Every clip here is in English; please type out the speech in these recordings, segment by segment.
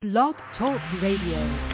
Blog Talk Radio.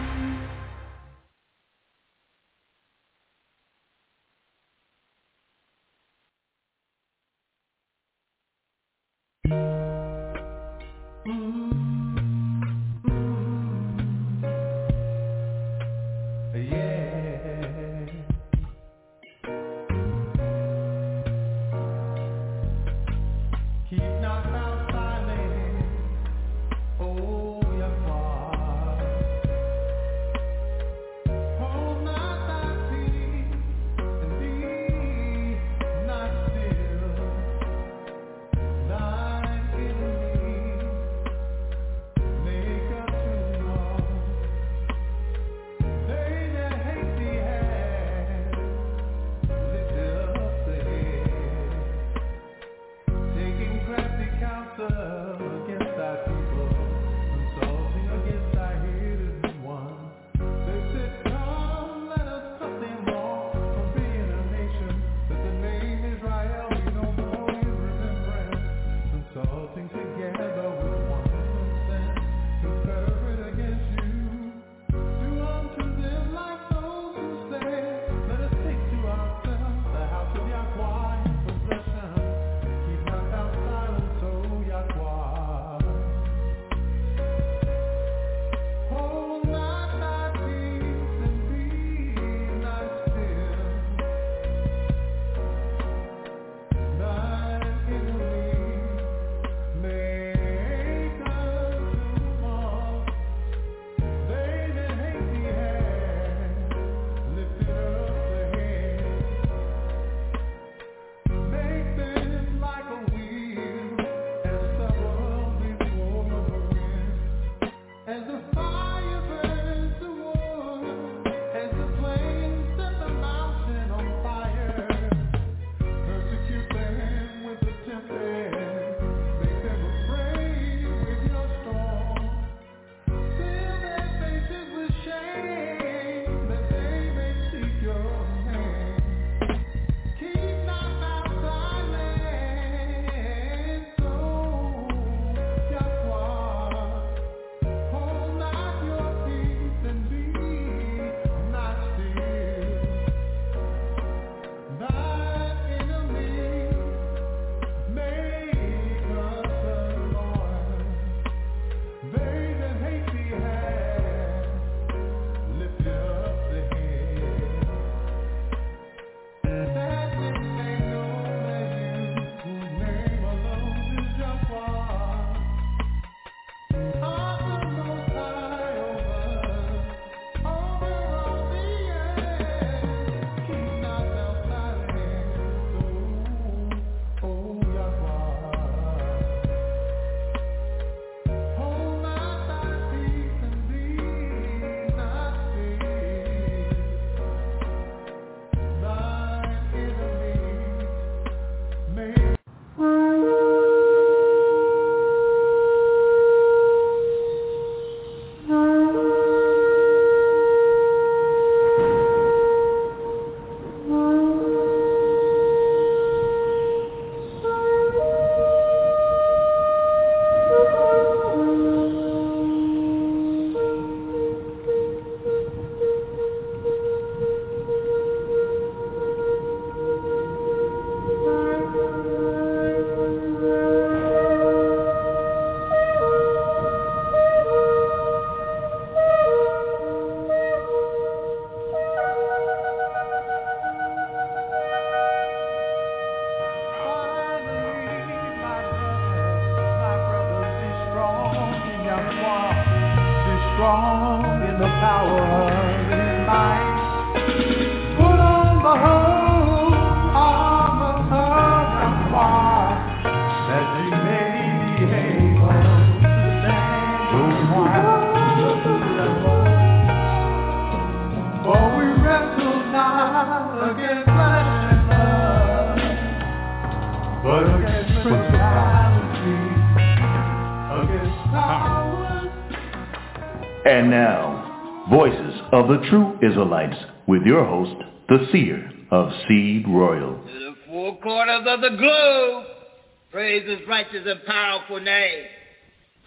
And now, Voices of the True Israelites, with your host, the Seer of Seed Royal. To the four corners of the globe, praise his righteous and powerful name.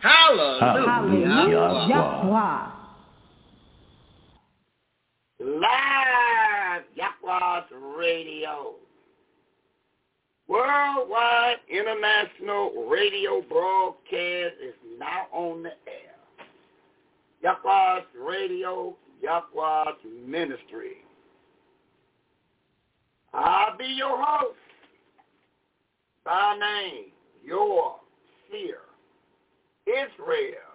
Hallelujah. Yahweh. Live Yahweh's Radio. Worldwide international radio broadcast is now on the air. Yahweh's Radio, Yahweh's Ministry. I'll be your host. By name, your seer, Israel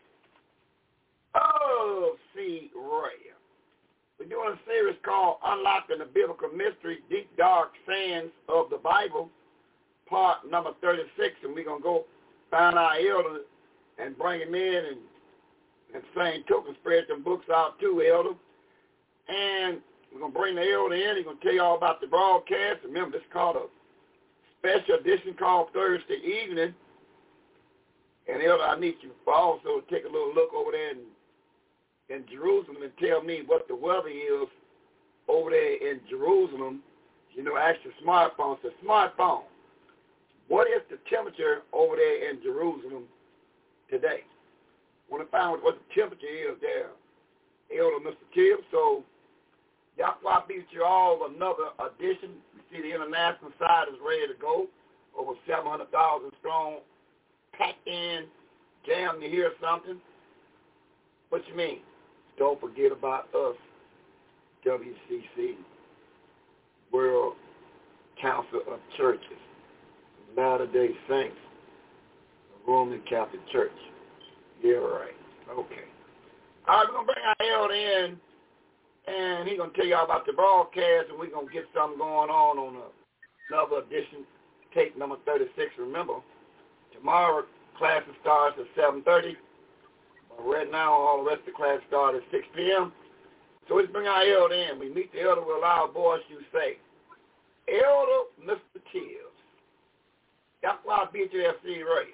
of Seed Royal. We're doing a series called Unlocking the Biblical Mystery, Deep Dark Sayings of the Bible, part number 36, and we're going to go find our elder and bring him in and same token spread them books out too, elder. And we're going to bring the elder in. He's going to tell you all about the broadcast. Remember, this is called a special edition called Thursday evening. And elder, I need you also to take a little look over there in Jerusalem and tell me what the weather is over there in Jerusalem. You know, ask your smartphone. It's a smartphone. What is the temperature over there in Jerusalem today? I want to find out what the temperature is there, elder Mr. Tibbs. So Yahweh beat you all another edition. You see the international side is ready to go. Over 700,000 strong, packed in, jammed to hear something. What you mean? Don't forget about us, WCC, World Council of Churches, Latter-day Saints, Roman Catholic Church. Yeah, right. Okay. All right, we're going to bring our elder in, and he's going to tell you all about the broadcast, and we're going to get something going on another edition, tape number 36. Remember, tomorrow classes starts at 7:30. Right now, all the rest of the class start at 6 p.m. So let's bring our elder in. We meet the elder with a loud voice. You say, Elder Mr. Tibbs. Yahweh be at your FC radio.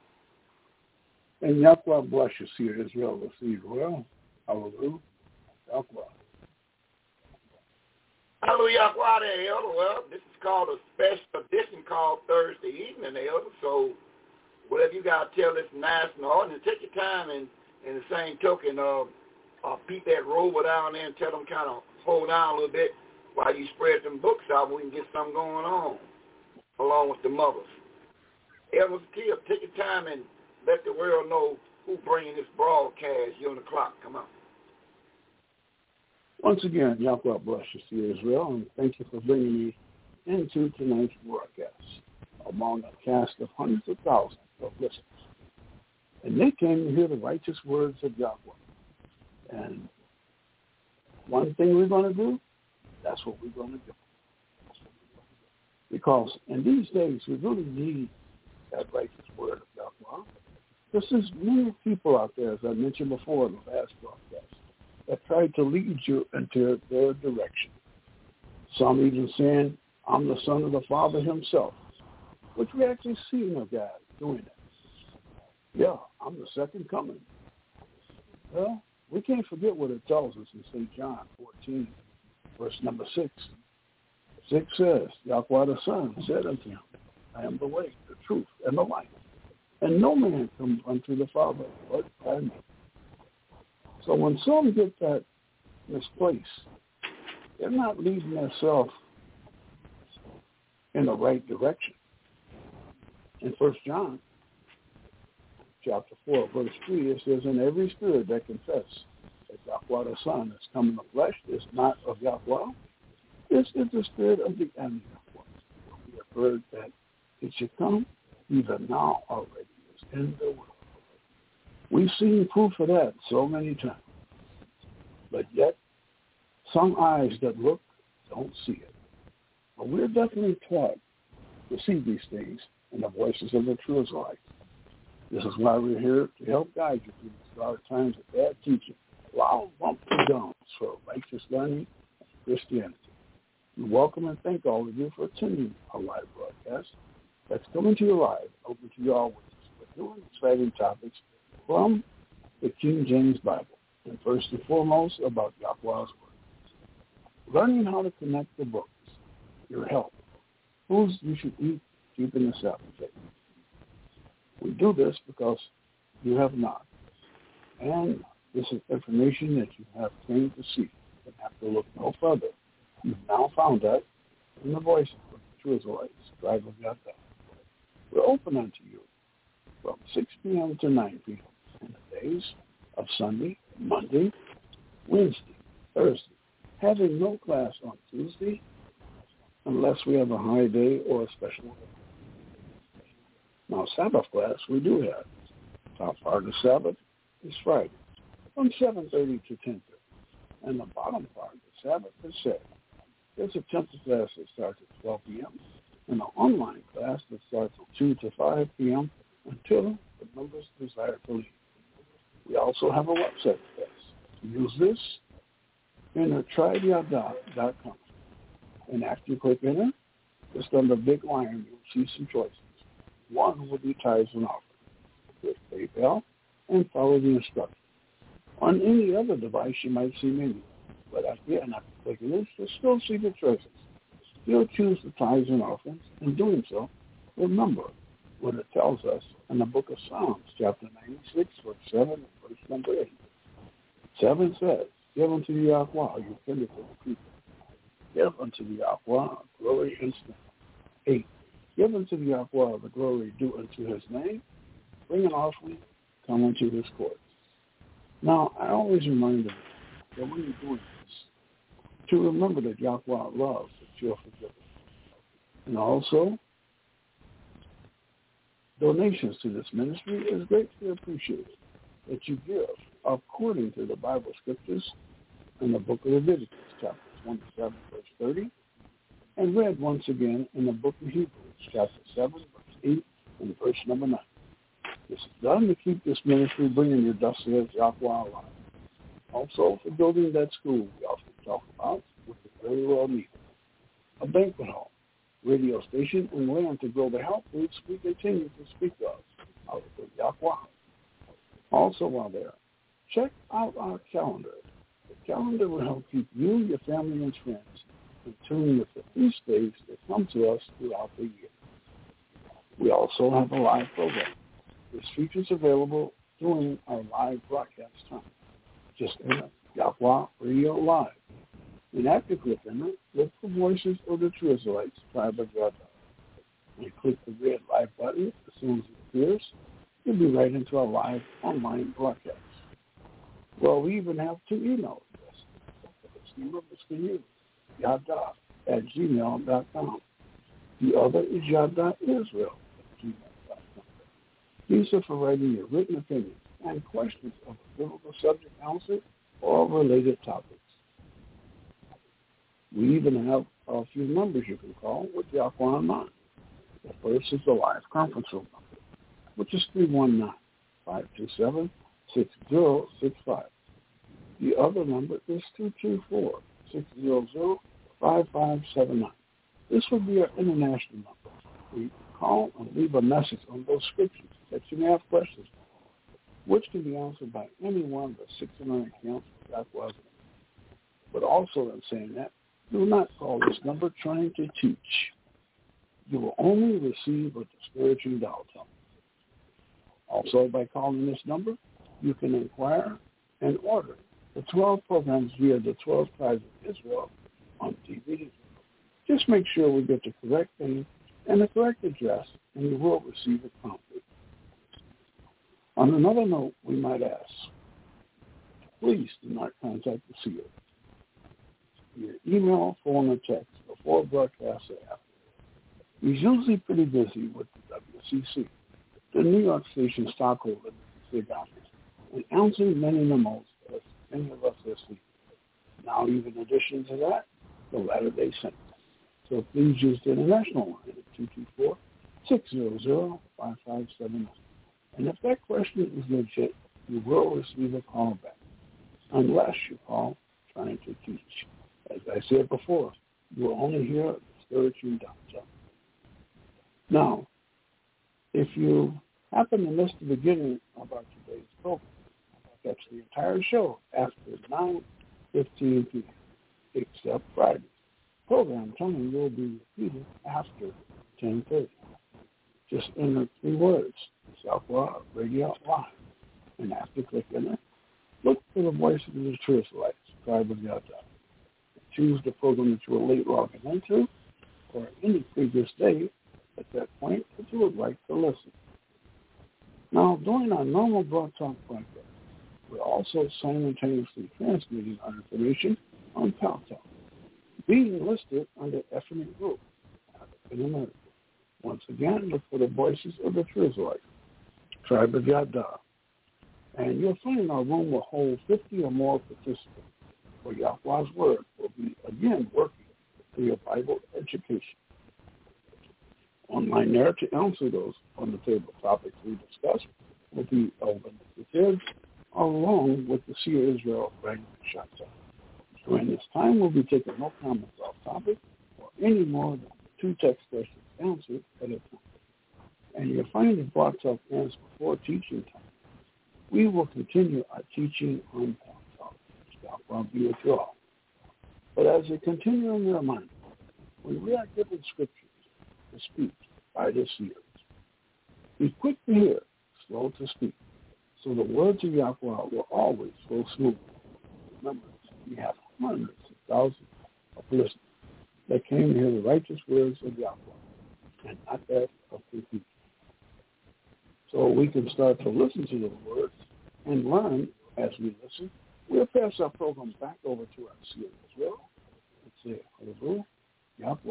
And Yahweh bless you, Seer Israel of Seed Royal. Hallelujah. Yahweh. Hallelujah, Yahweh there, elder. Well, this is called a special edition called Thursday evening, elder. So whatever you got to tell this national audience, take your time and in the same token, peep that rover down there and tell them kind of hold down a little bit while you spread them books out. We can get something going on along with the mothers. Elder Tibbs, take your time and let the world know who's bringing this broadcast. You're on the clock. Come on. Once again, Yahweh bless you, Seer Israel, and thank you for bringing me into tonight's broadcast among a cast of hundreds of thousands of listeners. And they came to hear the righteous words of Yahweh. And one thing we're going to do, that's what we're going to do. Because in these days, we really need that righteous word of Yahweh. There's many people out there, as I mentioned before in the last broadcast, that try to lead you into their direction. Some even saying, I'm the son of the Father himself, which we actually see in a guy doing that. Yeah, I'm the second coming. Well, we can't forget what it tells us in St. John 14, verse number 6. 6 says, Yahweh the Son said unto him, I am the way, the truth, and the life. And no man comes unto the Father but by me. So when some get that misplaced, they're not leading themselves in the right direction. In 1 John chapter 4, verse 3, it says, and every spirit that confess that Yahweh the Son has come in the flesh is not of Yahweh. This is the spirit of the enemy. We have heard that it should come, even now already is in the world. We've seen proof of that so many times. But yet, some eyes that look don't see it. But we're definitely taught to see these things in the voices of the true Israelites. This is why we're here to help guide you through these dark times of bad teaching, while bumping gums for righteous learning and Christianity. We welcome and thank all of you for attending our live broadcast that's coming to you live, open to you always. We're doing exciting topics from the King James Bible, and first and foremost about Yahweh's Word. Learning how to connect the books, your health, foods you should eat, keeping the Sabbath day. We do this because you have not. And this is information that you have came to see and have to look no further. You've now found that in the voices of the true Israelites, Tribe of Yada. We're open unto you from 6 p.m. to 9 p.m. in the days of Sunday, Monday, Wednesday, Thursday, having no class on Tuesday unless we have a high day or a special day. Now, Sabbath class we do have. Top part of the Sabbath is Friday from 7:30 to 10:30. And the bottom part of the Sabbath is Saturday. There's a temple class that starts at 12 p.m. and an online class that starts at 2 to 5 p.m. until the members desire to leave. We also have a website class. To use this, enter tribeyada.com. And after you click enter, just under the big lion, you'll see some choices. One will be tithes and offerings with PayPal and follow the instructions. On any other device, you might see menu. But again, after clicking this, you'll still see the choices. You'll choose the tithes and offerings. In doing so, remember what it tells us in the book of Psalms, chapter 96, verse 7 and verse number 8. 7 says, give unto the Yahweh your kindred for the people. Give unto the Yahweh glory and strength. 8. Give unto the Yahweh the glory due unto his name. Bring an offering, come unto his courts. Now, I always remind them that when you're doing this, to remember that Yahweh loves that you're forgiven. And also, donations to this ministry is greatly appreciated that you give according to the Bible scriptures in the book of Leviticus, chapter 27, verse 30, and read once again in the book of Hebrews, chapter 7, verse 8, and verse number 9. This is done to keep this ministry bringing your thus says Yahweh alive. Also, for building that school we often talk about, which is very well needed. A banquet hall, radio station, and land to grow the health foods we continue to speak of out of Yahweh. Also, while there, check out our calendar. The calendar will help keep you, your family, and friends in tune with the feast days that come to us throughout the year. We also have a live program. This feature is available during our live broadcast time. Just enter Yahweh Radio Live. And after click enter, look for Voices of the True Israelites, Tribe of Yada. And click the red live button as soon as it appears. You'll be right into our live online broadcast. Well, we even have 2 email addresses. This number is for you, yada@gmail.com. The other is yada.israel@gmail.com. These are for writing your written opinions and questions of a biblical subject answer or related topics. We even have a few numbers you can call with Yahweh in mind. The first is the live conference room number, which is 319-527-6065. The other number is 224-600-5579. This would be our international number. We call and leave a message on those scriptures that you may have questions on, which can be answered by any one of the 69 accounts of Yahweh. But also in saying that, do not call this number trying to teach. You will only receive a discouraging outcome. Also, by calling this number, you can inquire and order the 12 programs via the 12 tribes of Israel on DVD. Just make sure we get the correct name and the correct address, and you will receive it promptly. On another note, we might ask, please do not contact the seer. Your email, phone, or text before broadcast or after. He's usually pretty busy with the WCC, the New York station stockholder, big office, and answering many memos as many of us have seen. Now, even in addition to that, the Latter-day Saints. So please use the international line at 224-600-5579. And if that question is legit, you will receive a call back, unless you call trying to teach. As I said before, you will only hear discouraging doctrine. Now, if you happen to miss the beginning of our today's program, catch the entire show after 9:15 p.m., except Friday. Program time will be repeated after 10:30. Just enter 3 words, Southwest Radio Live, And after clicking it, look for the Voices of the True Israelites, Tribe of Yada. Choose the program that you were late logging into or any previous day at that point that you would like to listen. Now, during our normal Broad Talk broadcast, we're also simultaneously transmitting our information on Pal Talk, being listed under Ethnic Group, African American. Once again, look for the Voices of the True Israelites, Tribe of Yada. And you'll find our room will hold 50 or more participants, where Yahweh's Word will be again working for your Bible education. Online there to answer those on the table topics we discussed will be Elvin Kids, along with the Seer Israel Ragnar Shatta. During this time, we'll be taking no comments off topic or any more than 2 text questions answered at a time. And you'll find the Broad Talk ends before teaching time. We will continue our teaching on Broad Talk. Stop on be with you all. But as a continuing reminder, when we are given scriptures to speak by the seers, be quick to hear, slow to speak, so the words of Yahweh will always flow smoothly. Remember, we have hundreds of thousands of listeners that came to hear the righteous words of Yahweh, and not that of confusion. So we can start to listen to the words and learn as we listen. We'll pass our program back over to our seer as well. Let's say, hallelujah, Yahweh.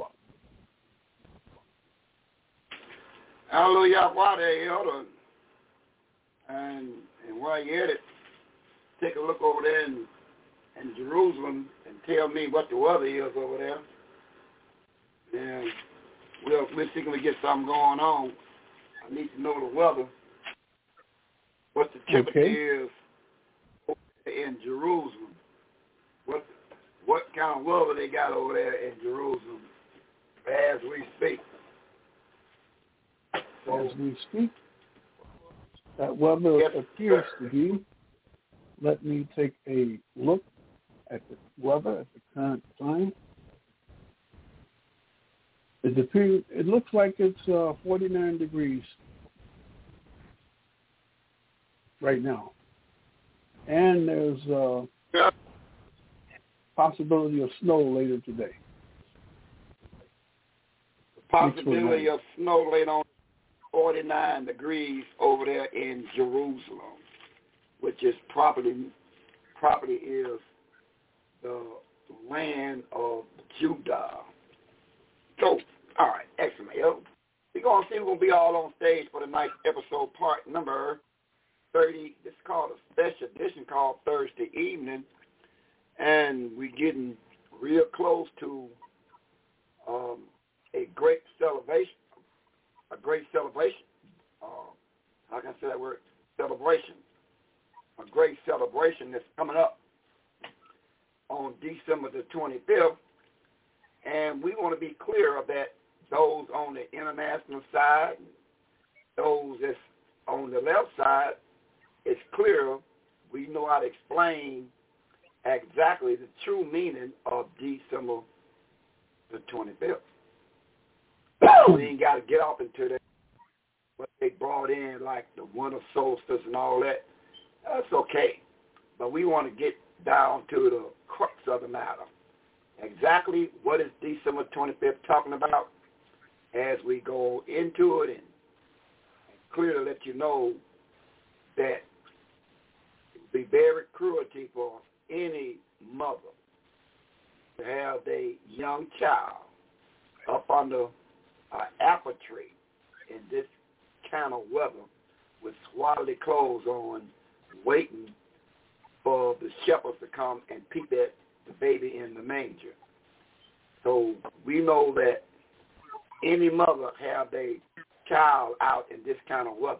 Hallelujah, Yahweh, there, Elder. And while you're at it, take a look over there in Jerusalem and tell me what the weather is over there. And we'll see if we get something going on. I need to know the weather. What the temperature is in Jerusalem. What kind of weather they got over there in Jerusalem as we speak. As we speak, that weather appears to be. Let me take a look at the weather at the current time. It looks like it's 49 degrees right now. And there's a possibility of snow later today. Possibility of snow later on, 49 degrees over there in Jerusalem, which is probably is the land of Judah. So, all right, excellent. We're going to see who's going to be all on stage for the night's episode, part number 30. This is called a special edition called Thursday Evening, and we're getting real close to a great celebration. How can I say that word? Celebration. A great celebration that's coming up on December the 25th. And we want to be clear that those on the international side, those that's on the left side, it's clear we know how to explain exactly the true meaning of December the 25th. We ain't got to get off into that, what they brought in, like the winter solstice and all that. That's okay. But we want to get down to the crux of the matter. Exactly what is December 25th talking about as we go into it, and clearly let you know that it would be very cruelty for any mother to have their young child up under an apple tree in this kind of weather with swaddling clothes on, waiting for the shepherds to come and peep at the baby in the manger. So we know that any mother have their child out in this kind of weather.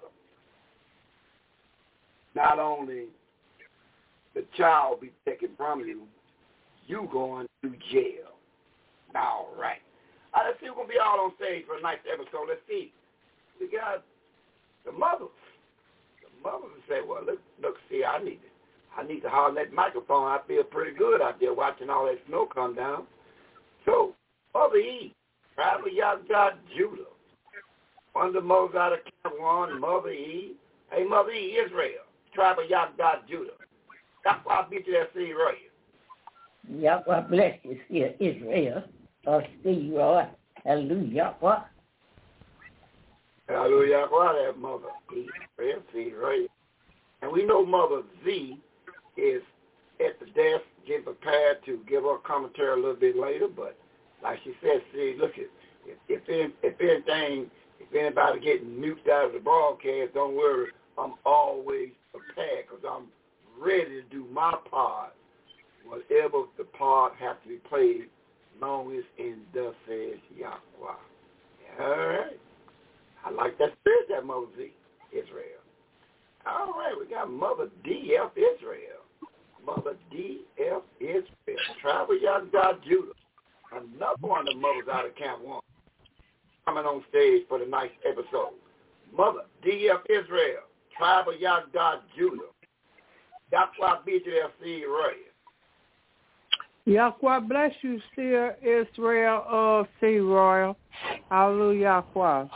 Not only the child be taken from you, you going to jail. All right. Let's see who's going to be all on stage for tonight's episode. Let's see. We got the mothers. The mothers say, well, look, see, I need to hold that microphone. I feel pretty good out there watching all that snow come down. So, Mother E, Tribe of Yahweh, Judah. One of the mothers out of Camp 1, Mother E. Hey, Mother E, Israel, tribe of Yahweh, Judah. That's why I beat you that seed right here. Yahweh bless you, here, Israel. Seed Roy. Hallelujah. What? Hallelujah. That Mother Israel, seed right here. And we know Mother Z is at the desk, getting prepared to give her commentary a little bit later. But like she said, see, look at if anybody getting nuked out of the broadcast, don't worry. I'm always prepared because I'm ready to do my part. Whatever the part has to be played, long as in thus says Yahweh. All right. I like that spirit, that Mother Z, Israel. All right, we got Mother D.F. Israel. Mother D.F. Israel. Tribe of Yahweh, Judah. Another one of the mothers out of Camp 1 coming on stage for the next episode. Mother D.F. Israel. Tribe of Yahweh, Judah. That's why I beat you there, see right. Yahweh bless you, Seer Israel of Sea Royal. Hallelujah. Yahweh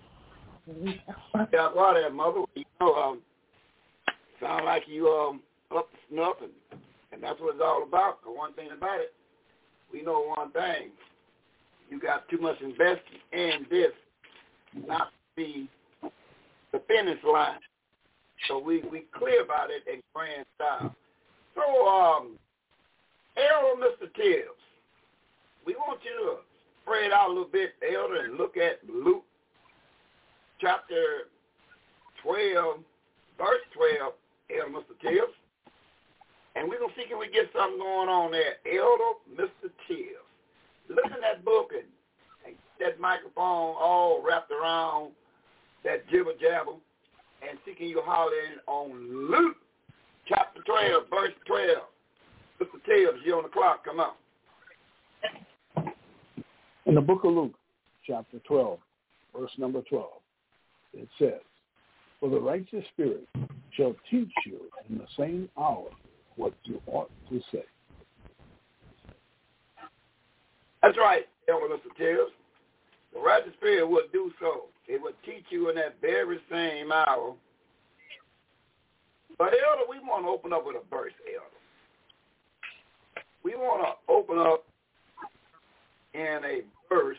there, Mother. You know, sound like you up to snuff, and that's what it's all about. But one thing about it, we know one thing. You got too much invested in this, not to be the finish line. So we clear about it in grand style. So, Elder Mr. Tibbs, we want you to spread out a little bit, Elder, and look at Luke chapter 12, verse 12, Elder Mr. Tibbs. And we're going to see can we get something going on there. Elder Mr. Tibbs. Look at that book and get that microphone all wrapped around that jibber jabber and see can you holler in on Luke chapter 12, verse 12. Mr. Tibbs, you're on the clock. Come on. In the book of Luke, chapter 12, verse number 12, it says, "For the righteous spirit shall teach you in the same hour what you ought to say." That's right, Elder Mr. Tibbs. The righteous spirit will do so. It will teach you in that very same hour. But, Elder, we want to open up with a verse, Elder. We want to open up in a verse.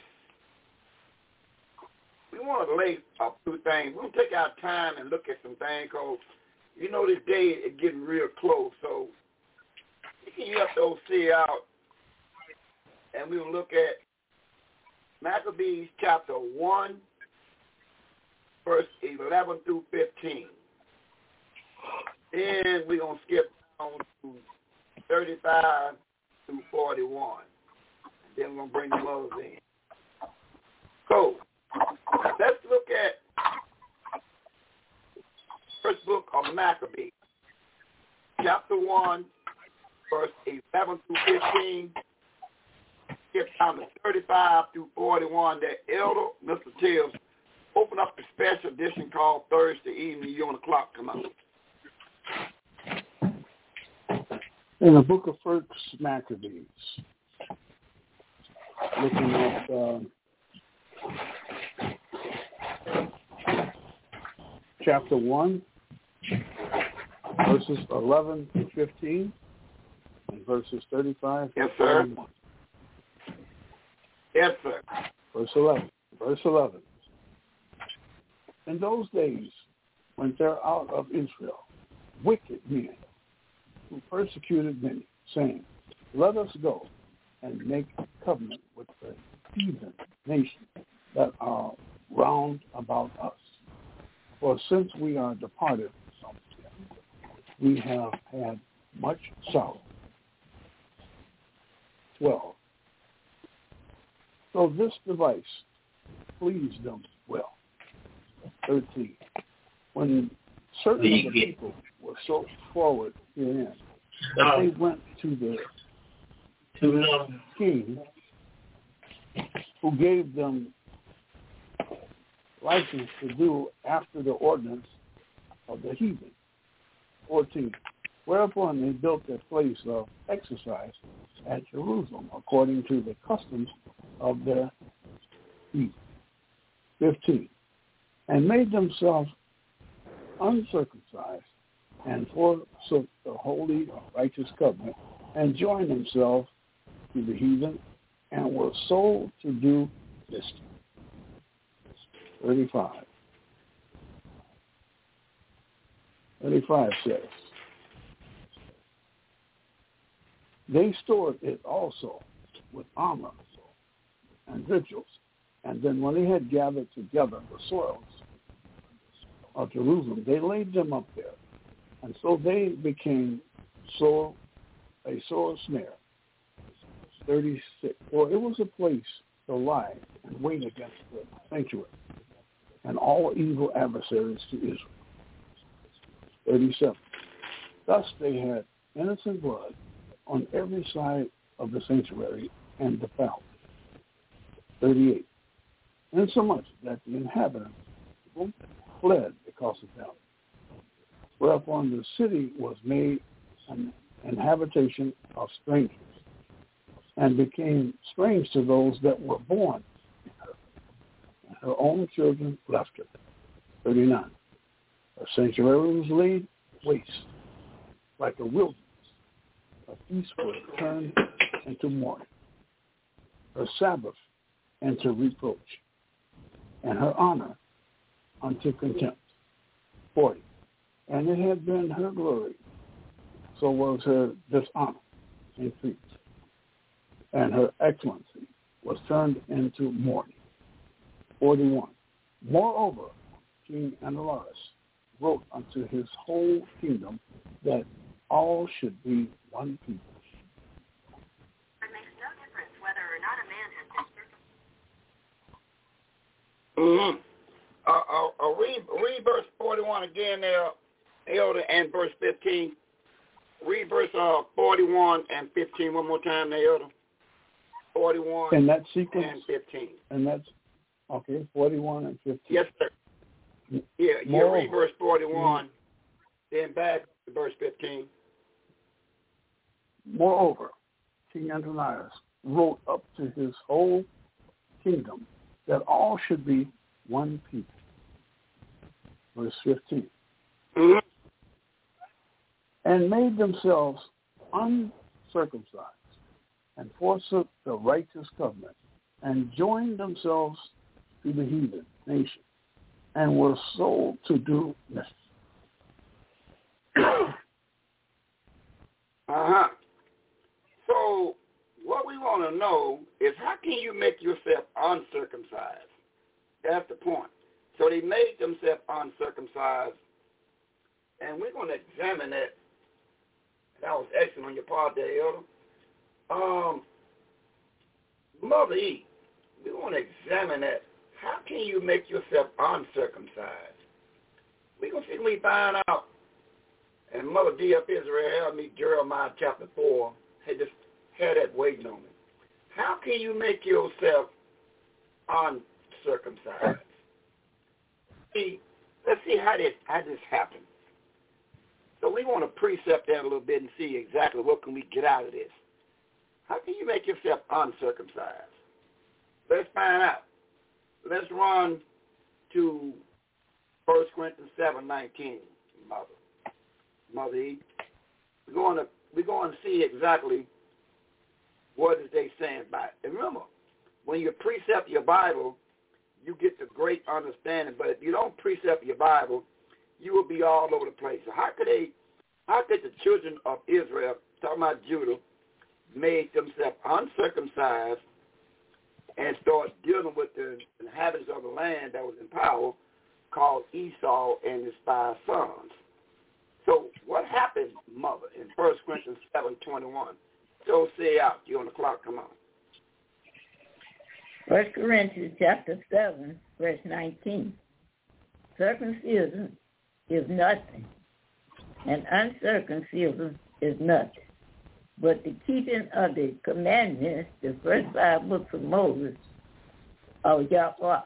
We want to lay a few things. We'll take our time and look at some things because, you know, this day is getting real close. So you can help those see out. And we'll look at Maccabees chapter 1, verse 11 through 15. Then we're going to skip down to 35 through 41. Then we're going to bring the others in. So let's look at first book of Maccabees, chapter 1, verse 11 through 15. Skip down to 35 through 41. That Elder Mr. Tibbs open up the special edition called Thursday evening. You on the clock. Come on. In the book of First Maccabees, looking at chapter 1, verses 11 to 15, and verses 35 to 41. Yes, sir. Verse 11. In those days went there out of Israel wicked men who persecuted many, saying, "Let us go and make a covenant with the heathen nations that are round about us. For since we are departed from them, we have had much sorrow." 12. So this device pleased them well. 13. When certain of the people were so forward herein that they went to the king, who gave them license to do after the ordinance of the heathen. 14. Whereupon they built their place of exercise at Jerusalem, according to the customs of their heathen. 15. And made themselves uncircumcised and forsook the holy or righteous covenant, and joined themselves to the heathen, and were sold to do mischief. 35. 35 says, they stored it also with armor and victuals, and then when they had gathered together the spoils of Jerusalem, they laid them up there, and so they became a sore snare. 36. For it was a place to lie and wait against the sanctuary and all evil adversaries to Israel. 37. Thus they had innocent blood on every side of the sanctuary and defiled. 38. Insomuch that the inhabitants fled because of them. Whereupon the city was made an habitation of strangers, and became strange to those that were born in her. And her own children left her. 39. Her sanctuary was laid waste like a wilderness. Her feasts were turned into mourning. Her Sabbath into reproach, and her honor unto contempt. 40. And it had been her glory, so was her dishonor increased, and her excellency was turned into mourning. 41. Moreover, King Ananias wrote unto his whole kingdom that all should be one people. It makes no difference whether or not a man has been Read verse 41 again there, Elder, and verse 15. Read verse 41 and 15 one more time there, Elder. 41 in that sequence, and 15. And that's, okay, 41 and 15. Yes, sir. Yeah, read verse 41, then back to verse 15. Moreover, King Ananias wrote up to his whole kingdom that all should be one people. Verse 15. Mm-hmm. And made themselves uncircumcised, and forsook the righteous covenant, and joined themselves to the heathen nation, and were sold to do mischief. So what we want to know is, how can you make yourself uncircumcised? That's the point. So they made themselves uncircumcised, and we're going to examine that. That was excellent on your part there, Elder. Mother E, we want to examine that. How can you make yourself uncircumcised? We're going to see when we find out. And Mother D up Israel helped me, Jeremiah chapter 4. Had that waiting on me. How can you make yourself uncircumcised? See, let's see how this happens. So we want to precept that a little bit and see exactly what can we get out of this. How can you make yourself uncircumcised? Let's find out. Let's run to 1 Corinthians 7:19, Mother E. We're going to see exactly what is they saying by it. And remember, when you precept your Bible, you get the great understanding. But if you don't precept your Bible, you will be all over the place. So how could the children of Israel, talking about Judah, made themselves uncircumcised and start dealing with the inhabitants of the land that was in power, called Esau and his 5 sons? So what happened, Mother, in 1 Corinthians 7:21? So say out. You on the clock. Come on. 1 Corinthians chapter 7, verse 19. Circumcision is nothing, and uncircumcision is nothing, but the keeping of the commandments, the first 5 books of Moses, of Yahweh.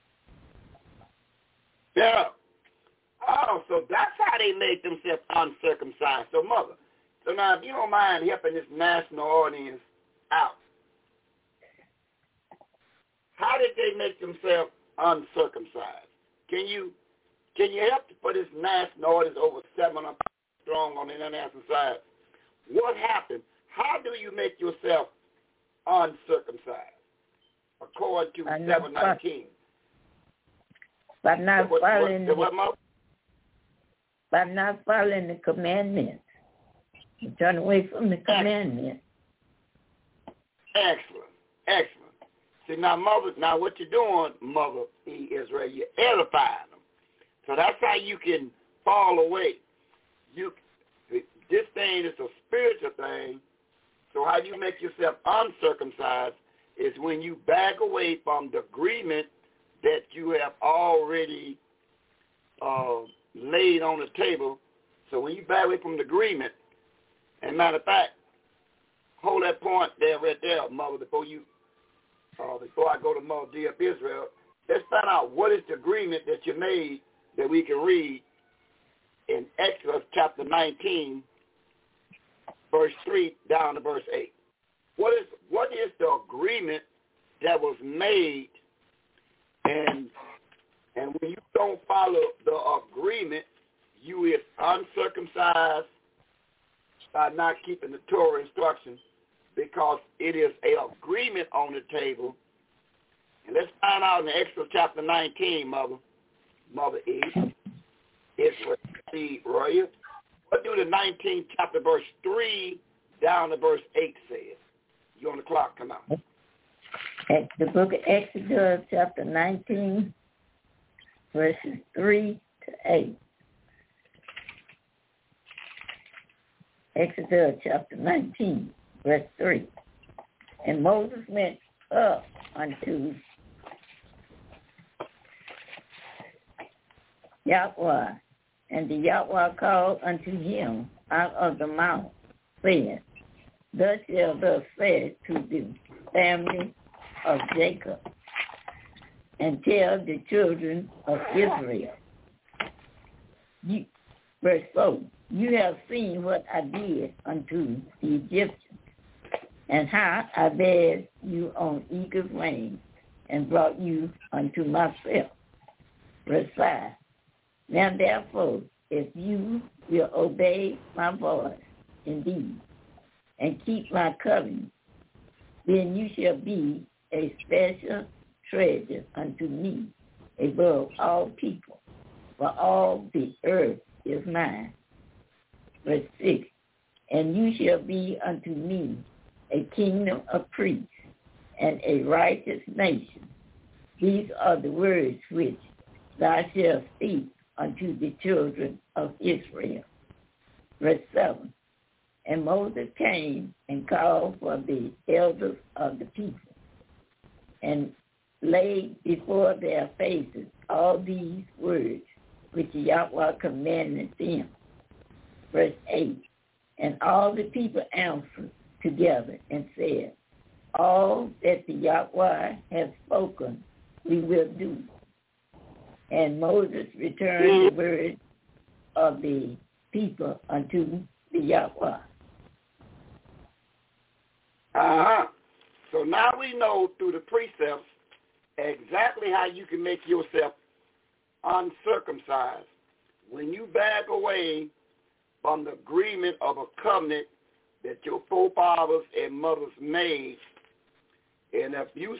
Yeah. Oh, so that's how they make themselves uncircumcised. So, Mother, so now if you don't mind helping this national audience out, how did they make themselves uncircumcised? Can you help for this national audience over 700 strong on the international side. What happened? How do you make yourself uncircumcised? According to 7:19. By not following the commandments. You turn away from the commandments. Excellent. See, now, what you're doing, Mother E. Israel, you're edifying them. So that's how you can fall away. This thing is a spiritual thing. So how you make yourself uncircumcised is when you back away from the agreement that you have already laid on the table. So when you back away from the agreement, and matter of fact, hold that point there, right there, Mother, before I go to Mother D of Israel. Let's find out what is the agreement that you made that we can read in Exodus chapter 19, verse 3 down to verse 8. What is the agreement that was made, and when you don't follow the agreement, you is uncircumcised by not keeping the Torah instructions, because it is an agreement on the table. And let's find out in Exodus chapter 19, Mother E. Israel, Royal. What do the 19th chapter, verse 3 down to verse 8 says? You on the clock, come out. The book of Exodus chapter 19, verses 3 to 8. Exodus chapter 19, verse 3. And Moses went up unto Yahweh, and the Yahweh called unto him out of the mount, saying, Thus shalt thou say to the family of Jacob, and tell the children of Israel. Verse 4, you have seen what I did unto the Egyptians, and how I bear you on eagle's wings, and brought you unto myself. Verse 5, now therefore, if you will obey my voice indeed, and keep my covenant, then you shall be a special treasure unto me above all people, for all the earth is mine. Verse 6, and you shall be unto me a kingdom of priests and a righteous nation. These are the words which thou shalt speak unto the children of Israel. Verse 7, and Moses came and called for the elders of the people, and laid before their faces all these words which Yahweh commanded them. Verse 8, and all the people answered together and said, all that the Yahweh has spoken we will do. And Moses returned the word of the people unto the Yahweh. So now we know through the precepts exactly how you can make yourself uncircumcised. When you back away from the agreement of a covenant that your forefathers and mothers made, and if you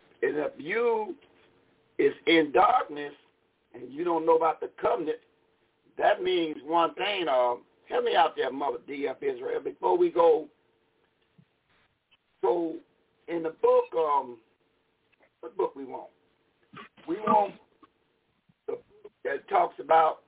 is in darkness and you don't know about the covenant, that means one thing. Help me out there, Mother D of Israel, before we go. So in the book, what book we want? We want the book that talks about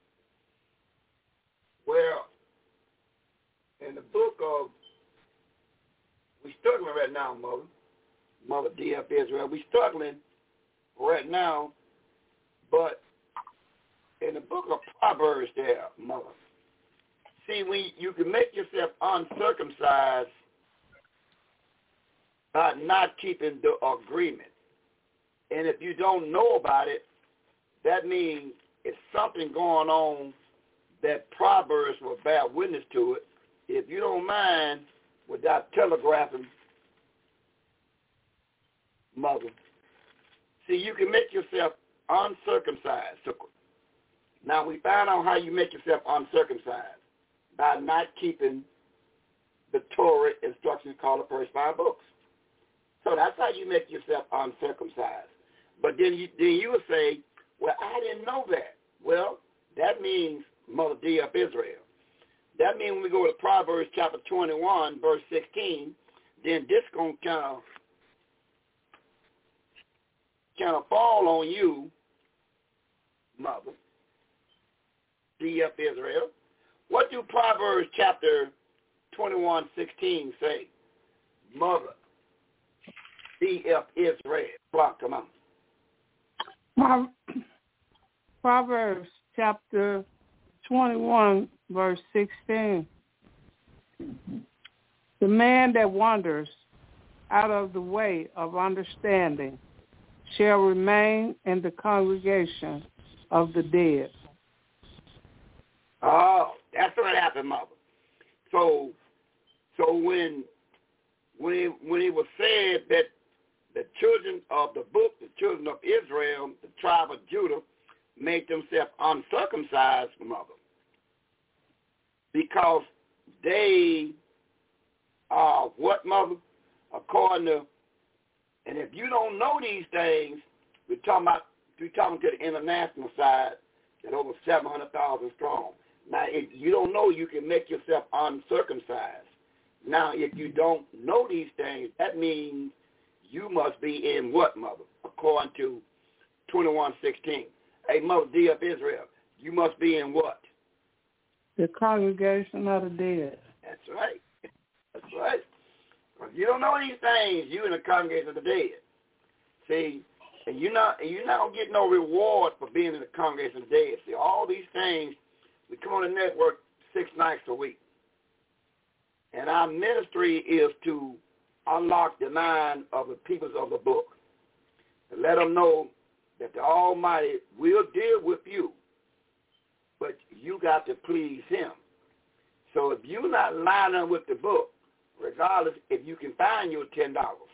where in the book of, we're struggling right now, Mother D of Israel. We're struggling right now, but in the book of Proverbs there, Mother. See, when you can make yourself uncircumcised by not keeping the agreement. And if you don't know about it, that means it's something going on that Proverbs will bear witness to it. If you don't mind, without telegraphing, Mother, see, you can make yourself uncircumcised. So now we found out how you make yourself uncircumcised. by not keeping the Torah instructions called the first 5 books. So that's how you make yourself uncircumcised. But then you would say, well, I didn't know that. Well, that means, Mother D of Israel. That means when we go to Proverbs chapter 21, verse 16, then this going to kind of fall on you, Mother D of Israel. What do Proverbs chapter 21:16 say? Mother D of Israel. Come on. Proverbs chapter 21, verse 16. The man that wanders out of the way of understanding shall remain in the congregation of the dead. Oh, that's what happened, Mother. So when it was said that the children of the book, the children of Israel, the tribe of Judah, made themselves uncircumcised, Mother, because they are what, Mother? According to, and if you don't know these things, we're talking to the international side, at over 700,000 strong. Now, if you don't know, you can make yourself uncircumcised. Now, if you don't know these things, that means you must be in what, Mother? According to 21:16. Hey, Mother D of Israel, you must be in what? The congregation of the dead. That's right. That's right. If you don't know these things, you in the congregation of the dead. See, and you're not gonna get no reward for being in the congregation of the dead. See, all these things, we come on the network 6 nights a week. And our ministry is to unlock the mind of the peoples of the book. And let them know that the Almighty will deal with you, but you got to please him. So if you're not lining up with the book, regardless if you can find your $10,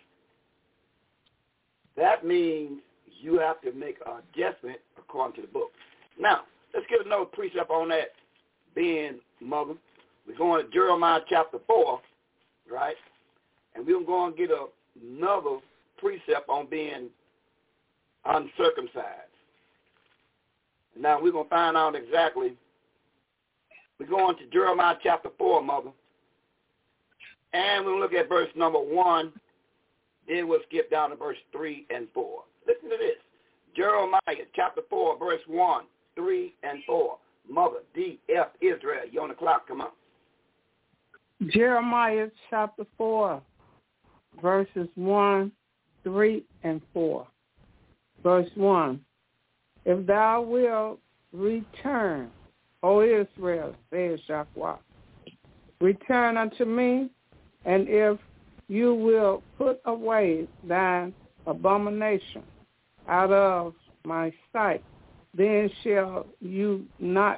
that means you have to make an adjustment according to the book. Now, let's get another precept on that, being, Mother. We're going to Jeremiah chapter 4, right? And we're going to get another precept on being uncircumcised. Now, we're going to find out exactly. We're going to Jeremiah chapter 4, Mother. And we'll look at verse number 1. Then we'll skip down to verse 3 and 4. Listen to this. Jeremiah chapter 4, verse 1, 3, and 4. Mother D F Israel. You on the clock. Come on. Jeremiah chapter 4, verses 1, 3, and 4. Verse 1. If thou wilt return, O Israel, says Yahweh, return unto me, and if you will put away thine abomination out of my sight, then shall you not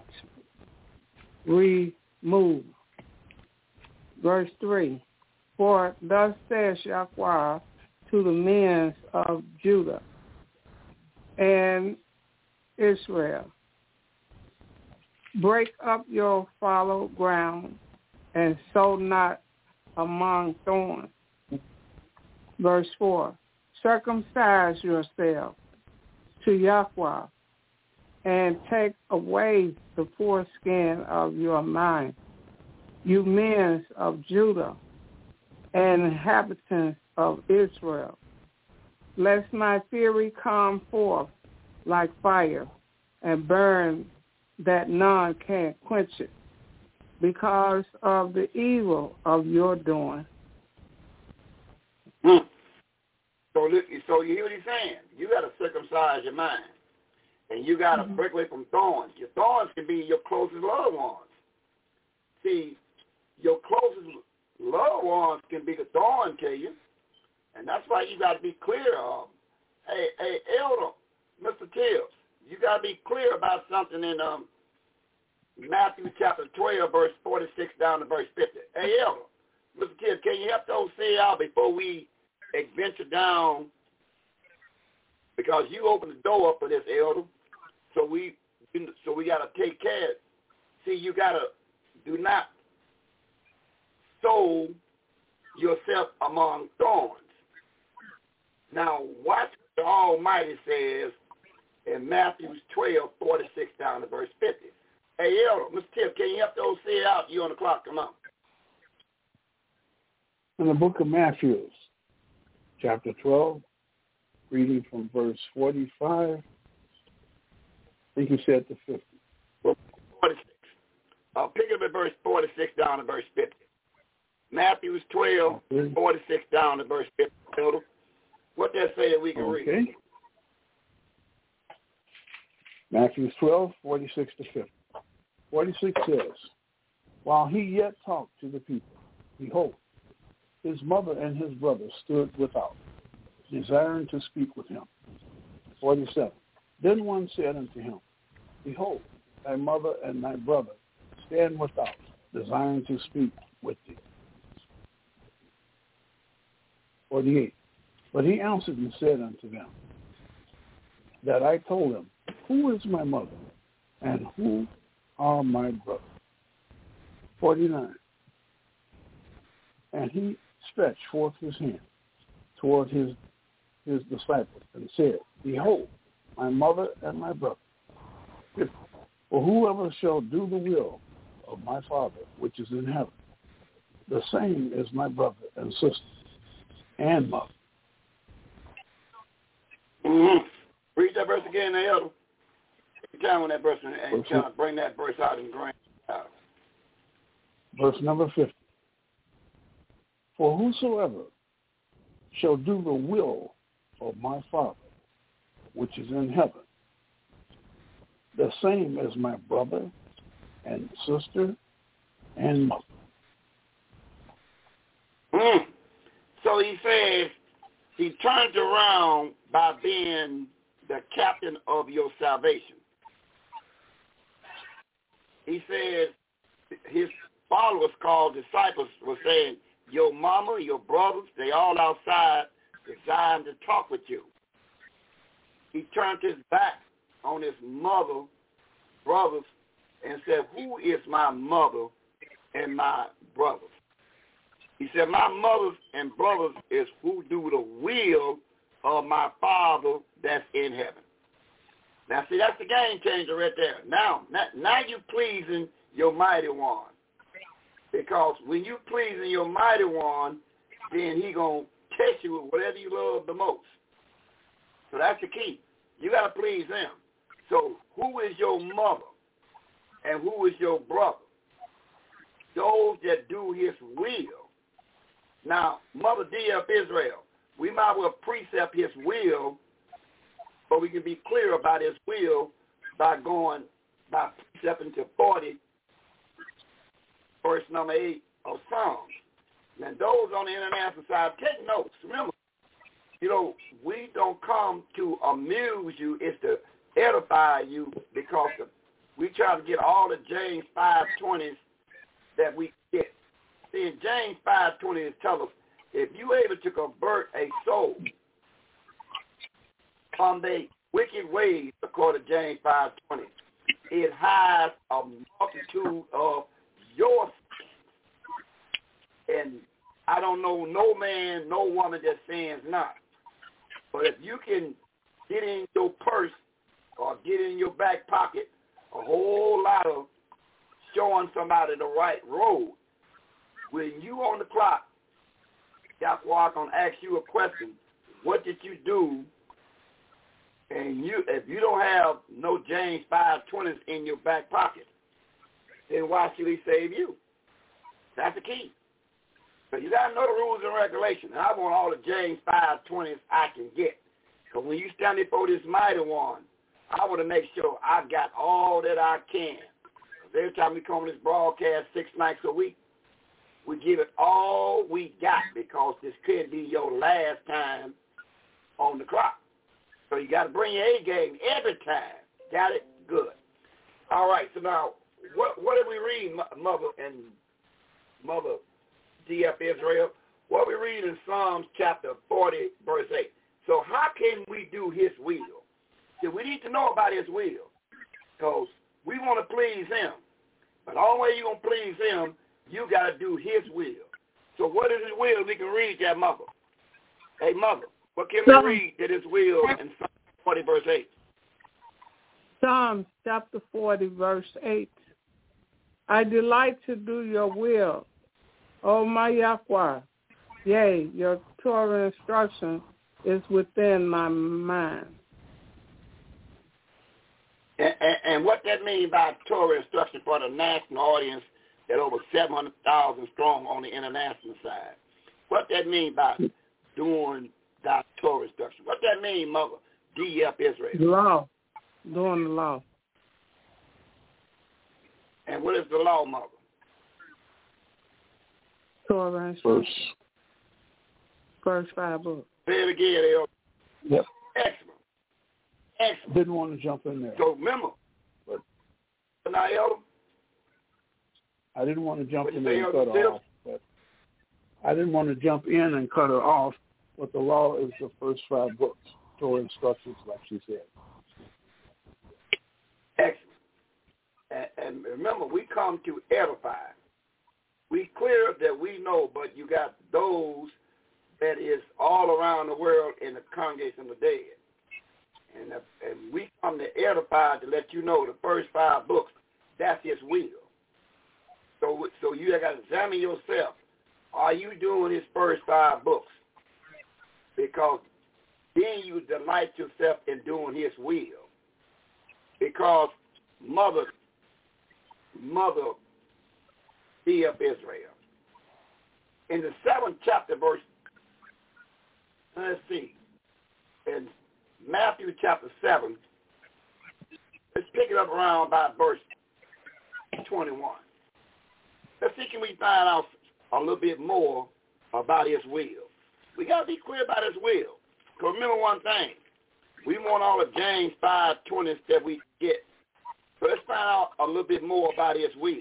remove. Verse 3, for thus says Yahweh to the men of Judah and Israel, break up your fallow ground and sow not among thorns. Verse 4, circumcise yourself to Yahweh and take away the foreskin of your mind, you men of Judah and inhabitants of Israel, lest my fury come forth like fire and burn that none can quench it, because of the evil of your doing. So you hear what he's saying? You got to circumcise your mind, and you got to break away from thorns. Your thorns can be your closest loved ones. See, your closest loved ones can be the thorn to you, and that's why you got to be clear of. Hey, Elder, Mr. Tibbs, you got to be clear about something in Matthew chapter 12, verse 46 down to verse 50. Hey, Elder, Mr. Tibbs, can you help those say out before we venture down? Because you opened the door up for this, Elder. So we got to take care. See, you got to do not sow yourself among thorns. Now, watch what the Almighty says in Matthew 12:46 down to verse 50. Hey, Elder, Mr. Tip, can you help those say it out? You on the clock, come on. In the book of Matthew, chapter 12, reading from verse 45, I think you said to 50. 46. Pick up at verse 46 down to verse 50. Matthew 12:46 down to verse 50. Elder, what that say that we can read? Matthew 12:46 to 50. 46 says, while he yet talked to the people, behold, his mother and his brother stood without, desiring to speak with him. 47. Then one said unto him, behold, thy mother and thy brother stand without, desiring to speak with thee. 48. But he answered and said unto them, that I told him, who is my mother, and who are my brothers? 49. And he stretched forth his hand toward his disciples and said, behold, my mother and my brother. For whoever shall do the will of my Father which is in heaven, the same is my brother and sister and mother. Mm-hmm. Read that verse again, Elder. Take time on that verse and kind of bring that verse out and bring it out. Verse number 50. For whosoever shall do the will of my Father, which is in heaven, the same as my brother and sister and mother. So he says he turned around by being the captain of your salvation. He says his followers called disciples were saying, your mama, your brothers, they all outside designed to talk with you. He turned his back on his mother, brothers, and said, who is my mother and my brothers? He said, my mothers and brothers is who do the will of my Father that's in heaven. Now, see, that's the game changer right there. Now you pleasing your mighty one. Because when you pleasing your mighty one, then he going to test you with whatever you love the most. So that's the key. You got to please him. So who is your mother and who is your brother? Those that do his will. Now, Mother D.F. Israel, we might well precept his will, but we can be clear about his will by precepting to 40, verse number 8 of Psalms. And those on the international side, take notes. Remember, we don't come to amuse you, it's to edify you, because we try to get all the James 5:20s that we get. See, in James 5:20 it tells us, if you're able to convert a soul from their wicked ways, according to James 5:20, it hides a multitude of your sins. And I don't know no man, no woman that sins not. But if you can get in your purse or get in your back pocket a whole lot of showing somebody the right road, when you on the clock, that's why I'm going to ask you a question. What did you do? And if you don't have no James 5:20s in your back pocket, then why should he save you? That's the key. So you got to know the rules and regulations. And I want all the James 5:20s I can get. Because when you stand before this mighty one, I want to make sure I got all that I can. Because every time we come on this broadcast 6 nights a week, we give it all we got, because this could be your last time on the clock. So you got to bring your A game every time. Got it? Good. All right. So now, what did we read, Mother D.F. Israel? What we read in Psalms chapter 40, verse 8. So how can we do his will? See, we need to know about his will, because we want to please him. But the only way you're going to please him, you got to do his will. So what is his will? We can read that, mother. Hey, mother, what can we read that his will in Psalm 40, verse 8? Psalms chapter 40, verse 8. I delight to do your will, O my Yahweh. Yea, your Torah instruction is within my mind. And what that means by Torah instruction for the national audience, that over 700,000 strong on the international side. What that mean by doing that Torah instruction? What that mean, mother? D.F. Israel. The law. Doing the law. And what is the law, mother? Torah instruction. First 5 books. Say it again, Elder. Yep. Excellent. Didn't want to jump in there. So remember, But now, Elder, I didn't want to jump What you in say, there and cut Elder her Phil? off. But I didn't want to jump in and cut her off. But the law is the first 5 books, Torah instructions, like she said. excellent. And remember, we come to edify. We clear that we know, but you got those that is all around the world in the congregation of the dead. And we come to edify to let you know the first 5 books, that's his will. So you got to examine yourself. Are you doing his first 5 books? Because then you delight yourself in doing his will. Because mother D.F. Israel. In the 7th chapter, verse, let's see, in Matthew chapter 7, let's pick it up around about verse 21. Let's see, can we find out a little bit more about his will? We got to be clear about his will. Because remember one thing, we want all of James 5:20 that we get. So let's find out a little bit more about his will.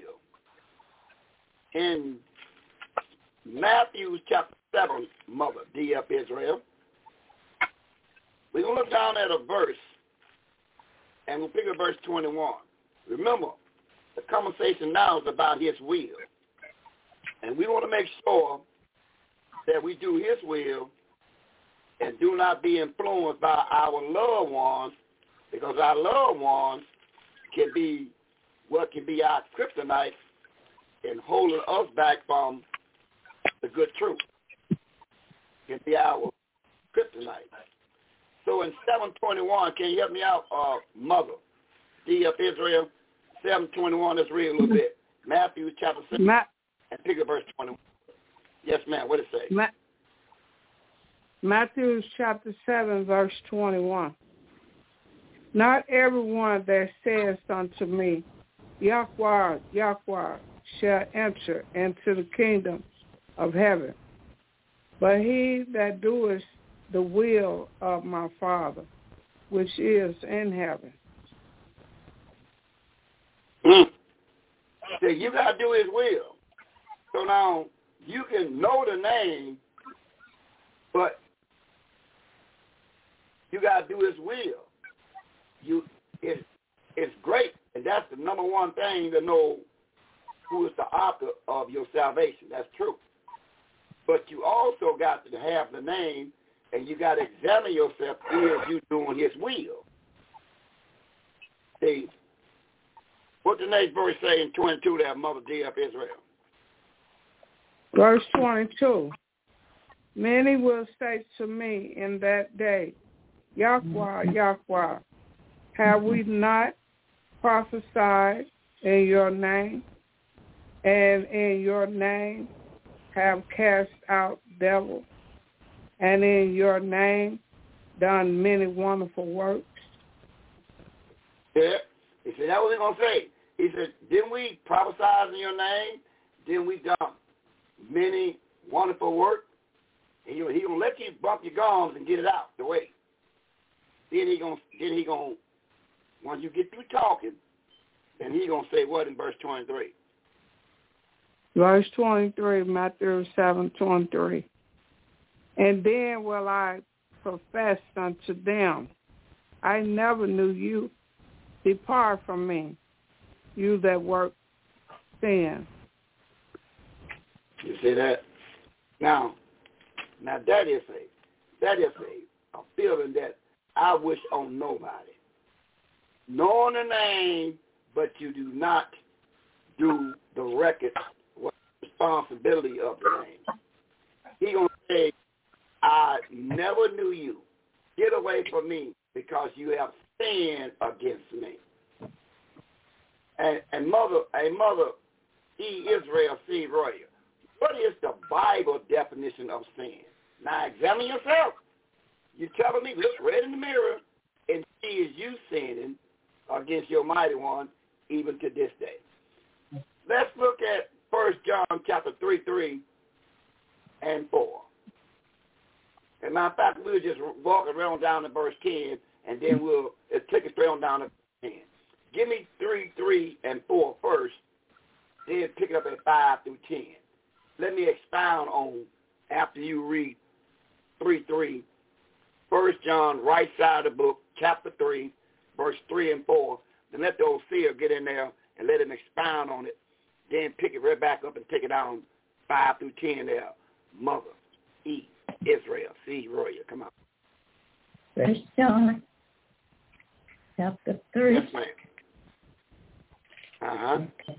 In Matthew chapter 7, mother, D.F. Israel, we're going to look down at a verse, and we'll pick up verse 21. Remember, the conversation now is about his will. And we want to make sure that we do his will and do not be influenced by our loved ones, because our loved ones can be what can be our kryptonite in holding us back from the good truth. Can be our kryptonite. So in 7:21, can you help me out, mother, D.F. Israel? 7:21, let's read a little bit. Matthew chapter 7, and pick up verse 21. Yes, ma'am, what does it say? Matthew chapter 7, verse 21. Not everyone that says unto me, Yahweh, Yahweh, shall enter into the kingdom of heaven, but he that doeth the will of my Father, which is in heaven. So you got to do his will. So now, you can know the name, but you got to do his will. It's great, and that's the number one thing to know who is the author of your salvation. That's true. But you also got to have the name, and you got to examine yourself, is you doing his will? See, what the next verse say in 22 there, Mother D.F. Israel? Verse 22. Many will say to me in that day, Yahweh, Yahweh, have we not prophesied in your name, and in your name have cast out devils, and in your name done many wonderful works? Yeah. He said, that was he going to say. He said, didn't we prophesy in your name? Didn't we done many wonderful works? He going to let you bump your gums and get it out the way. Then he going once you get through talking, then he going to say what in verse 23? Verse 23, Matthew 7:23. And then will I profess unto them, I never knew you. Depart from me, you that work sin. You see that? Now that is a feeling that I wish on nobody. Knowing the name, but you do not do the record, what responsibility of the name. He gonna say, I never knew you. Get away from me because you have sinned against me. And mother, E. Israel C. Royer, what is the Bible definition of sin? Now examine yourself. You're telling me, look right in the mirror and see is you sinning against your mighty one even to this day. Let's look at 1 John chapter 3 and 4. As a matter of fact, we'll just walk around down to verse 10, and then we'll take it straight on down to 10. Give me 3 and 4 first, then pick it up at 5 through 10. Let me expound on, after you read 3, 1 John, right side of the book, chapter 3, verse 3 and 4. Then let the old seer get in there and let him expound on it. Then pick it right back up and take it down 5 through 10 there. Mother, E. Israel, C. Royer, come on. 1 John, chapter 3. Yes, ma'am. Okay.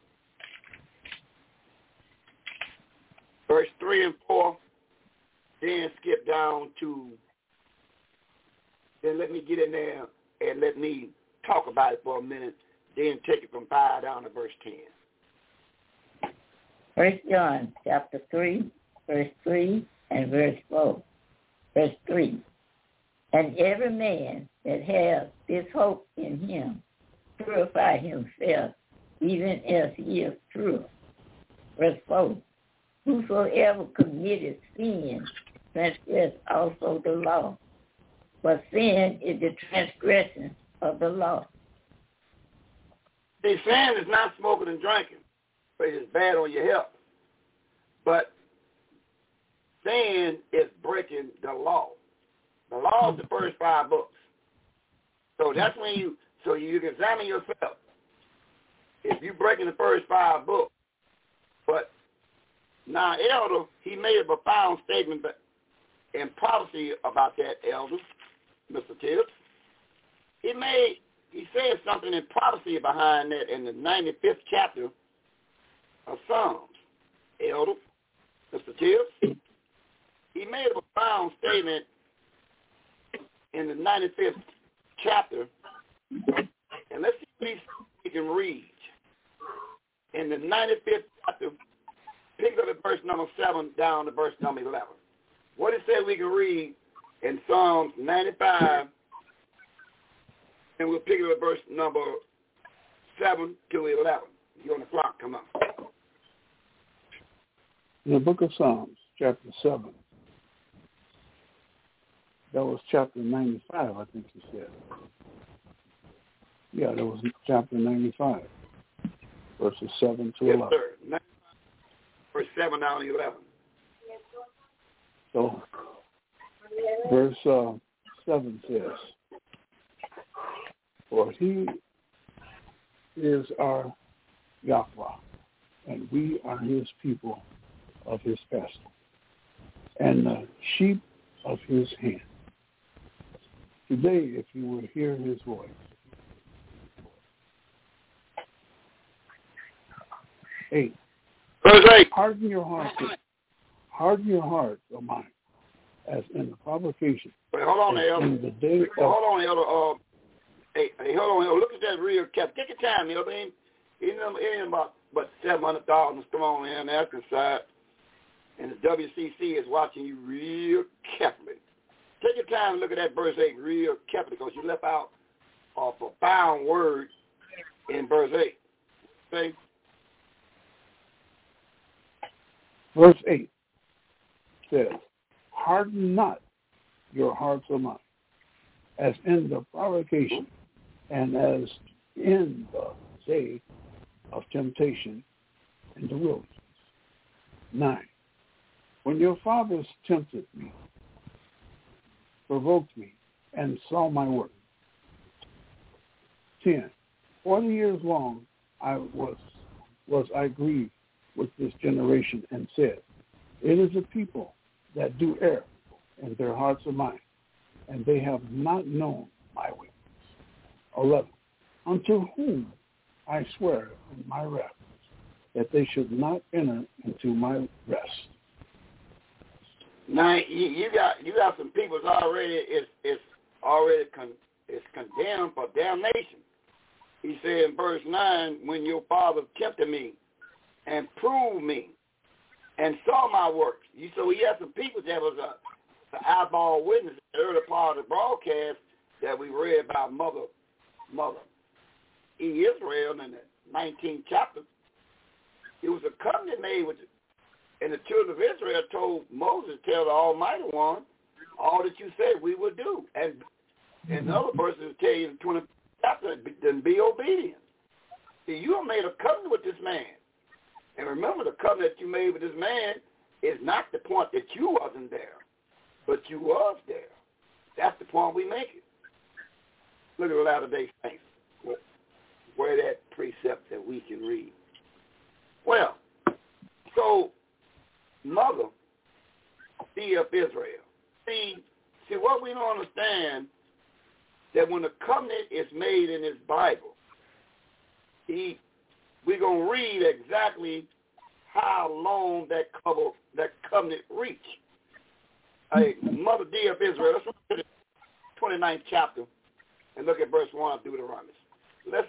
Verse 3 and 4, then skip down to, then let me get in there and let me talk about it for a minute, then take it from 5 down to verse 10. 1 John, chapter 3, verse 3 and verse 4. Verse 3. And every man that has this hope in him purify himself, even as he is pure. Verse 4. Whosoever committed sin transgress also the law, but sin is the transgression of the law. See, sin is not smoking and drinking, but it's bad on your health. But sin is breaking the law. The law is the first 5 books. So that's when you can examine yourself. If you're breaking the first 5 books, but now Elder, he made a profound statement in prophecy about that, Elder, Mr. Tibbs. He said something in prophecy behind that in the 95th chapter of Psalms, Elder, Mr. Tibbs. He made a profound statement in the 95th chapter, and let's see if we can read. In the 95th chapter, pick up at verse number 7 down to verse number 11. What it said we can read in Psalms 95, and we'll pick it up at verse number 7 to 11. You on the clock, come on. In the book of Psalms, chapter 7, that was chapter 95, I think you said. Yeah, that was chapter 95, verses 7 to 11. Yes, sir. Verse 7 down to 11. So, verse 7 says, for he is our Yahweh, and we are his people of his pasture, and the sheep of his hand. Today, if you would hear his voice, Verse 8. harden your heart, O mine, as in the provocation. Wait, hold on, Elder. In the day of, hold on, Elder. Hey, hold on, Elder. Look at that real cap. Take your time, Elder. Ain't about 700,000 strong in the African side, and the WCC is watching you real carefully. Take your time and look at that verse 8 real carefully, because you left out a profound word in verse 8. See? Verse 8 says, harden not your hearts O mine, as in the provocation, and as in the day of temptation in the wilderness. 9. When your fathers tempted me, provoked me, and saw my work. 10. 40 years long I was I grieved with this generation, and said, It is a people that do err in their hearts of mine, and they have not known my ways. 11. Unto whom I swear in my wrath that they should not enter into my rest. Now you got some people already condemned for damnation. He said in verse 9, when your father tempted me and proved me and saw my works. So he had some people that was an eyeball witness in the early part of the broadcast that we read about Mother Israel in the 19th chapter. It was a covenant made with, and the children of Israel told Moses, tell the Almighty One, all that you said we would do. And the other verses tell you in the 20th chapter, then be obedient. See, you have made a covenant with this man. And remember, the covenant you made with this man is not the point that you wasn't there, but you was there. That's the point we make it. Look at the Latter-day Saints, where that precept that we can read. Well, so Mother, see of Israel. See what we don't understand, that when the covenant is made in this Bible, we're going to read exactly how long that covenant reached. Mother D of Israel, let's look at the 29th chapter and look at verse 1 of Deuteronomy. Let's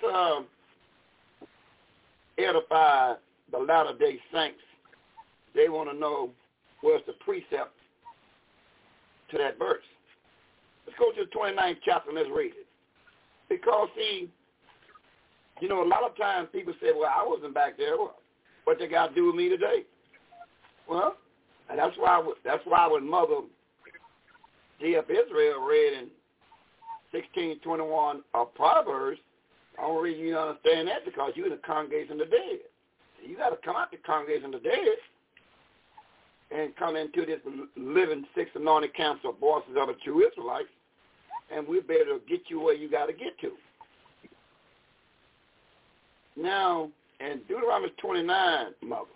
edify the Latter-day Saints. They want to know where's the precept to that verse. Let's go to the 29th chapter and let's read it. Because, see, a lot of times people say, well, I wasn't back there. What they got to do with me today? Well, and that's why when Mother D of Israel read in 16:21 of Proverbs, the only reason you don't understand that because you're in the congregation of the dead. You got to come out the congregation of the dead and come into this living six anointed council of voices of the true Israelites, and we'll be able to get you where you got to get to. Now, in Deuteronomy 29, Mother,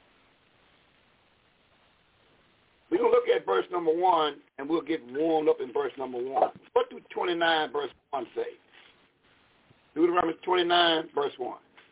we're going to look at verse number 1, and we'll get warmed up in verse number 1. What do 29 verse 1 say? Deuteronomy 29 verse 1.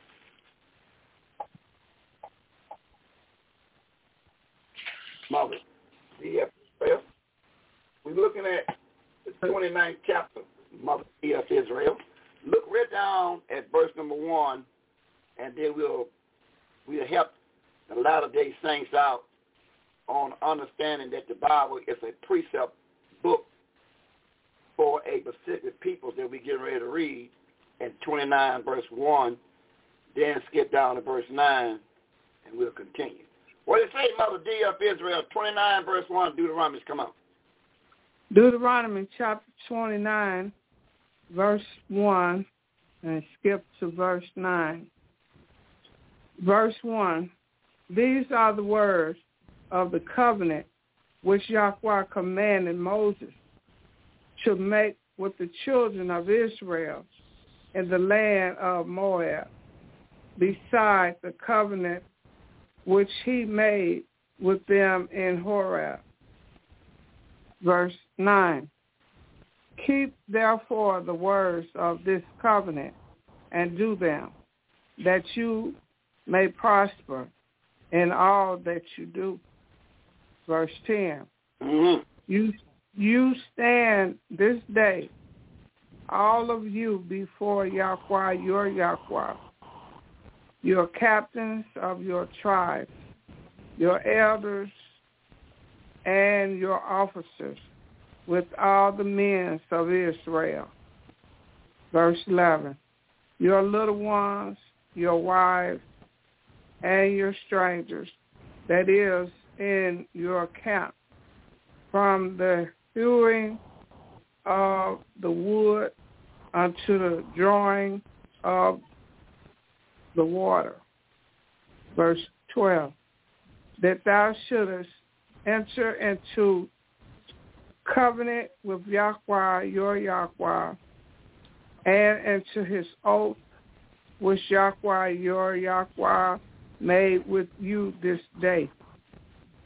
Mother, Israel. We're looking at the 29th chapter, Mother of Israel. Look right down at verse number 1, and then we'll help the Latter-day Saints out on understanding that the Bible is a precept book for a specific people that we get ready to read in 29 verse 1, then skip down to verse 9, and we'll continue. What does it say, Mother D of Israel, 29 verse 1, Deuteronomy, come on. Deuteronomy chapter 29, verse 1, and skip to verse 9. Verse 1, these are the words of the covenant which Yahweh commanded Moses to make with the children of Israel in the land of Moab, beside the covenant which he made with them in Horeb. Verse 9, keep therefore the words of this covenant and do them, that you may prosper in all that you do. Verse 10, you stand this day, all of you, before Yahweh, your Yahweh, your captains of your tribes, your elders, and your officers, with all the men of Israel. Verse 11, your little ones, your wives, and your strangers, that is, in your camp, from the hewing of the wood unto the drawing of the water. Verse 12, that thou shouldest enter into covenant with Yahweh, your Yahweh, and into his oath, which Yahweh, your Yahweh, made with you this day.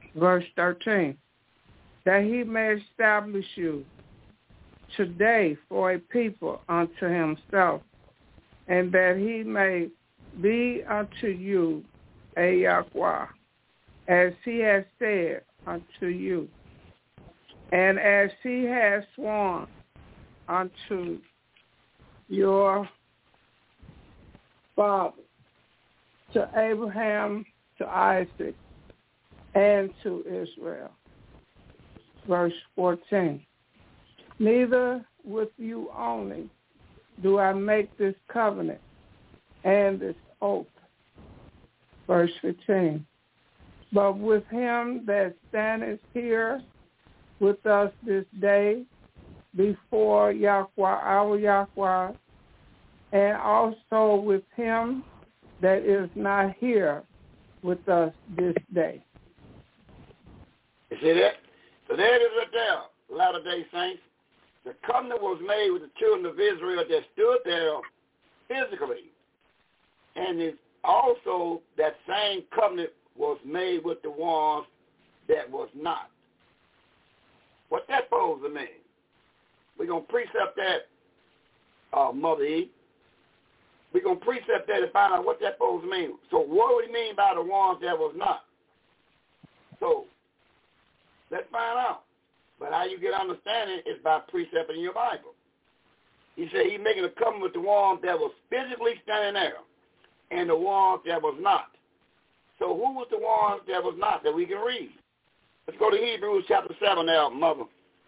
Verse 13, that he may establish you today for a people unto himself, and that he may be unto you a Yahweh, as he has said unto you, and as he has sworn unto your father, to Abraham, to Isaac, and to Israel. Verse 14, neither with you only do I make this covenant and this oath. Verse 15, but with him that standeth here with us this day before Yahweh, our Yahweh, and also with him that is not here with us this day. You see that? So there it is right there, Latter-day Saints. The covenant was made with the children of Israel that stood there physically. And also that same covenant was made with the ones that was not. What that supposed to mean? We're going to precept that, Mother E. We're going to precept that and find out what that supposed to mean. So what do we mean by the ones that was not? So let's find out. But how you get understanding is by precepting your Bible. He said he's making a covenant with the ones that was physically standing there and the ones that was not. So who was the ones that was not that we can read? Let's go to Hebrews chapter 7 now, Mother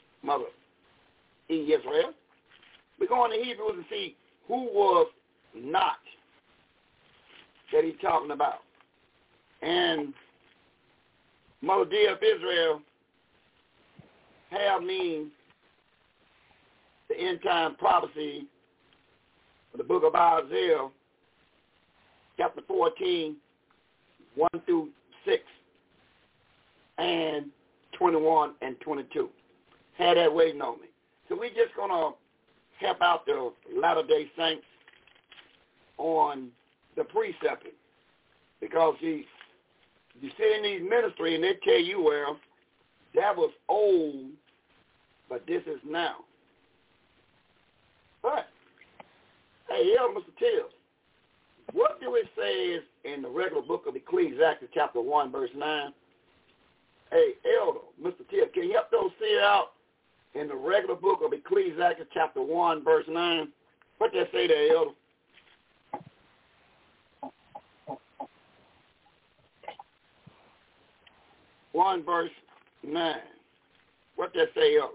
E. Israel. We're going to Hebrews and see who was not that he's talking about. And Mother D of Israel have means the end time prophecy of the book of Isaiah, chapter 14, 1 through 6, and 21 and 22. Had that waiting on me. So we're just going to help out the Latter-day Saints on the precepting. Because you sit in these ministry and they tell you, well, that was old, but this is now. But, hey, Mr. Tills, what do it say in the regular book of Ecclesiastes, chapter 1, verse 9? Hey, Elder, Mr. Tills, can you help those see it out in the regular book of Ecclesiastes, chapter 1, verse 9? What does that say there, Elder? One verse 9. What does that say, Elder?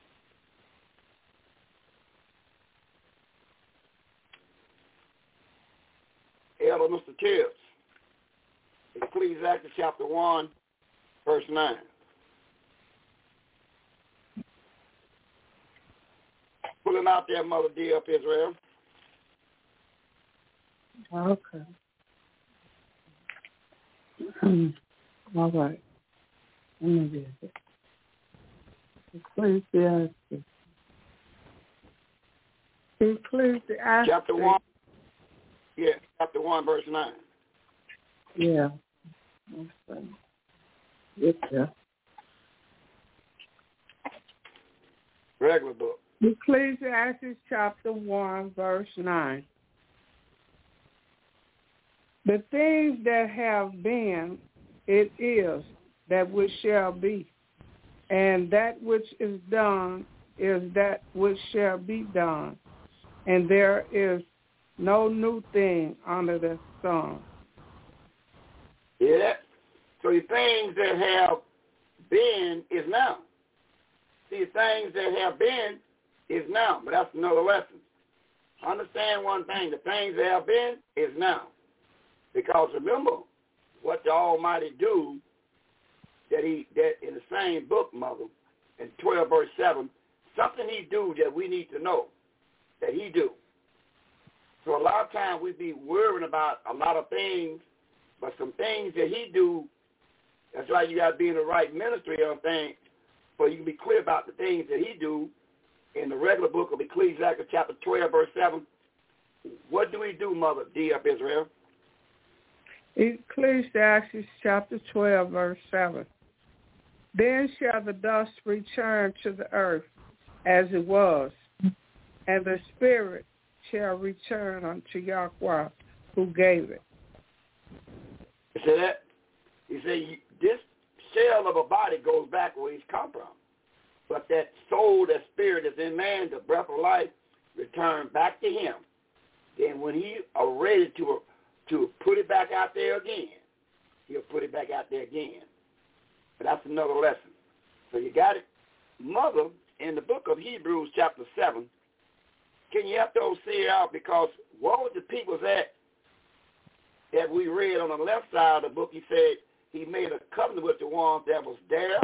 Elder, Mr. Tibbs. Ecclesiastes chapter 1, verse 9. Pull him out there, Mother D of Israel. Okay. All right. Let me get it. Ecclesiastes. Chapter 1. Yeah, chapter 1, verse 9. Yeah. Okay. Yeah. Regular book. Ecclesiastes chapter 1, verse 9. The things that have been, it is that which shall be, and that which is done is that which shall be done, and there is no new thing under the sun. Yeah. So the things that have been is now. See, things that have been is now, but that's another lesson. Understand one thing: the things that have been is now, because remember what the Almighty do. That in the same book, Mother, in 12 verse 7, something he do that we need to know that he do. So a lot of times we be worrying about a lot of things, but some things that he do, that's why you got to be in the right ministry of things, so you can be clear about the things that he do in the regular book of Ecclesiastes chapter 12 verse 7. What do we do, Mother D of Israel? Ecclesiastes chapter 12 verse 7. Then shall the dust return to the earth as it was, and the spirit shall return unto Yahweh who gave it. You see that? He said this shell of a body goes back where he's come from. But that soul, that spirit is in man, the breath of life, return back to him. Then when he are ready to put it back out there again, he'll put it back out there again. But that's another lesson. So you got it. Mother, in the book of Hebrews chapter 7, can you help those see it out? Because what was the people's that we read on the left side of the book? He said he made a covenant with the ones that was there.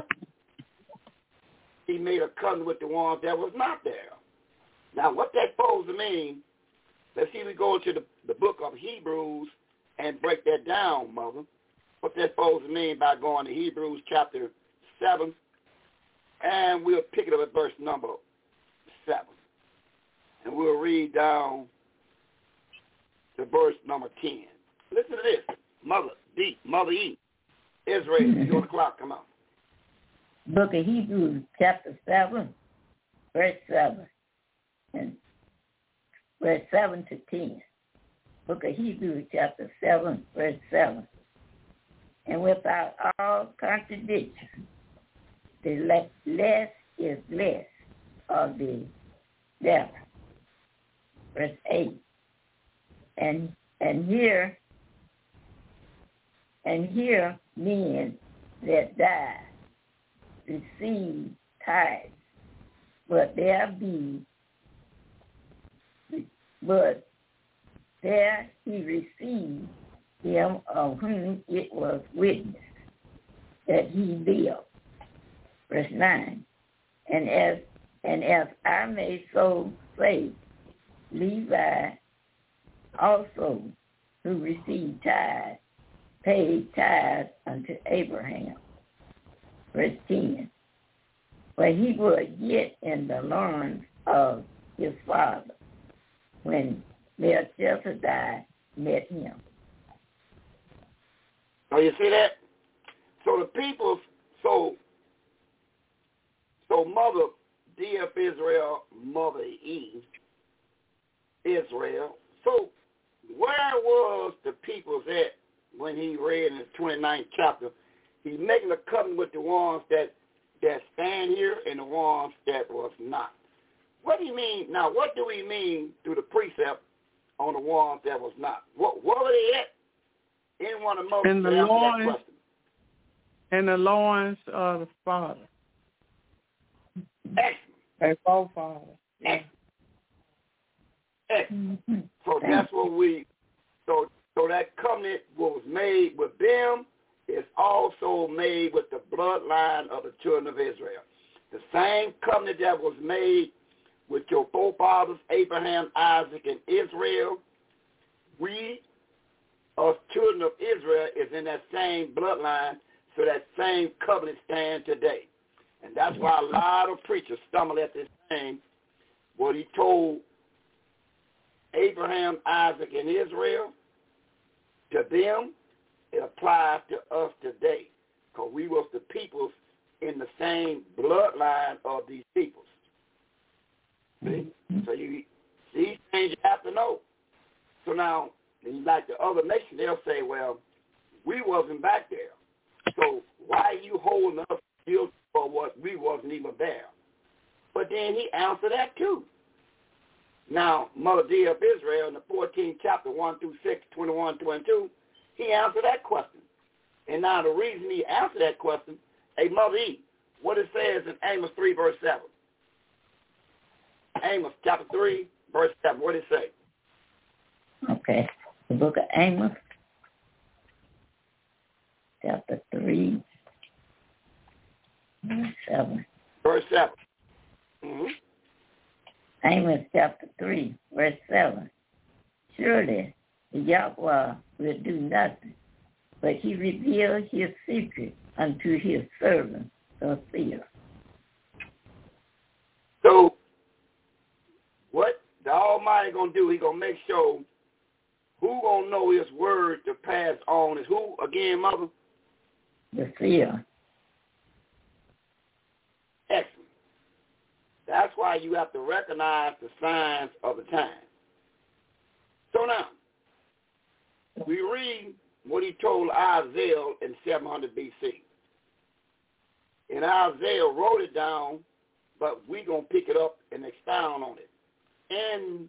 He made a covenant with the ones that was not there. Now, what that supposed to mean, let's see, we go into the book of Hebrews and break that down, Mother. What that supposed to mean by going to Hebrews chapter 7, and we'll pick it up at verse number 7. And we'll read down to verse number 10. Listen to this. Mother E. Israel, you on the clock, come on. Book of Hebrews, chapter 7, verse 7. And verse 7 to 10. Book of Hebrews, chapter 7, verse 7. And without all contradiction, the less is less of the devil. Verse 8. And here men that die receive tithes, but there he received them of whom it was witnessed that he lived. Verse 9. And as I may so say, Levi also, who received tithes, paid tithes unto Abraham. Verse 10. But he was yet in the loins of his father when Melchizedek met him. So you see that? So the people, so Mother D.F. Israel, Mother E. Israel. So where was the people's at when he read in the 29th chapter? He's making a covenant with the ones that stand here and the ones that was not. What do you mean? Now, what do we mean through the precept on the ones that was not? What were they at? Anyone of Moses in the loins, in the loins of the Father. Excellent. They both Father. Excellent. Excellent. So that's what so that covenant was made with them is also made with the bloodline of the children of Israel. The same covenant that was made with your forefathers, Abraham, Isaac, and Israel, we, as children of Israel, is in that same bloodline, so that same covenant stands today. And that's why a lot of preachers stumble at this thing, what he told Abraham, Isaac, and Israel, to them, it applies to us today, because we was the peoples in the same bloodline of these peoples. See? So these things you have to know. So now, like the other nation, they'll say, well, we wasn't back there. So why are you holding us guilty for what we wasn't even there? But then he answered that too. Now, Mother D of Israel in the 14th chapter, 1 through 6, 21, 22, he answered that question. And now the reason he answered that question, hey, Mother E, what it says in Amos 3, verse 7. Amos chapter 3, verse 7, what did it say? Okay. The book of Amos, chapter 3, verse 7. Verse 7. Mm-hmm. Amos chapter 3, verse 7. Surely the Yahweh will do nothing, but he revealed his secret unto his servant, the seer. So, what the Almighty going to do, he going to make sure who going to know his word to pass on is who, again, Mother? The seer. That's why you have to recognize the signs of the time. So now, we read what he told Isaiah in 700 B.C. And Isaiah wrote it down, but we're going to pick it up and expound on it. In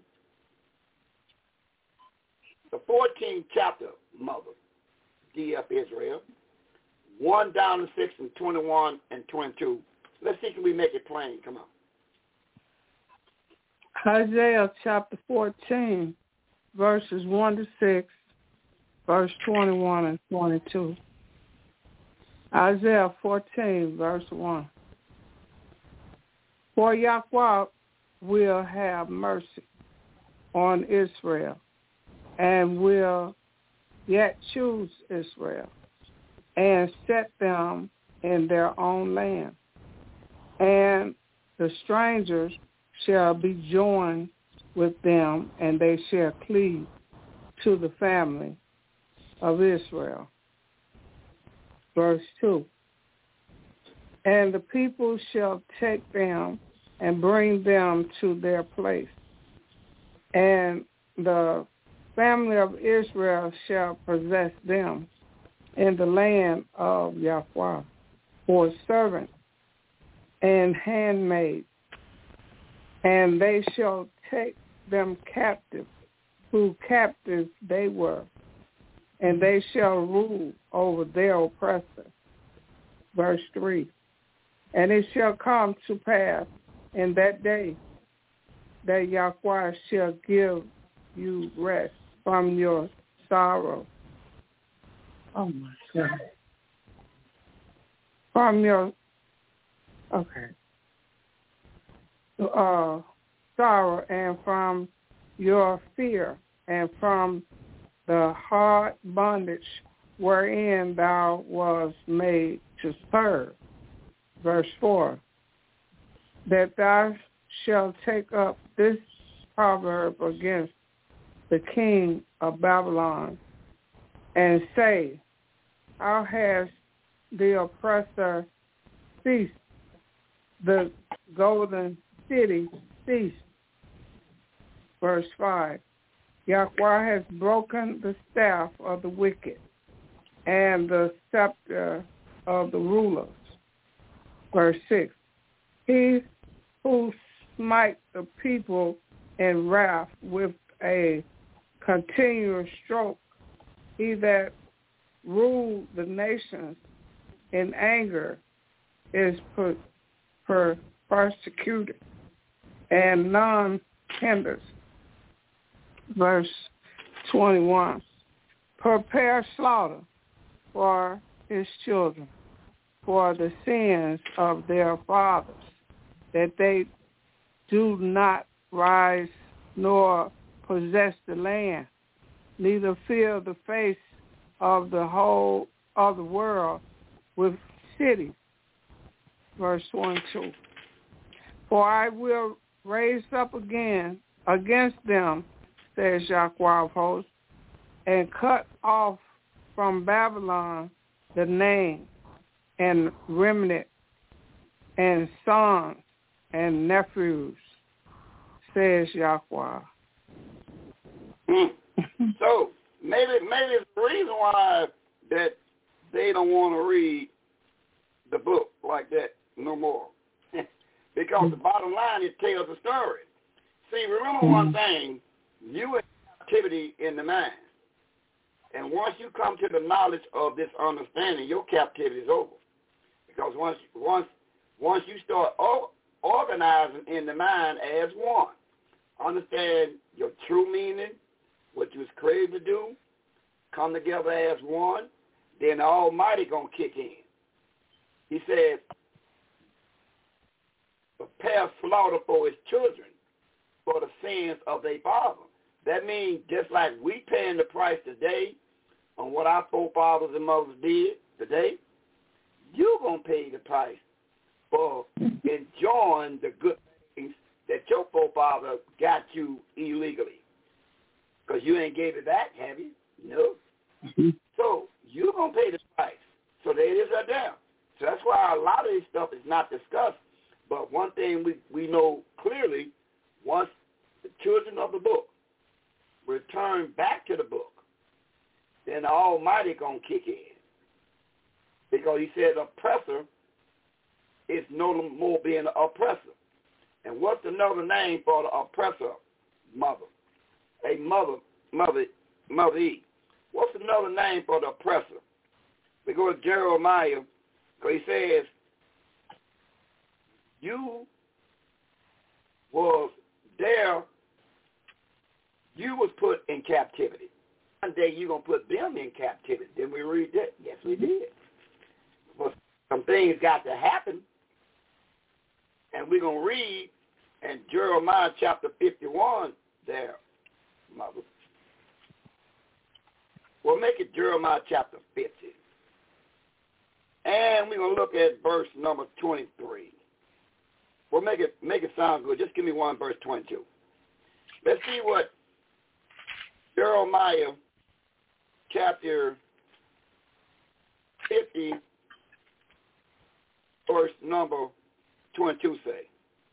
the 14th chapter, Mother, D.F. Israel, 1 down to 6 and 21 and 22. Let's see, can we make it plain? Come on. Isaiah chapter 14, verses 1 to 6, verse 21 and 22. Isaiah 14, verse 1. For Yahweh will have mercy on Israel and will yet choose Israel and set them in their own land. And the strangers shall be joined with them, and they shall cleave to the family of Israel. Verse 2. And the people shall take them and bring them to their place. And the family of Israel shall possess them in the land of Yahweh for servants and handmaids. And they shall take them captive, who captives they were, and they shall rule over their oppressor. Verse 3. And it shall come to pass in that day that Yahweh shall give you rest from your sorrow. Oh, my God. From your, sorrow and from your fear and from the hard bondage wherein thou was made to serve. Verse 4, that thou shalt take up this proverb against the king of Babylon and say, how has the oppressor ceased, the golden city ceased. Verse 5, Yahweh has broken the staff of the wicked and the scepter of the rulers. Verse 6, he who smite the people in wrath with a continuous stroke, he that ruled the nations in anger is persecuted, and none hinders. Verse 21, prepare slaughter for his children, for the sins of their fathers, that they do not rise nor possess the land, neither fill the face of the whole of the world with cities. Verse 22, for I will raise up again against them, says Yahweh of hosts, and cut off from Babylon the name and remnant and sons and nephews, says Yahweh. So maybe it's the reason why that they don't want to read the book like that no more. Because the bottom line, it tells a story. See, remember one thing, you in captivity in the mind. And once you come to the knowledge of this understanding, your captivity is over. Because once you start organizing in the mind as one, understand your true meaning, what you was created to do, come together as one, then the Almighty going to kick in. He says, prepare slaughter for his children for the sins of their father. That means just like we paying the price today on what our forefathers and mothers did today, you're going to pay the price for enjoying the good things that your forefather got you illegally. Because you ain't gave it back, have you? No. So you're going to pay the price. So there it is right there. So that's why a lot of this stuff is not discussed, But one thing we know clearly, once the children of the book return back to the book, then the Almighty going to kick in. Because he said oppressor is no more being an oppressor. And what's another name for the oppressor? Mother. A mother Eve. What's another name for the oppressor? We go to Jeremiah, because he says, you was there, you was put in captivity. One day you're going to put them in captivity. Didn't we read that? Yes, we did. But some things got to happen. And we're going to read in Jeremiah chapter 51 there, Mother. We'll make it Jeremiah chapter 50. And we're going to look at verse number 23. We'll make it sound good. Just give me one verse 22. Let's see what Jeremiah chapter 50, verse number 22 say.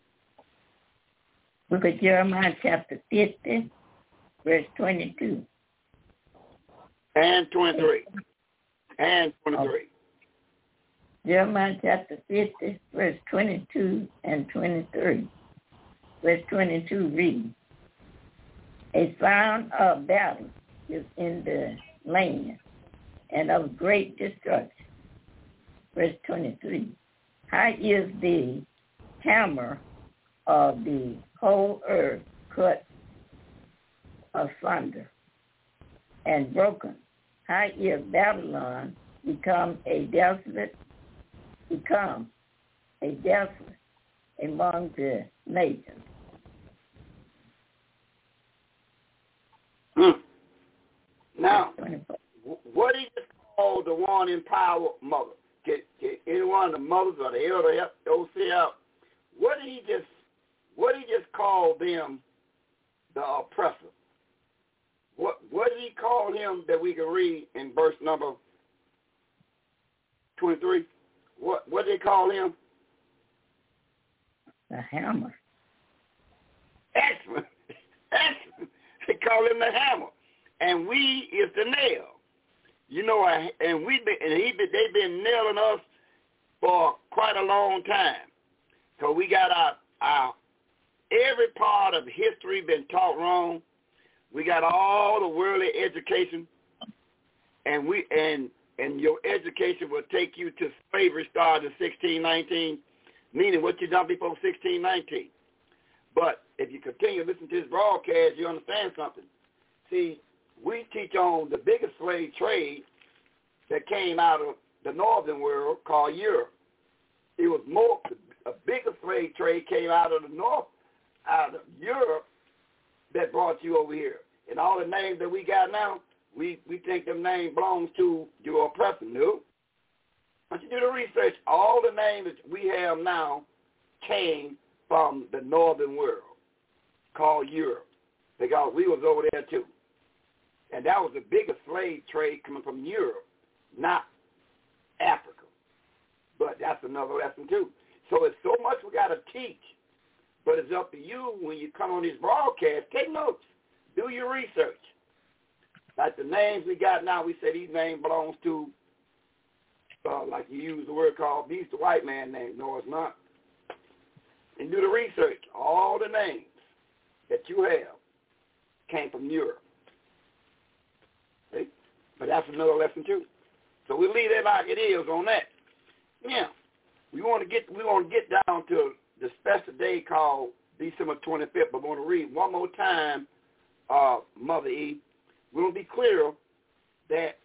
Look at Jeremiah chapter 50, verse 22. And 23. And 23. Okay. Jeremiah chapter 50, verse 22 and 23. Verse 22 reads, a sound of battle is in the land and of great destruction. Verse 23, how is the hammer of the whole earth cut asunder and broken? How is Babylon become a desolate among the nations? Now, what do you call the one in power, mother? Can any one of the mothers or the elder OCL, what did he just call them the oppressor? What did he call him that we can read in verse number 23? What did they call him? The hammer. Excellent. They call him the hammer. And we is the nail. You know, and they've been nailing us for quite a long time. So we got our every part of history been taught wrong. We got all the worldly education, and your education will take you to slavery started in 1619, meaning what you done before 1619. But if you continue to listen to this broadcast, you understand something. See, we teach on the biggest slave trade that came out of the northern world called Europe. It was a bigger slave trade came out of the north, out of Europe, that brought you over here. And all the names that we got now, we think them names belongs to your oppressor. No. Once you do the research, all the names that we have now came from the northern world called Europe, because we was over there too. And that was the biggest slave trade coming from Europe, not Africa. But that's another lesson too. So it's so much we got to teach, but it's up to you when you come on these broadcasts, take notes, do your research. Like the names we got now, we say these names belongs to, like you use the word called, these the white man name. No, it's not. And do the research. All the names that you have came from Europe. See? But that's another lesson too. So we leave it like it is on that. Yeah. We want to get down to the special day called December 25th, but we want to read one more time, Mother E. We want to be clear that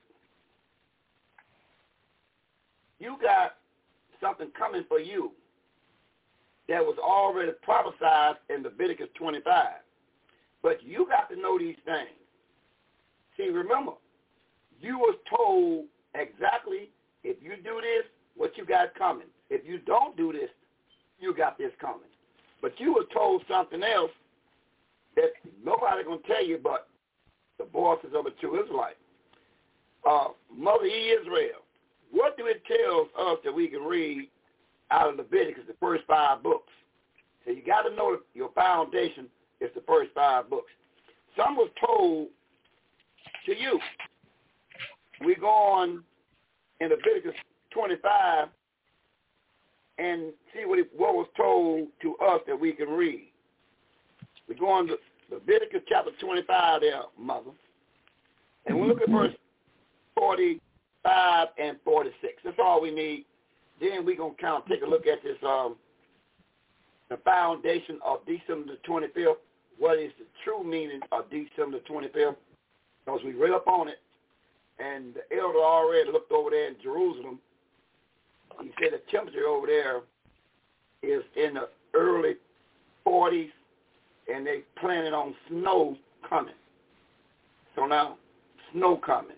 you got something coming for you that was already prophesied in Leviticus 25. But you got to know these things. See, remember, you was told exactly if you do this, what you got coming. If you don't do this, you got this coming. But you were told something else that nobody going to tell you but the voices of a true Israelite. Mother E. Israel, what do it tell us that we can read out of Leviticus, the first 5 books. So you got to know that your foundation is the first 5 books. Some was told to you. We go on in Leviticus 25 and see what was told to us that we can read. We go on to Leviticus chapter 25 there, Mother. And we'll look at verse 45 and 46. That's all we need. Then we're going to take a look at this, the foundation of December the 25th. What is the true meaning of December the 25th? Because we read up on it, and the elder already looked over there in Jerusalem. He said the temperature over there is in the early 40s, and they planning on snow coming. So now, snow coming.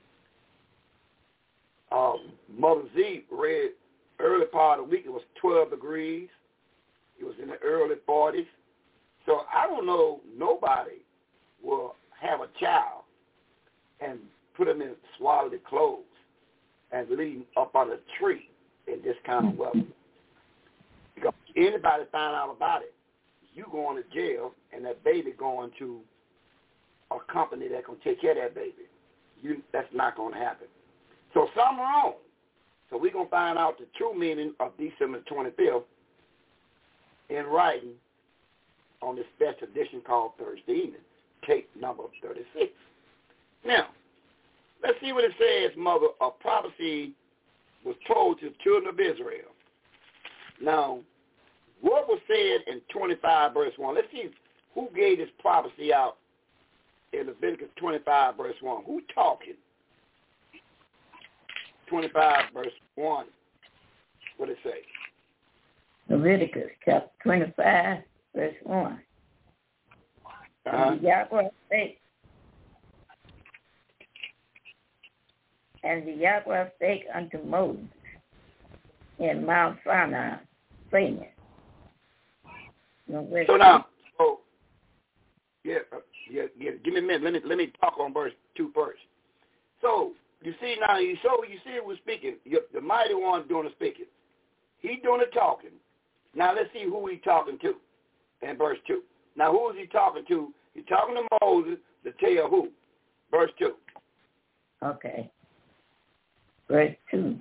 Mother Z read early part of the week, it was 12 degrees. It was in the early 40s. So I don't know, nobody will have a child and put them in swaddling clothes and leave them up on a tree in this kind of weather. Because anybody find out about it, you going to jail and that baby going to a company that can take care of that baby. That's not going to happen. So something wrong. So we're going to find out the true meaning of December 25th in writing on this special edition called Thursday Evening, tape number 36. Now, let's see what it says, Mother. A prophecy was told to the children of Israel. Now, what was said in 25 verse 1? Let's see who gave this prophecy out in Leviticus 25 verse 1. Who talking? 25 verse 1. What did it say? Leviticus chapter 25 verse 1. And Yahweh spake unto Moses in Mount Sinai, saying. So now, give me a minute. Let me talk on verse 2 first. So you see now, you see who's speaking. The mighty one doing the speaking. He doing the talking. Now let's see who he talking to in verse 2. Now who is he talking to? He's talking to Moses to tell who. Verse 2. Okay. Verse 2.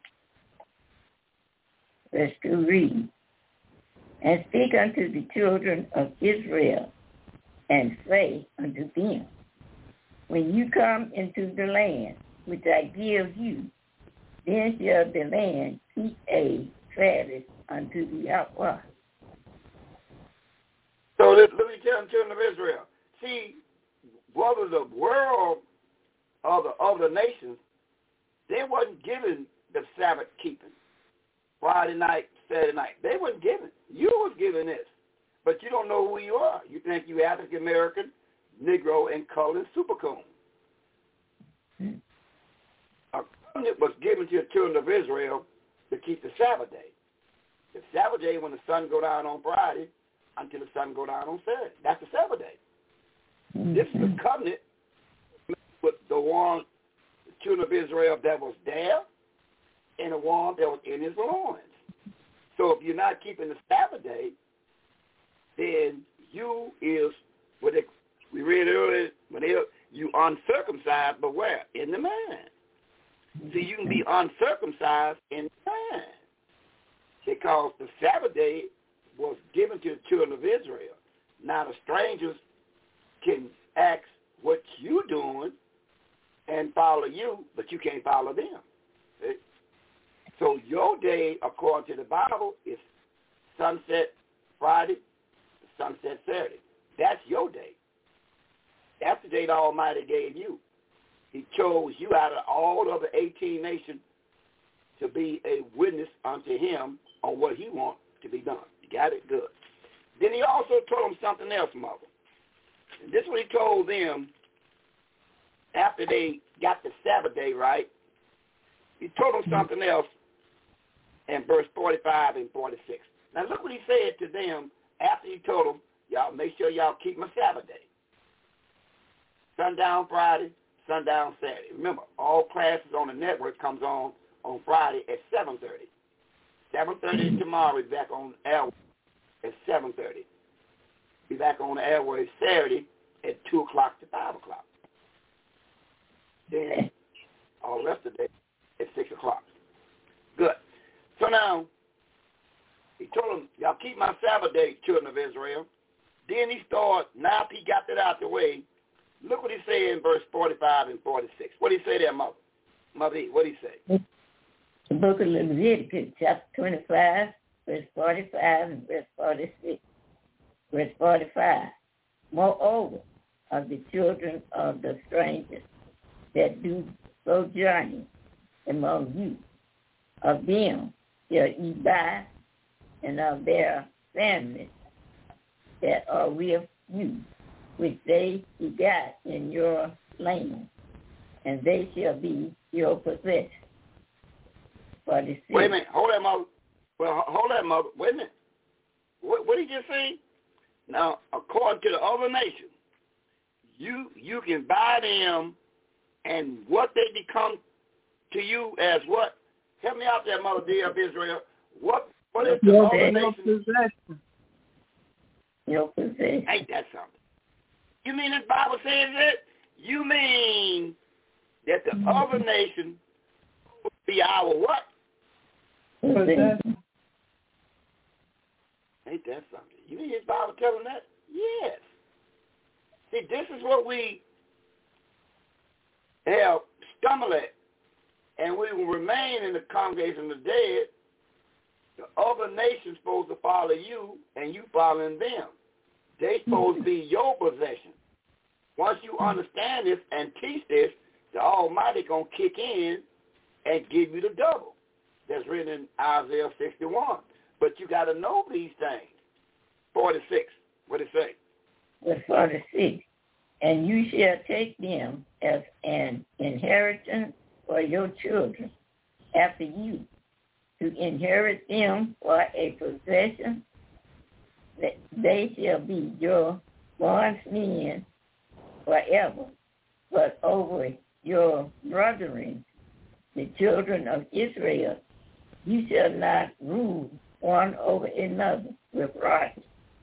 Verse 2 reads, and speak unto the children of Israel, and say unto them, when you come into the land which I give you, then shall the land keep a Sabbath unto the Yahweh. So let me tell the children of Israel. See, whether the world or the other nations, they wasn't given the Sabbath keeping. Friday night, Saturday night. They wasn't given. You was given this. But you don't know who you are. You think you African American, Negro, and colored supercoon. A covenant was given to the children of Israel to keep the Sabbath day. The Sabbath day when the sun go down on Friday until the sun go down on Saturday. That's the Sabbath day. This is the covenant with the one, the children of Israel that was there and the one that was in his loins. So if you're not keeping the Sabbath day, then you is what we read earlier, you uncircumcised, but where? In the mind. So you can be uncircumcised in the mind. Because the Sabbath day was given to the children of Israel. Now the strangers can ask what you doing and follow you, but you can't follow them. See? So your day, according to the Bible, is sunset Friday, sunset Saturday. That's your day. That's the day the Almighty gave you. He chose you out of all of the 18 nations to be a witness unto him on what he wants to be done. You got it? Good. Then he also told them something else, Mother. And this is what he told them after they got the Sabbath day right. He told them something else in verse 45 and 46. Now look what he said to them after he told them, y'all make sure y'all keep my Sabbath day. Sundown Friday, sundown Saturday. Remember, all classes on the network comes on Friday at 7:30. 7:30 tomorrow. We'll be back on air at 7:30. Be back on the airways Saturday at 2 o'clock to 5 o'clock. Then all the rest of the day at 6 o'clock. Good. So now, he told them, y'all keep my Sabbath day, children of Israel. Then he started, now he got that out the way, look what he said in verse 45 and 46. What did he say there, Mother? Mother, what did he say? The book of Leviticus, chapter 25, verse 45 and verse 46. Verse 45. Moreover, of the children of the strangers that do sojourning among you, of them shall ye buy, and of their families that are with you, which they begot in your land, and they shall be your possession. 46. Wait a minute. Hold that, Mother. Well, hold that, Mother. Wait a minute. What did you just say? Now, according to the other nations, you can buy them, and what they become to you as what? Help me out there, Mother dear of Israel. What is the other nation? Your possession. Ain't that something? You mean this Bible says it? You mean that the other nation will be our what? Possession. Ain't that something? You mean his Bible telling that? Yes. See, this is what we have stumbled at, and we will remain in the congregation of the dead. The other nation's supposed to follow you, and you following them. They supposed to be your possession. Once you understand this and teach this, the Almighty going to kick in and give you the double. That's written in Isaiah 61. But you got to know these things. 46. What did it say? Verse 46. And you shall take them as an inheritance for your children after you, to inherit them for a possession, that they shall be your bondsmen forever. But over your brethren, the children of Israel, you shall not rule one over another with right.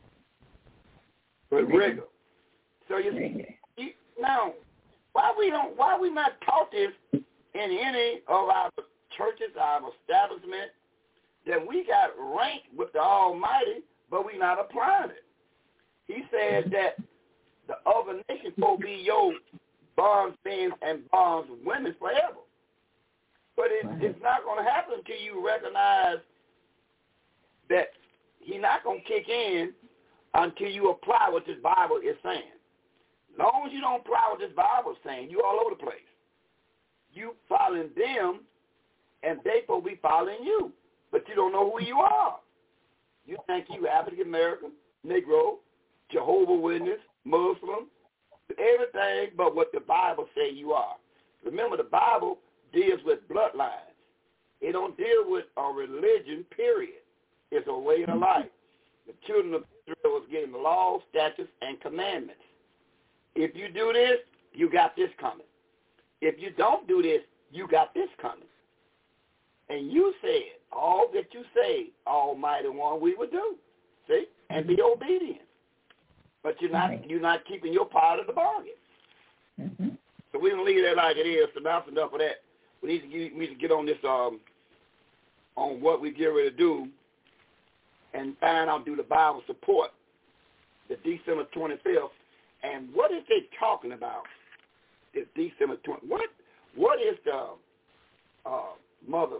With rigor. So now, why we not taught this in any of our churches, our establishment, that we got ranked with the Almighty, but we not applying it? He said that the other nations will be your bondsmen and bondswomen forever. But it's not going to happen until you recognize that he's not going to kick in until you apply what this Bible is saying. As long as you don't apply what this Bible is saying, you all over the place. You following them, and they will be following you. But you don't know who you are. You think you African American, Negro, Jehovah's Witness, Muslim, everything but what the Bible say you are. Remember, the Bible deals with bloodlines. It don't deal with a religion, period. It's a way of life. The children of Israel was given laws, statutes, and commandments. If you do this, you got this coming. If you don't do this, you got this coming. And you said, all that you say, Almighty One, we will do. See? And be obedient. But you're not keeping your part of the bargain. Mm-hmm. So we're going to leave that like it is. So that's enough of that. We need to get on this, on what we get ready to do, and find out, do the Bible support the December 25th. And what is they talking about? It's December 20th. What is the Mother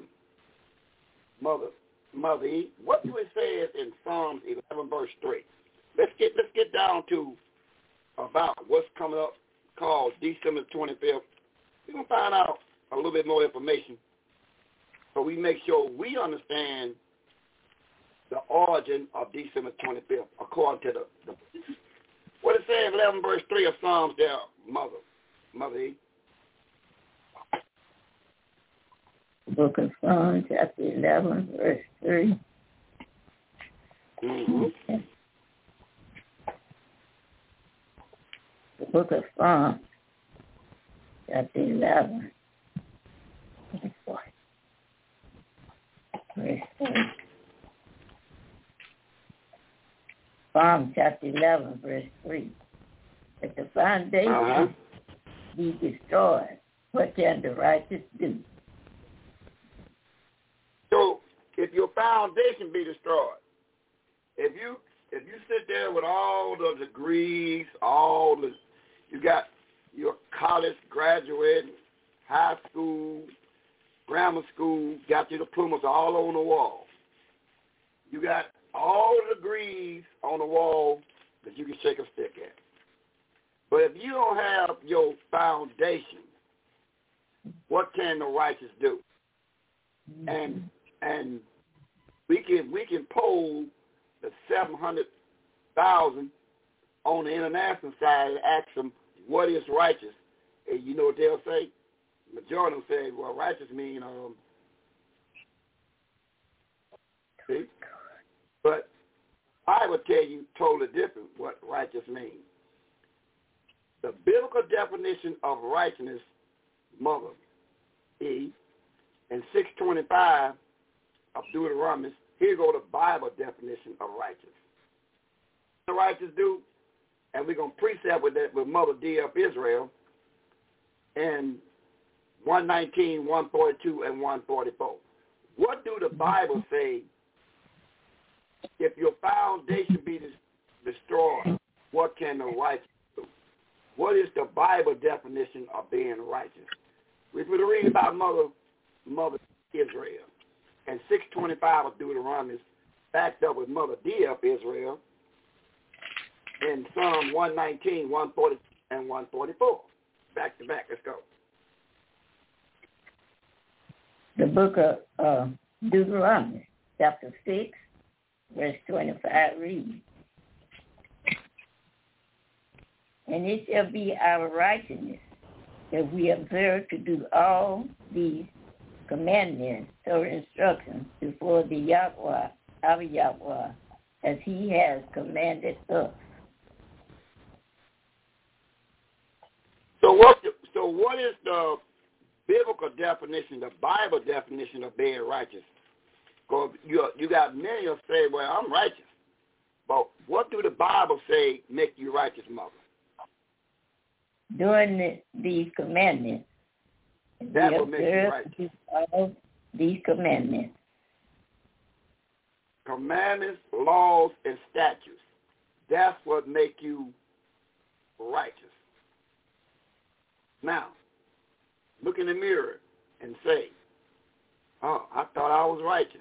E? What do it say in Psalms 11 verse 3? Let's get down to about what's coming up called December 25th. We're going to find out a little bit more information, so we make sure we understand the origin of December 25th according to the what it says, 11 verse 3 of Psalms there, Mother E. Book of Psalms, chapter 11, verse 3. Mm-hmm. Okay. The book of Psalms, chapter 11, verse 3. Psalm chapter 11, verse 3. If the foundation be destroyed, what can the righteous do? So, if your foundation be destroyed, if you sit there with all the degrees, you got your college graduate, high school, grammar school, got your diplomas all on the wall. You got all the degrees on the wall that you can shake a stick at. But if you don't have your foundation, what can the righteous do? And we can poll the 700,000 on the international side and ask them what is righteous, and you know what they'll say? Majority of them say, well, righteous mean see? But I will tell you totally different what righteous means. The biblical definition of righteousness, Mother E, in 625 of Deuteronomy, here go the Bible definition of righteous. What the righteous do, and we're going to precept with that with Mother D of Israel in 119, 142, and 144. What do the Bible say? If your foundation be destroyed, what can the righteous do? What is the Bible definition of being righteous? We're going to read about Mother Israel. And 625 of Deuteronomy backed up with Mother D of Israel in Psalm 119, 140, and 144. Back to back. Let's go. The book of Deuteronomy, chapter 6, verse 25 reads, and it shall be our righteousness that we observe to do all these commandments or instructions before the Yahweh, our Yahweh, as he has commanded us. So what is the biblical definition, the Bible definition of being righteous? Because you got many who say, well, I'm righteous. But what do the Bible say make you righteous, Mother? Doing these commandments. That will make you righteous. All these commandments. Commandments, laws, and statutes. That's what make you righteous. Now, look in the mirror and say, oh, I thought I was righteous.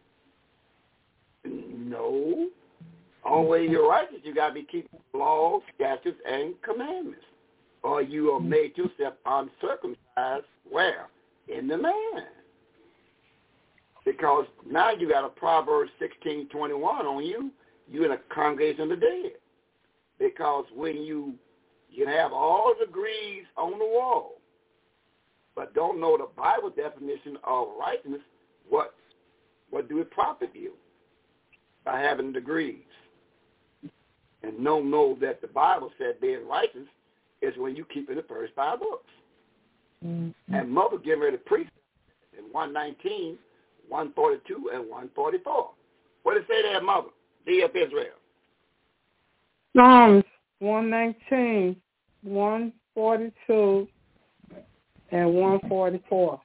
No. Only way you're righteous, you got to be keeping laws, statutes, and commandments. Or you have made yourself uncircumcised, where? In the man. Because now you got a Proverbs 16:21 on you. You're in a congregation of the dead. Because when you have all degrees on the wall, but don't know the Bible definition of righteousness, what do it profit you by having degrees? And don't know that the Bible said being righteous is when you keep in the first 5 books. Mm-hmm. And Mother getting ready to preach in 119, 142, and 144. What did it say there, Mother? D of Israel. Psalms 119, 142, and 144.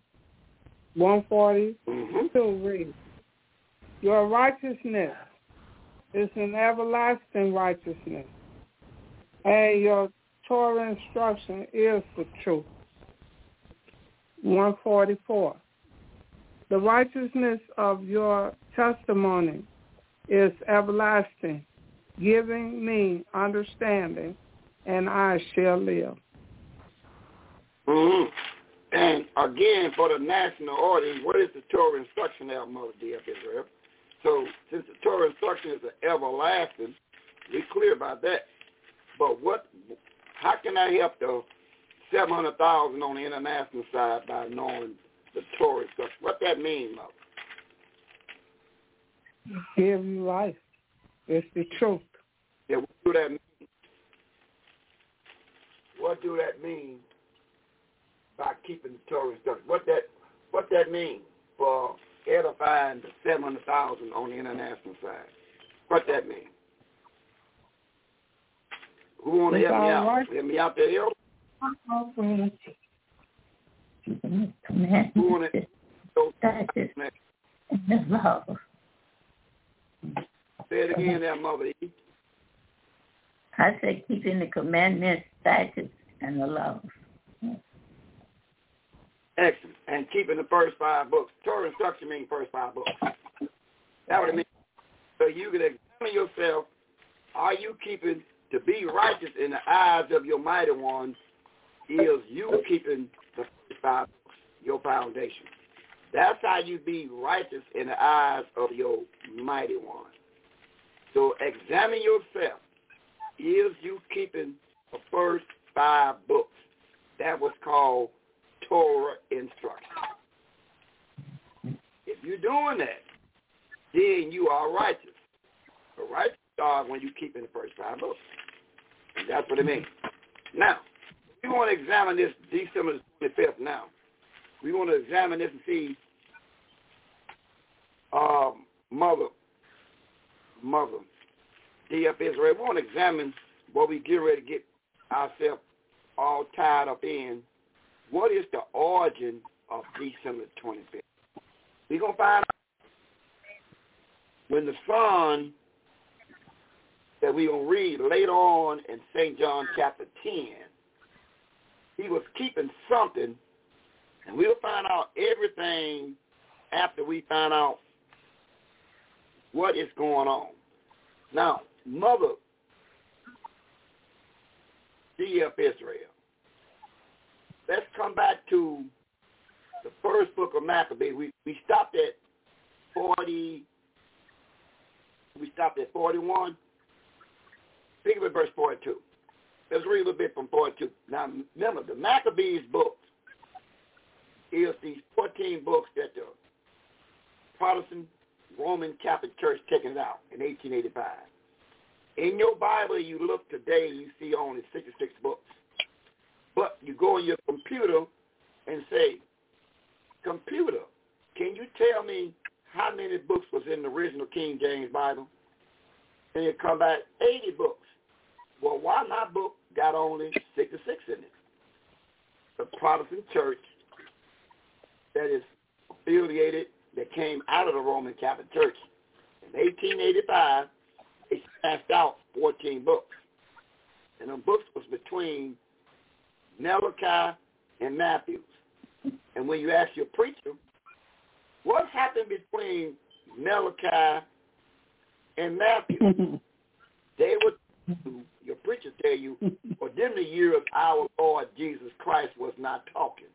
142 reads, your righteousness is an everlasting righteousness, and your Torah instruction is the truth. 144. The righteousness of your testimony is everlasting, giving me understanding, and I shall live. Mm-hmm. And again, for the national audience, what is the Torah instruction there, Mother D of Israel? So since the Torah instruction is an everlasting, we're clear about that. But how can I help the 700,000 on the international side by knowing the Torah instruction? What that mean, Mother? Give you life. It's the truth. Yeah, what do that mean? What do that mean by keeping the Torah instruction? What that mean for edifying the 700,000 on the international side? What that mean? Who want to help me out? Right. Help me out there, Elder. Who want to statutes and the laws. say it again there, Mother E. I said keeping the commandments, statutes, and the laws. Excellent. And keeping the first 5 books. Torah instruction means first 5 books. That what it means. So you can examine yourself. Are you keeping, to be righteous in the eyes of your mighty ones, is you keeping the first 5 books, your foundation. That's how you be righteous in the eyes of your mighty ones. So examine yourself. Is you keeping the first 5 books? That was called Torah instruction. If you're doing that, then you are righteous. The righteous are when you keep in the first 5 books. And that's what it means. Now, we want to examine this December 25th now. We want to examine this and see Mother, D.F. Israel. We want to examine what we get ready to get ourselves all tied up in. What is the origin of December 25th? We're going to find out when the son that we're going to read later on in St. John chapter 10, he was keeping something, and we'll find out everything after we find out what is going on. Now, Mother D.F. Israel, let's come back to the first book of Maccabees. We stopped at 40. We stopped at 41. Think of it, verse 42. Let's read a little bit from 42. Now, remember, the Maccabees book is these 14 books that the Protestant Roman Catholic Church taken it out in 1885. In your Bible, you look today, you see only 66 books. But you go on your computer and say, computer, can you tell me how many books was in the original King James Bible? And it come back 80 books. Well, why my book got only 66 in it? The Protestant Church that is affiliated, that came out of the Roman Catholic Church in 1885, they passed out 14 books. And the books was between Malachi and Matthew. And when you ask your preacher, what happened between Malachi and Matthew? They would, your preacher tell you, for them the year of our Lord Jesus Christ was not talking.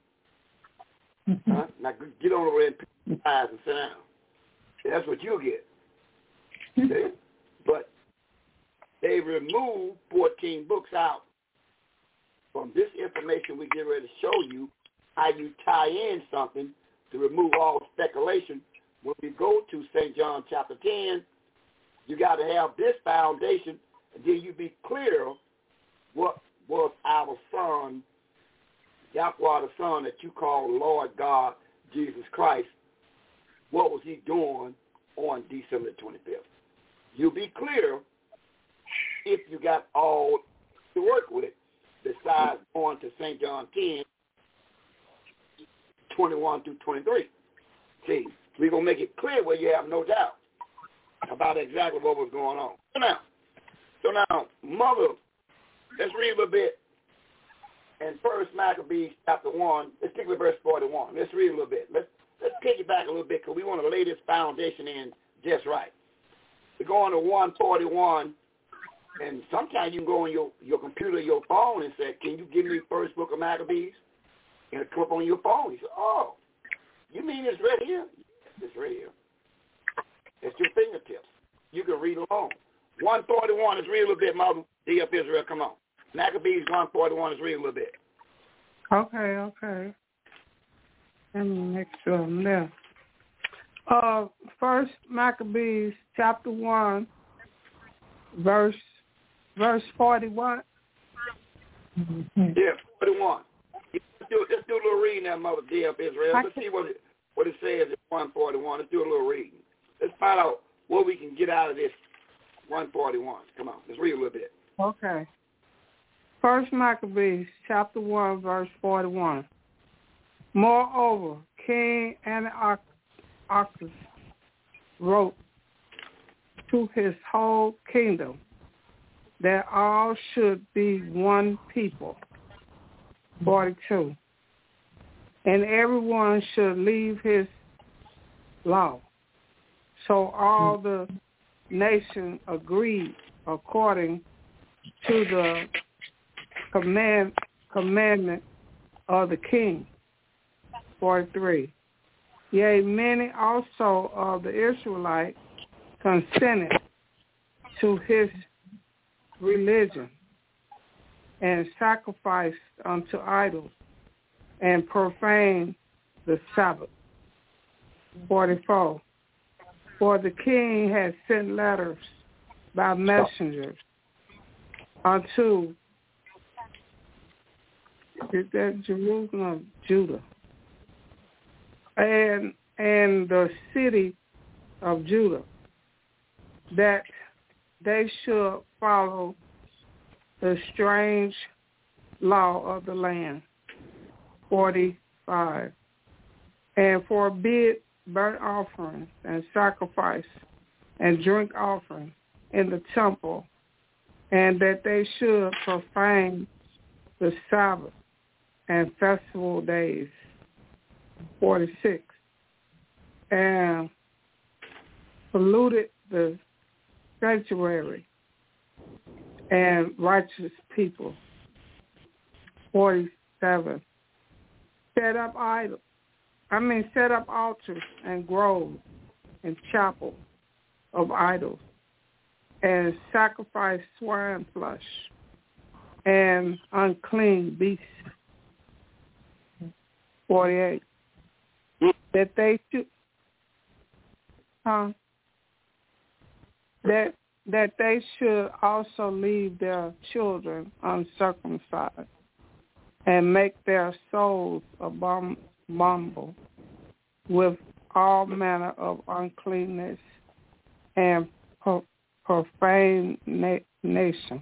Huh? Now get on over and pick your eyes and sit down. That's what you get. Okay? But they removed 14 books out. From this information we get ready to show you how you tie in something to remove all speculation. When we go to St. John chapter 10, you got to have this foundation, and then you be clear what was our son, Yahweh the Son that you call Lord God Jesus Christ, what was he doing on December 25th? You'll be clear if you got all to work with, besides going to St. John 10, 21 through 23. See, we're going to make it clear where you have no doubt about exactly what was going on. So now, Mother, let's read a little bit in 1 Maccabees chapter 1. Let's take verse 41. Let's read a little bit. Let's take it back a little bit because we want to lay this foundation in just right. We're going to 141. And sometimes you can go on your computer, your phone, and say, can you give me the first book of Maccabees? And it'll come up on your phone. You say, oh, you mean it's right here? Yes, it's right here. It's your fingertips. You can read along. 141, let's read a little bit, Mother. D.F. Israel, come on. Maccabees 141, let's read a little bit. Okay. Let me make sure I'm there. First Maccabees chapter 1, verse 41. Yeah, 41. Let's do a little reading now, Mother D.F. Israel. Let's see what it says in 141. Let's do a little reading. Let's find out what we can get out of this 141. Come on, let's read a little bit. Okay. First Maccabees, chapter 1, verse 41. Moreover, King Antiochus wrote to his whole kingdom that all should be one people. 42. And everyone should leave his law. So all the nation agreed according to the commandment of the king. 43. Yea, many also of the Israelites consented to his religion and sacrificed unto idols and profaned the Sabbath. 44. For the king had sent letters by messengers unto Jerusalem, Judah, and the city of Judah, that they should follow the strange law of the land. 45. And forbid burnt offerings and sacrifice and drink offering in the temple, and that they should profane the Sabbath and festival days. 46. And polluted the sanctuary and righteous people. 47. Set up altars and groves and chapels of idols, and sacrifice swine flesh and unclean beasts. 48. That they should, that they should also leave their children uncircumcised and make their souls abominable with all manner of uncleanness and profanation.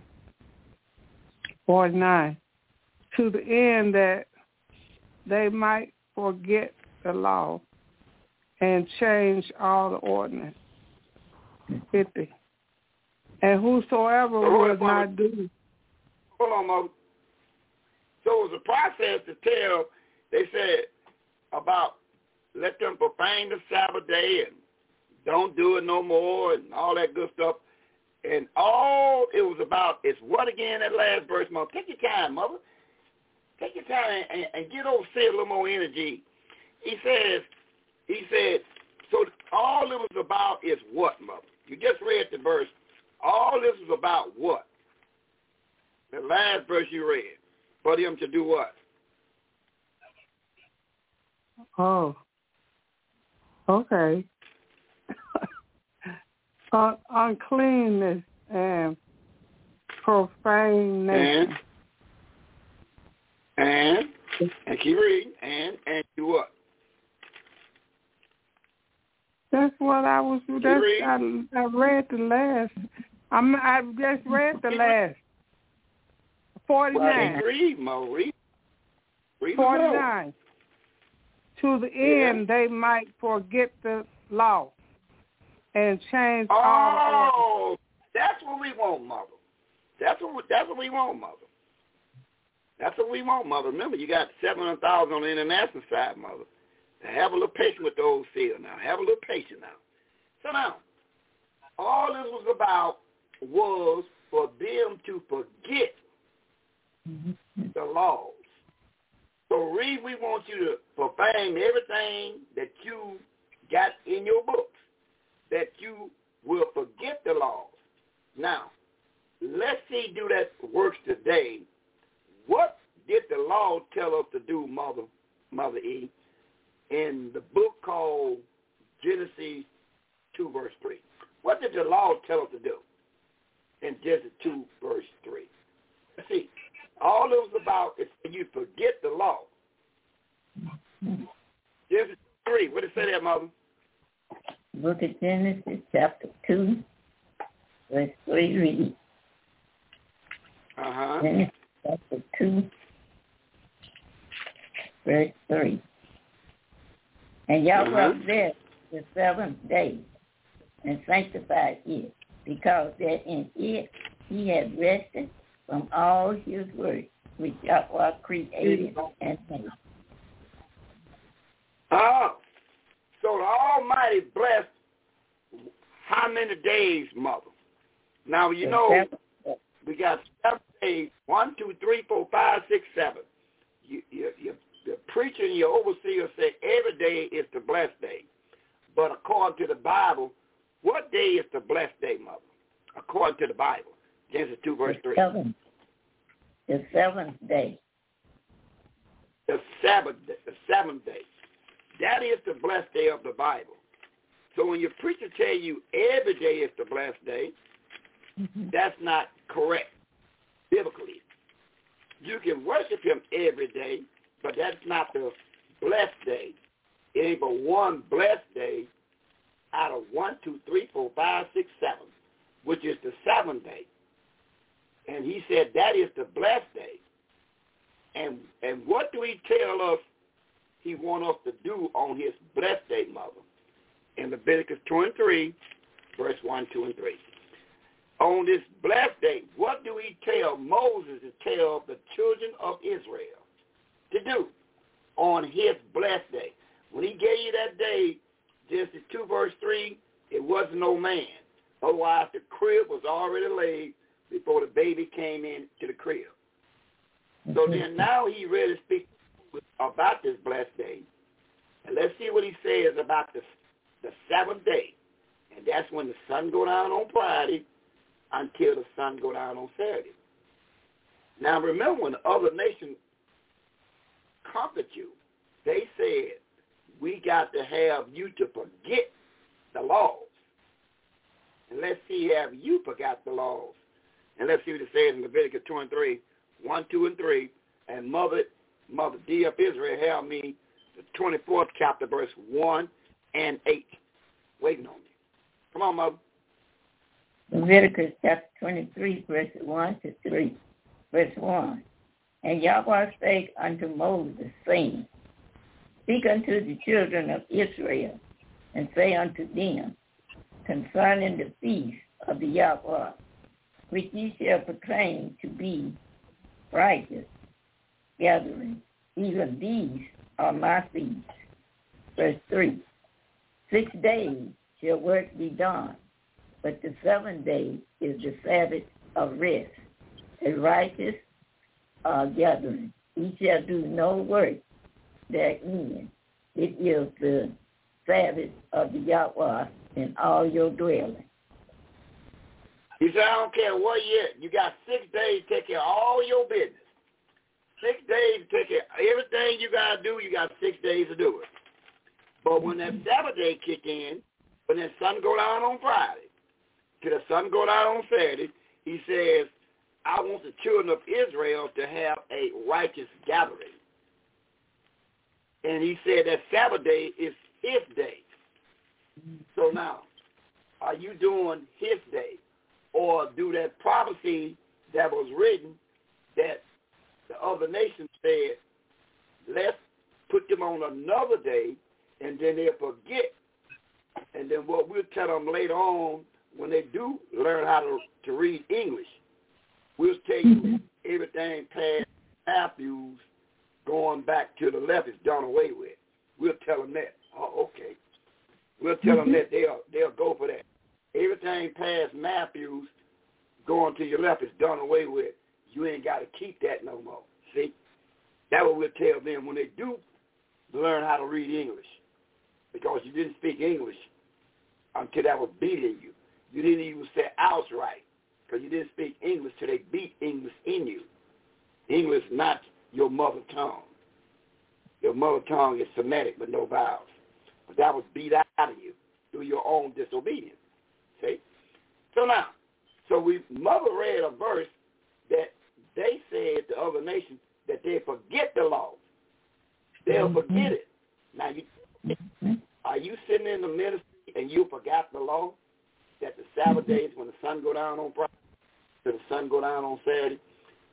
49. To the end that they might forget the law and change all the ordinance. 50. And whosoever would not do. Hold on, Mo. So it was a process to tell, they said, about let them profane the Sabbath day and don't do it no more and all that good stuff. And all it was about is what again, that last verse, Mother? Take your time, Mother. Take your time and get over, say a little more energy. He said, so all it was about is what, Mother? You just read the verse. All this was about what? The last verse you read. For them to do what? Oh, okay. Uncleanness and profanation. And keep reading. And do what? That's what I was. I read the last. I just read the last. 49. Read, Mo. Read 49. To the end, they might forget the law and change all. Oh, that's what we want, Mother. That's what we want, Mother. That's what we want, Mother. Remember, you got 700,000 on the international side, Mother. Now, have a little patience with the old seal now. Have a little patience now. So now, all this was about was for them to forget the laws. So read, we want you to profane everything that you got in your books, that you will forget the laws. Now, let's see, do that works today. What did the law tell us to do, Mother E, in the book called Genesis 2, verse 3? What did the law tell us to do in Genesis 2, verse 3? Let's see. All it was about is when you forget the law. Genesis 3, what did it say there, Mother? Book of Genesis, chapter 2, verse 3 reads. Uh-huh. Genesis chapter 2, verse 3. And Yahweh blessed the seventh day and sanctified it, because that in it he had rested from all his work which Yahweh created and made. So the Almighty blessed how many days, Mother? Now, you know, we got 7 days, 1, 2, 3, 4, 5, 6, 7. The preacher and your overseer say every day is the blessed day. But according to the Bible, what day is the blessed day, Mother? According to the Bible. Genesis 2, verse 3. The seventh day. The seventh day. That is the blessed day of the Bible. So when your preacher tell you every day is the blessed day, that's not correct biblically. You can worship him every day, but that's not the blessed day. It ain't but one blessed day out of 1, 2, 3, 4, 5, 6, 7, which is the seventh day. And he said that is the blessed day. And what do he tell us he wants us to do on his blessed day, Mother? In Leviticus 23, verse 1, 2, and 3. On this blessed day, what do he tell Moses to tell the children of Israel to do on his blessed day? When he gave you that day, Genesis 2, verse 3, it wasn't no man. Otherwise, the crib was already laid before the baby came into the crib. So then now he really speaks about this blessed day. And let's see what he says about the seventh day. And that's when the sun go down on Friday until the sun go down on Saturday. Now remember, when the other nations conquered you, they said, we got to have you to forget the laws. And let's see, have you forgot the laws? And let's see what it says in Leviticus 2 and 3, 1, 2, and 3. And Mother D of Israel held me the 24th chapter, verse 1 and 8. Waiting on me. Come on, Mother. Leviticus chapter 23, verse 1 to 3. Verse 1. And Yahweh spake unto Moses, saying, Speak unto the children of Israel, and say unto them, concerning the feast of the Yahweh, which ye shall proclaim to be righteous gathering, even these are my feasts. Verse 3. 6 days shall work be done, but the seventh day is the Sabbath of rest, a righteous gathering. Ye shall do no work therein. It is the Sabbath of the Yahweh in all your dwelling. He said, I don't care what year. You got 6 days to take care of all your business. 6 days to take care of everything you got to do. You got 6 days to do it. But when that Sabbath day kick in, when that sun go down on Friday, till the sun go down on Saturday, he says, I want the children of Israel to have a righteous gathering. And he said that Sabbath day is his day. So now, are you doing his day? Or do that prophecy that was written that the other nations said, let's put them on another day, and then they'll forget. And then what we'll tell them later on when they do learn how to read English, we'll tell you everything past Matthews going back to the left is done away with. We'll tell them that. Oh, okay. We'll tell them that they'll go for that. Everything past Matthews going to your left is done away with. You ain't got to keep that no more. See? That's what we'll tell them when they do learn how to read English. Because you didn't speak English until that was beating you. You didn't even say "ouse" right because you didn't speak English till they beat English in you. English is not your mother tongue. Your mother tongue is Semitic with no vowels. But that was beat out of you through your own disobedience. See? So now, Mother read a verse that they said to other nations that they forget the law. They'll forget it. Now, are you sitting in the ministry and you forgot the law? That the Sabbath days when the sun go down on Friday, till the sun go down on Saturday,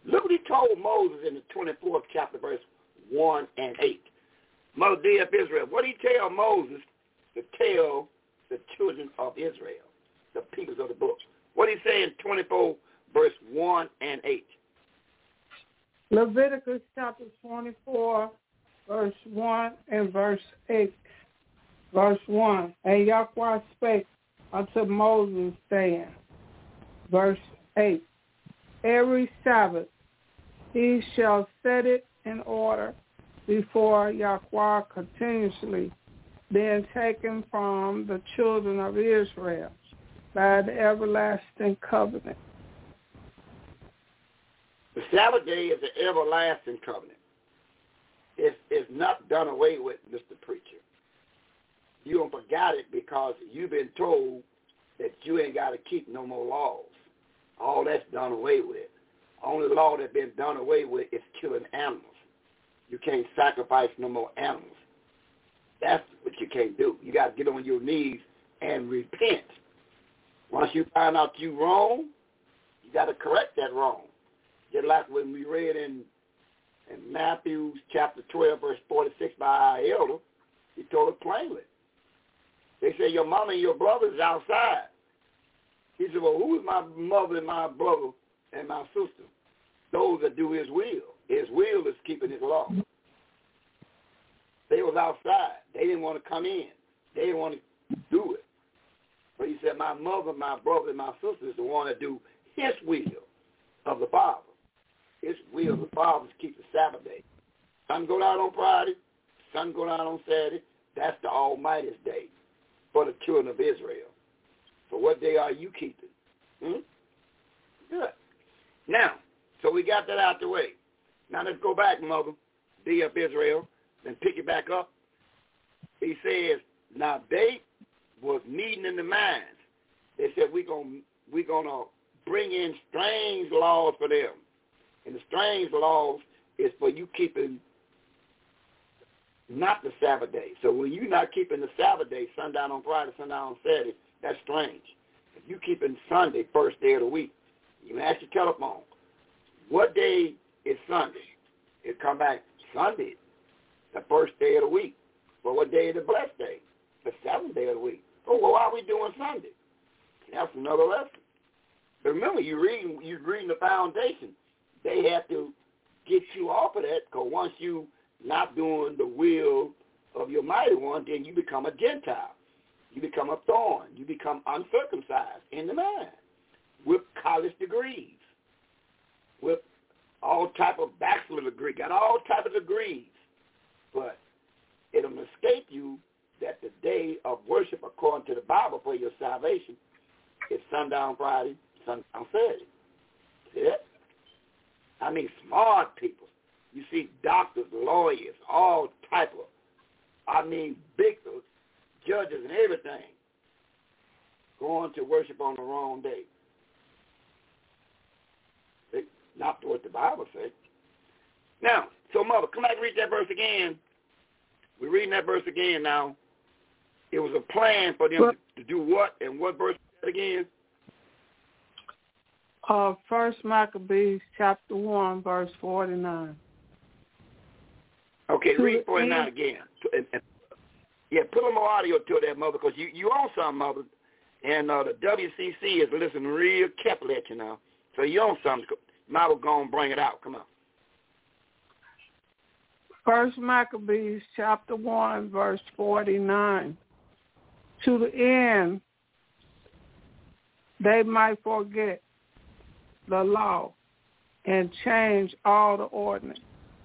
Look what he told Moses in the 24th chapter, verse 1 and 8. Mother dear of Israel, what did he tell Moses to tell the children of Israel, the peoples of the book? What did he say in 24, verse 1 and 8? Leviticus chapter 24, verse 1 and verse 8. Verse 1, and Yahweh spake unto Moses, saying, verse 8, every Sabbath he shall set it in order before Yahweh continuously, being taken from the children of Israel by the everlasting covenant. The Sabbath day is an everlasting covenant. It's not done away with, Mr. Preacher. You don't forget it because you've been told that you ain't got to keep no more laws. All that's done away with. Only law that's been done away with is killing animals. You can't sacrifice no more animals. That's what you can't do. You got to get on your knees and repent. Once you find out you wrong, you got to correct that wrong. Just like when we read in Matthew chapter 12, verse 46 by our elder, he told us plainly. They say your mama and your brother is outside. He said, well, who is my mother and my brother and my sister? Those that do his will. His will is keeping his law. They was outside. They didn't want to come in. They didn't want to do it. But he said, my mother, my brother, and my sister is the one that do his will of the Father. His will of the Father is keep the Sabbath day. Sun go down on Friday, sun go down on Saturday. That's the Almighty's day for the children of Israel. So what day are you keeping? Good. Now, so we got that out the way. Now let's go back, Mother, D of Israel, and pick it back up. He says, now they was meeting in the minds. They said we're gonna bring in strange laws for them. And the strange laws is for you keeping not the Sabbath day. So when you're not keeping the Sabbath day, sundown on Friday, sundown on Saturday, that's strange. If you keeping Sunday, first day of the week, you ask your telephone, what day is Sunday? It come back Sunday, the first day of the week. Well, what day is the blessed day? The seventh day of the week. Oh, well, why are we doing Sunday? That's another lesson. But remember, you're reading the foundation. They have to get you off of that, because once you not doing the will of your mighty one, then you become a Gentile. You become a thorn. You become uncircumcised in the mind with college degrees, with all type of bachelor degree, got all type of degrees. But it'll escape you that the day of worship, according to the Bible, for your salvation is sundown Friday, sundown Saturday. See that? I mean, smart people. You see doctors, lawyers, all type of, big judges and everything going to worship on the wrong day. Not what the Bible says. Now, so Mother, come back and read that verse again. We're reading that verse again now. It was a plan for them to do what, and what verse again? First Maccabees chapter 1, verse 49. Okay, read 49 again. Yeah, put a little more audio to that, Mother, because you on something, Mother. And the WCC is listening real carefully at you now. So you on something. Might as well go and bring it out. Come on. First Maccabees chapter 1, verse 49. To the end they might forget the law and change all the ordinance.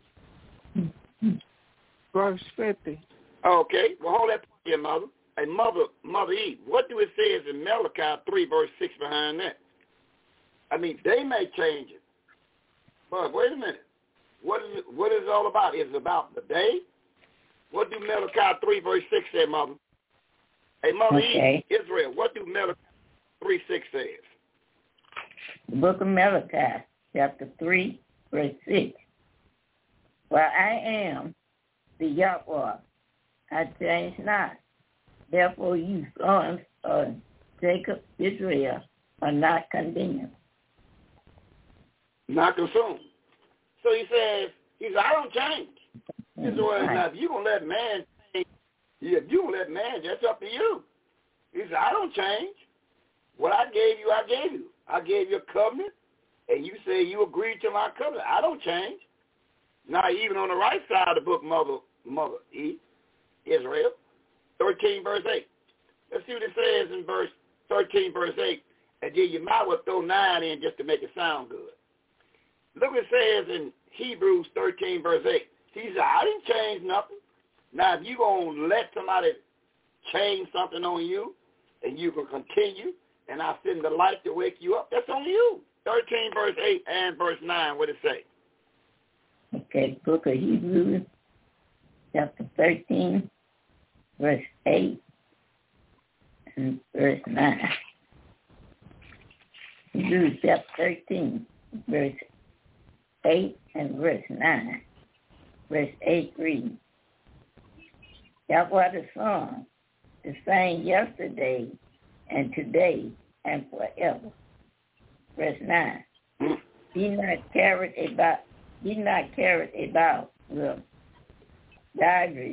Verse 50. Okay, well, hold that here, Mother. Hey, Mother Eve, what do it say in Malachi 3, verse 6 behind that? They may change it. But wait a minute. What is it all about? Is it about the day? What do Malachi 3, verse 6 say, Mother? Hey, Mother Eve, Israel, what do Malachi 3, 6 says? The book of Malachi, chapter 3, verse 6. For I am the Yahweh, I change not. Therefore you sons of Jacob, Israel, are not condemned. Not consumed. So he says, I don't change. He says, well, now, if you're going to let man change, if you're going to let man, that's up to you. He said, I don't change. What I gave you, I gave you. I gave you a covenant, and you say you agreed to my covenant. I don't change. Now, even on the right side of the book, Mother E, Israel, 13, verse 8. Let's see what it says in verse 13, verse 8. And then you might well throw 9 in just to make it sound good. Look what it says in Hebrews 13, verse 8. He said, I didn't change nothing. Now, if you're going to let somebody change something on you, and you can continue, and I send the light to wake you up, that's on you. 13, verse 8 and verse 9, what it say? Okay, book of Hebrews, chapter 13, verse 8 and verse 9. Hebrews chapter 13, verse 8 and verse 9. Verse 8 reads, Yahweh the song, the same yesterday and today and forever. Verse 9. Be not carried about with divers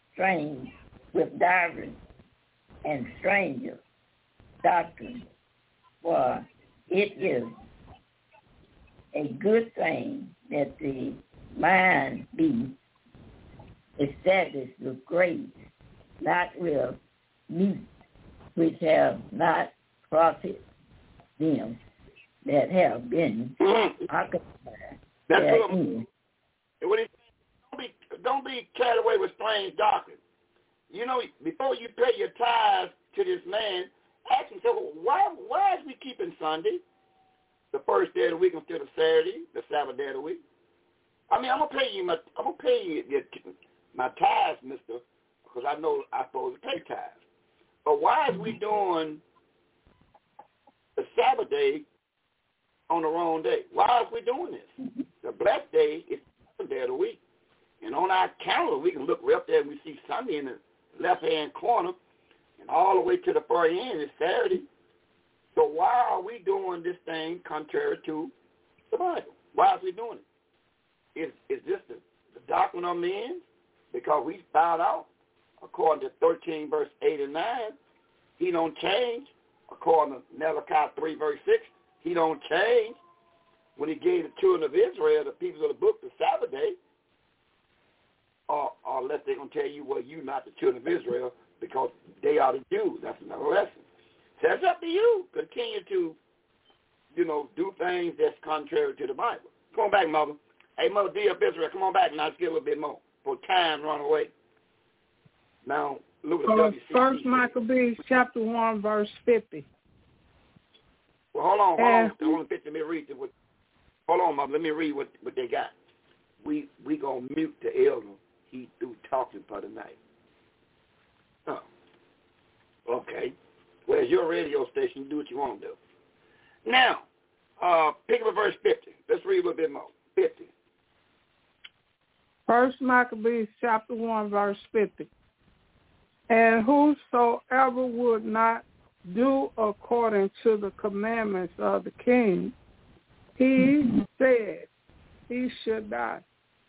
and stranger doctrine, for it is a good thing that the mind be established with grace, not with meat, which have not profited them that have been occupied. That's what don't be carried away with strange doctrine. You know, before you pay your tithes to this man, ask him, so why is we keeping Sunday, the first day of the week, instead of Saturday, the Sabbath day of the week? I mean, I'm gonna pay you my tithes, mister, because I know I'm supposed to pay tithes. But why is we doing the Sabbath day on the wrong day? Why is we doing this? The blessed day is the day of the week. And on our calendar, we can look right up there and we see Sunday in the left-hand corner, and all the way to the far end is Saturday. So why are we doing this thing contrary to the Bible? Why are we doing it? Is this the doctrine of men? Because we found out, according to 13, verse 8 and 9, he don't change. According to Malachi 3, verse 6, he don't change. When he gave the children of Israel, the people of the book, the Sabbath day, or unless they're going to tell you, well, you're not the children of Israel because they are the Jews. That's another lesson. So that's up to you. Continue to, do things that's contrary to the Bible. Come on back, Mother. Hey, Mother D of Israel, come on back now. Let's get a little bit more. For time run away. Now, look at WCC. First Maccabees chapter 1, verse 50. Well, hold on. I want to let me read it. Hold on, Mother. Let me read what they got. We going to mute the elder. He through talking for the night. Oh. Okay. Where's your radio station? Do what you want to do. Now, pick up a verse 50. Let's read a little bit more. 50. First Maccabees chapter 1, verse 50. And whosoever would not do according to the commandments of the king, he said he should die.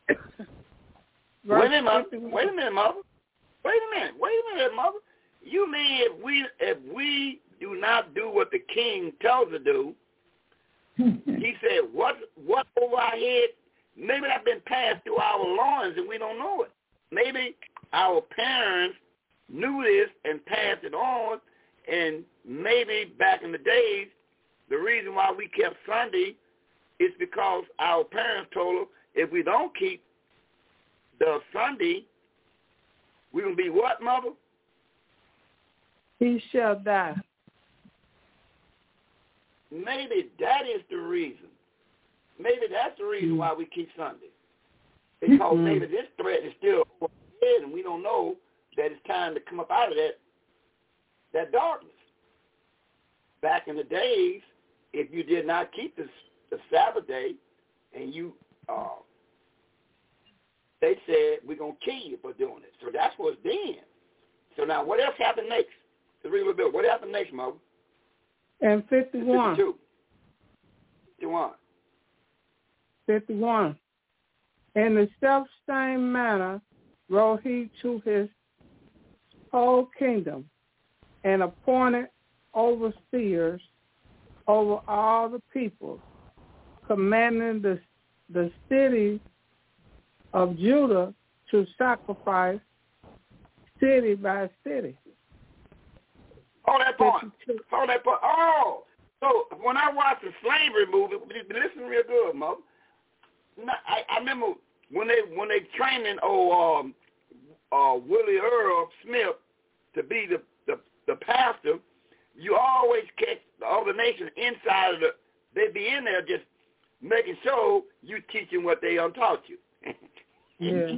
Wait a minute, Mother. You mean if we do not do what the king tells us to do, he said, what over our head? Maybe that's been passed through our loins and we don't know it. Maybe our parents knew this and passed it on, and maybe back in the days, the reason why we kept Sunday is because our parents told us if we don't keep the Sunday, we're going to be what, Mother? He shall die. Maybe that is the reason. Maybe that's the reason why we keep Sunday. Because maybe this threat is still overhead and we don't know that it's time to come up out of that darkness. Back in the days, if you did not keep the Sabbath day and you, they said, we're going to kill you for doing it. So that's what's then. So now what else happened next? Let's read a little bit. What happened next, Mother? And 51. 52. 51. 51. In the self-same manner wrote he to his whole kingdom, and appointed overseers over all the people, commanding the city of Judah to sacrifice city by city. Hold that point. Oh, so when I watched the slavery movie, listen real good, Mother. I remember when they training Willie Earl Smith to be the pastor, you always catch the other nations inside of they be in there just making sure you teaching what they untaught you. Yeah.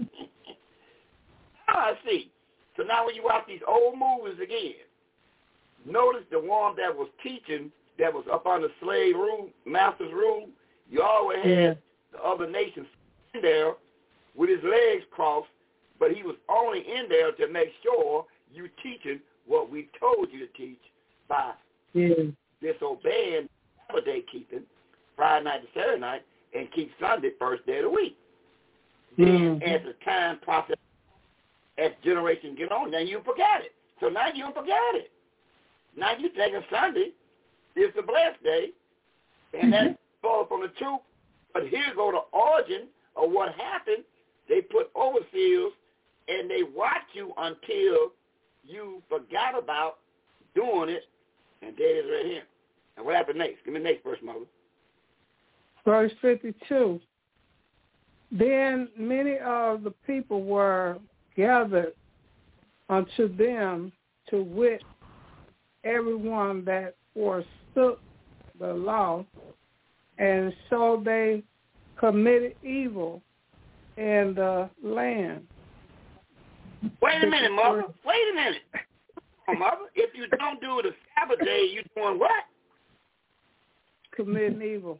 I see. So now when you watch these old movies again, notice the one that was teaching, that was up under slave rule, master's rule, you always had the other nations in there with his legs crossed, but he was only in there to make sure you teaching what we told you to teach by disobeying Sabbath day keeping, Friday night to Saturday night, and keep Sunday first day of the week. Then as the time process, as generation get on, now you forgot it. So now you don't forget it. Now you take a Sunday, it's a blessed day, and that's fall from the truth. But here go the origin of what happened. They put overseers, and they watch you until you forgot about doing it, and there it is right here. And what happened next? Give me the next verse, Mother. Verse 52. Then many of the people were gathered unto them, to wit, everyone that forsook the law, and so they committed evil in the land. Wait a minute, Mother. Wait a minute. Oh, Mother, if you don't do the Sabbath day, you doing what? Committing evil.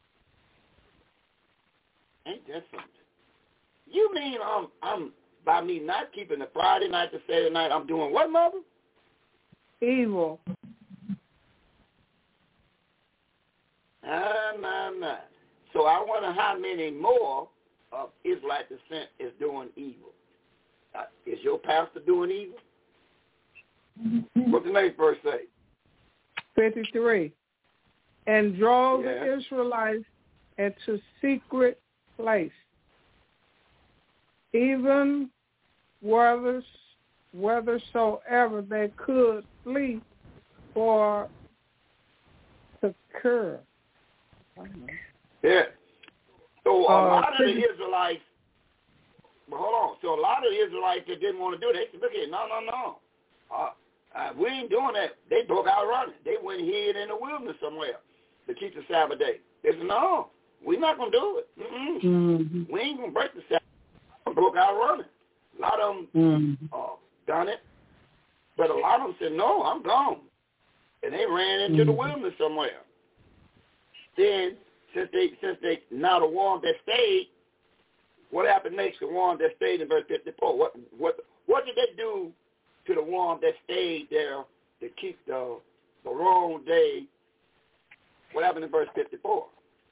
Ain't that something? You mean I'm by me not keeping the Friday night to Saturday night, I'm doing what, Mother? Evil. Nah. So I wonder how many more of Israelite descent is doing evil. Is your pastor doing evil? What's the next verse say? 53. And drove the Israelites into secret place, even whithersoever they could flee for secure. Yeah. So a lot of the Israelites, hold on. So a lot of the Israelites that didn't want to do it, they said, look here, no. We ain't doing that. They broke out running. They went hid in the wilderness somewhere to keep the Sabbath day. They said, no, we're not going to do it. We ain't going to break the Sabbath. They broke out running. A lot of them done it. But a lot of them said, no, I'm gone. And they ran into the wilderness somewhere. Then, since they now the ones that stayed, what happened next? The ones that stayed in verse 54. What did they do to the ones that stayed there to keep the wrong day? What happened in verse 54?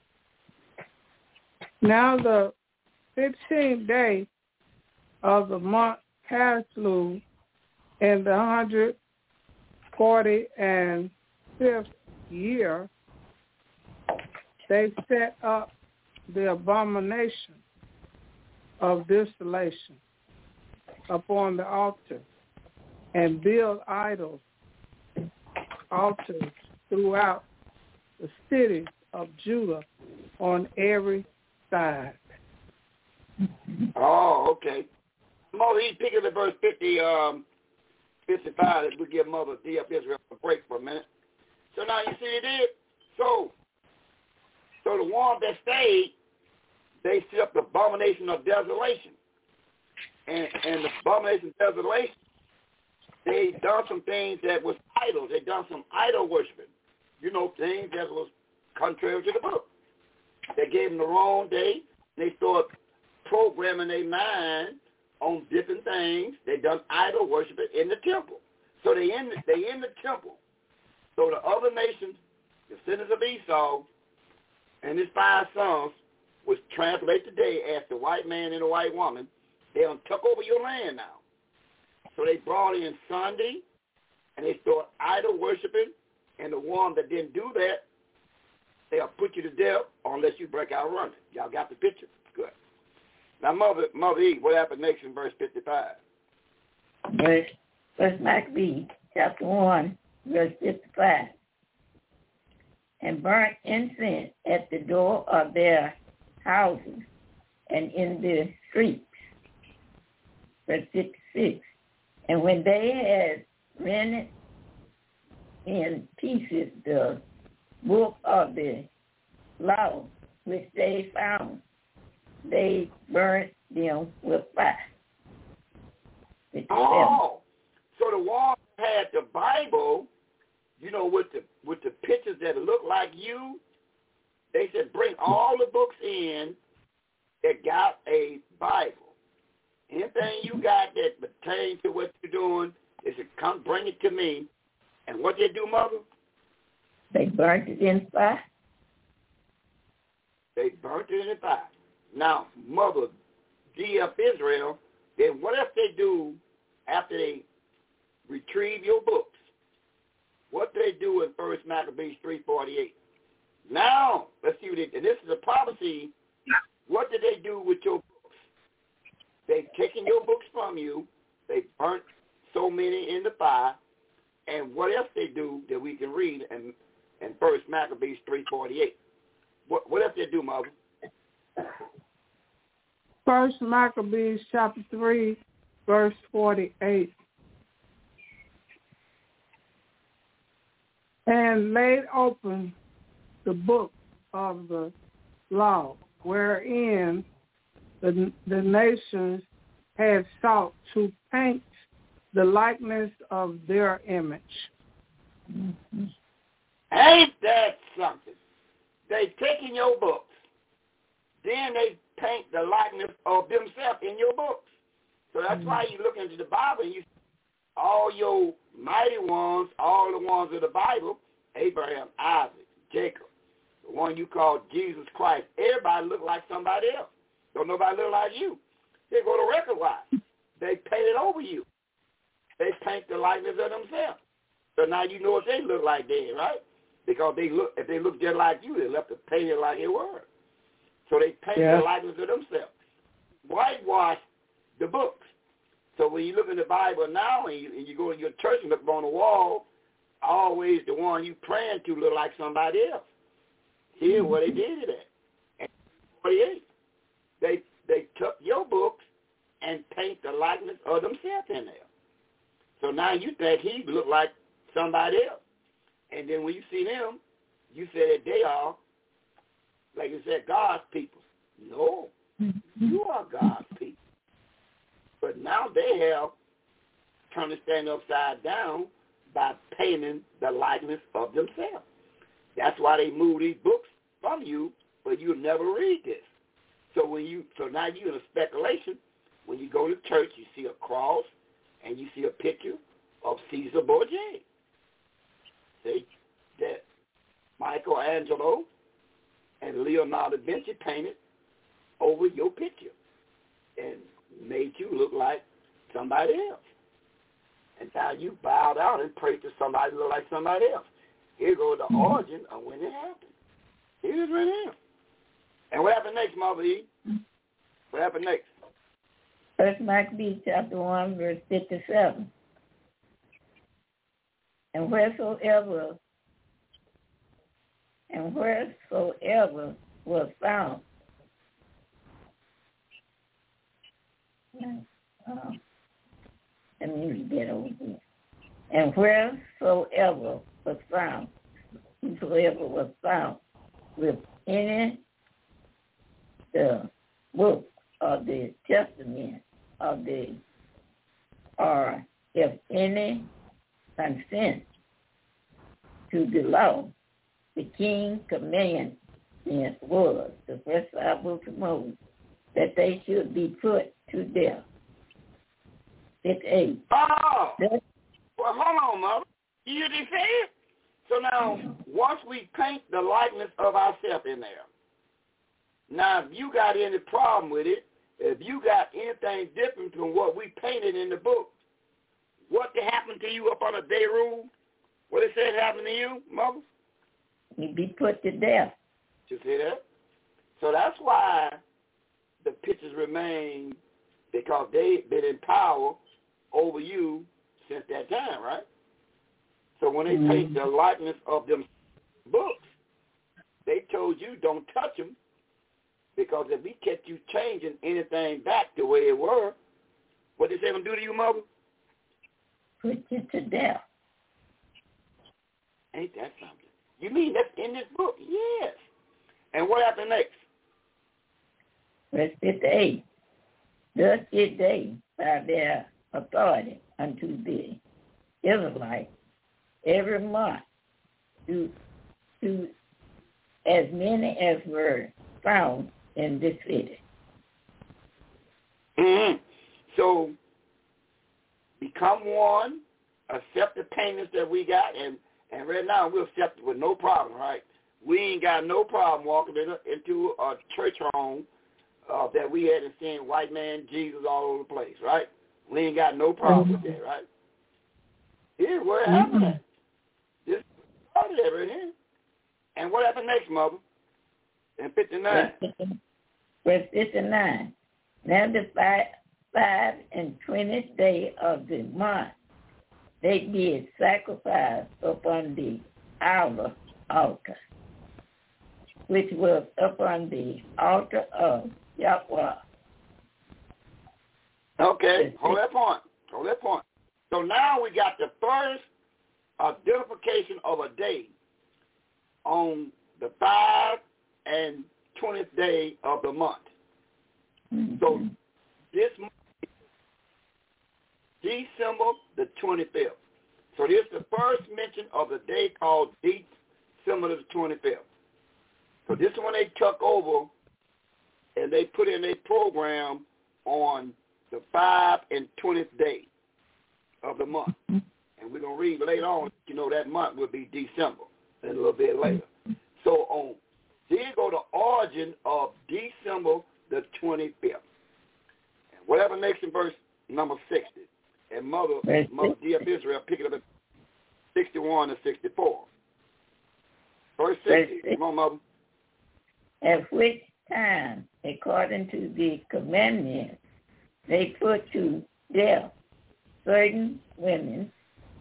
Now the 15th day of the month Caslu in the 145th year, they set up the abomination of desolation upon the altar and build altars throughout the cities of Judah on every side. Oh, okay. Mother, he's picking at verse 55. We give Mother D up Israel a break for a minute. So now you see it did. So the ones that stayed, they set up the abomination of desolation. And the abomination of desolation, they done some things that was idols. They done some idol worshiping. You know, things that was contrary to the book. They gave them the wrong day. They started programming their mind on different things. They done idol worshiping in the temple. So they in the temple. So the other nations, the descendants of Esau, and his 5 sons which translates today as the white man and the white woman, they done took over your land now. So they brought in Sunday, and they start idol worshiping, and the one that didn't do that, they'll put you to death unless you break out running. Y'all got the picture? Good. Now, Mother E, what happened next in verse 55? First Maccabees, chapter 1, verse 55. And burnt incense at the door of their houses and in the streets. Verse 56. And when they had rent in pieces the book of the law which they found, they burnt them with fire. Oh, so the one had the Bible, you know, with the pictures that look like you. They said bring all the books in that got a Bible. Anything you got that pertains to what you're doing, they said come bring it to me. And what they do, Mother? They burnt it in fire. They burnt it in fire. Now, Mother D of Israel, then what else they do after they retrieve your books? What do they do in 1 Maccabees 3:48? Now, let's see what they do. And this is a prophecy. What did they do with your books? They've taken your books from you. They burnt so many in the fire. And what else they do that we can read in 1 Maccabees 3:48? What else they do, Mother? 1 Maccabees chapter 3, verse 48. And laid open the book of the law, wherein the nations had sought to paint the likeness of their image. Mm-hmm. Ain't that something? They taking your books, then they paint the likeness of themselves in your books. So that's why you look into the Bible and you see all your mighty ones, all the ones of the Bible, Abraham, Isaac, Jacob, the one you call Jesus Christ. Everybody look like somebody else. Don't nobody look like you. They go to record-wise. They paint it over you. They paint the likeness of themselves. So now you know what they look like then, right? Because if they look just like you, they left to paint it like it were. So they paint the likeness of themselves. Whitewash the books. So when you look in the Bible now and you go to your church and look on the wall, always the one you praying to look like somebody else. Here's where they did it at. And 48. They took your books and paint the likeness of themselves in there. So now you think he look like somebody else. And then when you see them, you say that they are, like you said, God's people. No, you are God's people. But now they have turned this thing upside down by painting the likeness of themselves. That's why they move these books from you, but you'll never read this. So now you're in a speculation. When you go to church, you see a cross and you see a picture of Caesar Borgia. See that Michelangelo and Leonardo da Vinci painted over your picture and made you look like somebody else. And now you bow down and pray to somebody who look like somebody else. Here goes the origin of when it happened. Here's right here. And what happened next, Mother E? What happened next? 1 Maccabees chapter 1, verse 57. And wheresoever was found, let me read that over here. And whosoever was found with any the book of the testament of the, or if any consent to the law, the king's commandment was, the first 5 books of Moses, that they should be put to death. 58. Oh! Well, hold on, Mother. You just said? So now, once we paint the likeness of ourselves in there, Now, if you got any problem with it, if you got anything different from what we painted in the book, what happened to you up on the day rule? What it said happened to you, Mother? You'd be put to death. You see that? So that's why the pictures remain, because they've been in power over you since that time, right? So when they paint the likeness of them books, they told you don't touch them, because if we catch you changing anything back the way it were, what they say them do to you, Mother? Put you to death. Ain't that something? You mean that's in this book? Yes. And what happened next? Verse 58. Thus did they, by their authority unto the Israelites, every month to as many as were found in the city. Mm-hmm. So become one, accept the payments that we got, and right now we'll accept it with no problem, right? We ain't got no problem walking into a church home that we had and seeing white man Jesus all over the place, right? We ain't got no problem with that, right? Here's where it happened at. This started right here. And what happened next, Mother? In 59. Verse 59. Now the 5 and 20th day of the month, they did sacrifice upon the outer altar, which was upon the altar of Yahweh. Okay, hold that point. So now we got the first identification of a day on the 5 and 20th day of the month. Mm-hmm. So this month, December the 25th. So this is the first mention of the day called December the 25th. So this is when they took over and they put in a program on the 5 and 20th day of the month. And we're going to read later on, that month will be December, and a little bit later. So here go the origin of December the 25th. And whatever next in verse number 60. And Mother D.F. Israel, pick it up at 61 to 64. Verse 60. Come on, Mother. At which time, according to the commandment, they put to death certain women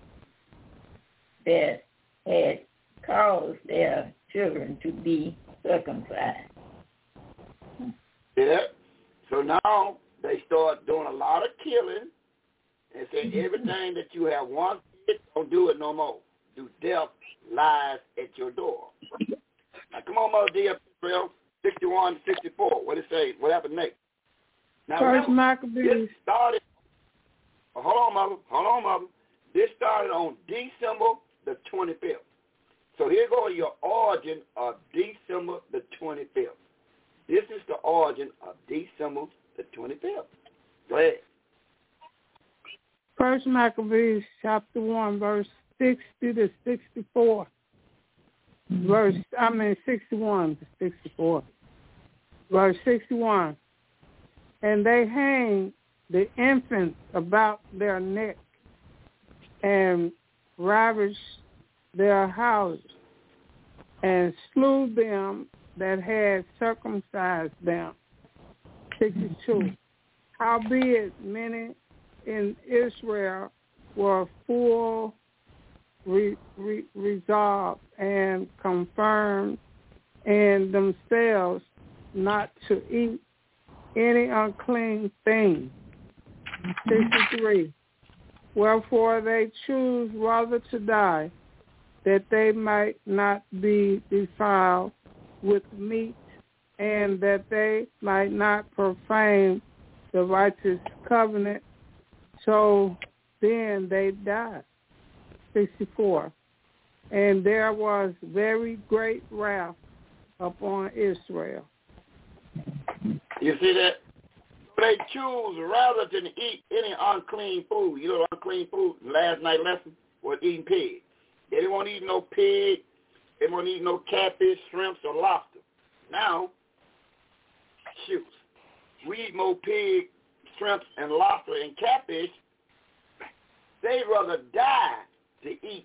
that had caused their children to be circumcised. Yeah. So now they start doing a lot of killing and say everything that you have once did, don't do it no more. Do death lies at your door. Now come on, Mother D.F. Israel, 61 to 64. What did it say? What happened next? Now, First Maccabees. This started. Hold on, Mother. This started on December the 25th. So here goes your origin of December the 25th. This is the origin of December the 25th. Go ahead. First Maccabees chapter 1, verse 60 to 64. 61 to 64. Verse 61. And they hanged the infants about their neck and ravished their houses and slew them that had circumcised them. 62. Howbeit many in Israel were full resolved and confirmed in themselves not to eat any unclean thing. 63. Wherefore they choose rather to die, that they might not be defiled with meat, and that they might not profane the righteous covenant. So then they died. 64. And there was very great wrath upon Israel. You see that? They choose rather than eat any unclean food. You know unclean food, last night lesson, was eating pig. They didn't want to eat no pig. They didn't want to eat no catfish, shrimps, or lobster. Now, shoots. We eat more pig, shrimp, and lobster and catfish. They'd rather die to eat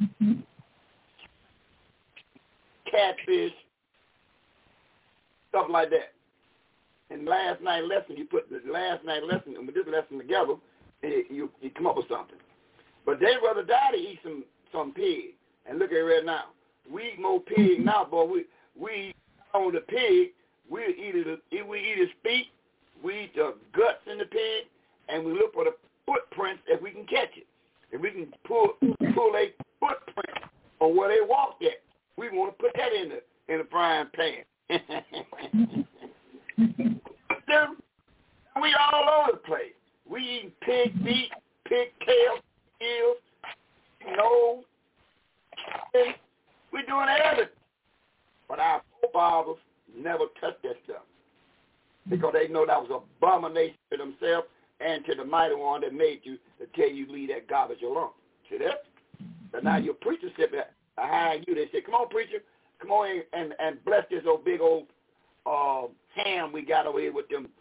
catfish, stuff like that. And last night lesson, you put the last night lesson and with this lesson together, you come up with something. But they'd rather die to eat some pig. And look at it right now. We eat more pig now, boy. We on the pig. We eat his feet. We eat the guts in the pig, and we look for the footprints if we can catch it. If we can pull a footprint on where they walked at, we want to put that in the frying pan. We all over the place. We eat pig feet, pig tail, heels, nose. We're doing everything. But our forefathers never touched that stuff because they know that was an abomination to themselves and to the mighty one that made you to tell you leave that garbage alone. See that? But now your preacher sit behind you. They say, come on, preacher. Come on and bless this old big old ham we got over here with the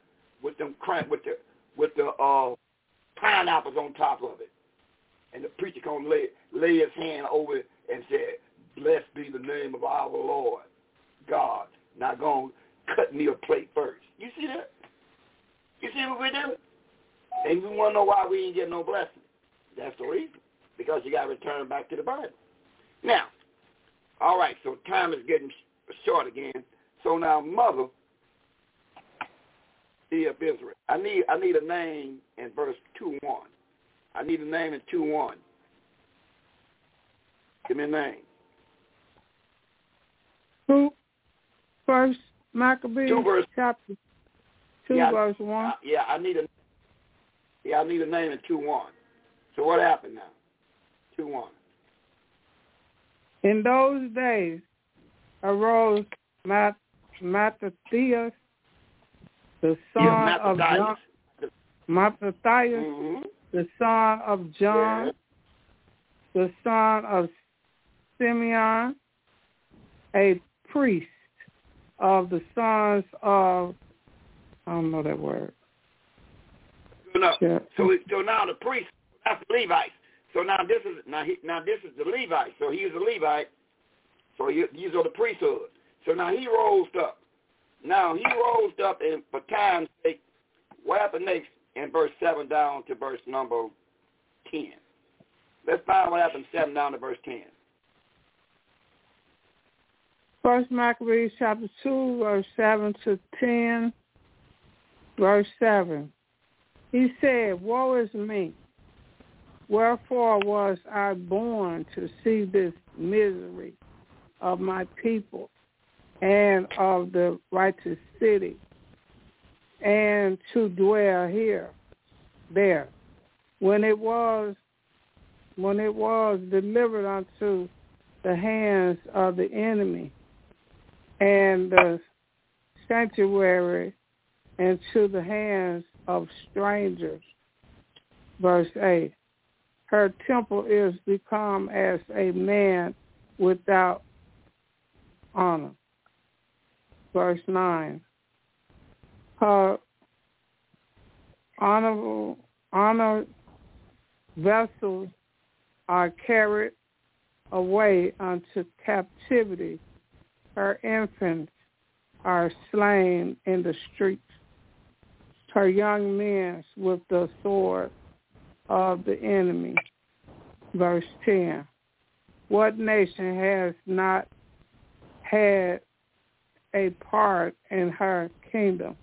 pineapples on top of it. And the preacher gonna lay his hand over it and say, blessed be the name of our Lord God. Now go and cut me a plate first. You see that? You see what we do? And you want to know why we ain't getting no blessing. That's the reason. Because you got to return back to the Bible. Now, all right, so time is getting short again. So now, Mother, of Israel. I need a name in verse 2:1. I need a name in 2:1. Give me a name. First Maccabees chapter 2 verse 1. I need a name in 2:1. So what happened now? 2:1. In those days arose Mattathias, the son of John. Mattathias, the son of John, the son of Simeon, a priest of the sons of, I don't know that word. No. So now the priest, that's the Levites. So now this is the Levite. So he's a Levite. So these are the priesthood. So now he rose up. And for time's sake, what happened next in verse 7 down to verse number 10? Let's find what happened 7 down to verse 10. First Maccabees chapter 2, verse 7 to 10, verse 7. He said, woe is me. Wherefore was I born to see this misery of my people and of the righteous city, and to dwell there, when it was delivered unto the hands of the enemy, and the sanctuary into the hands of strangers. Verse 8, her temple is become as a man without honor. Verse 9, her honored vessels are carried away unto captivity. Her infants are slain in the streets. Her young men with the sword of the enemy. Verse 10. What nation has not had a part in her kingdom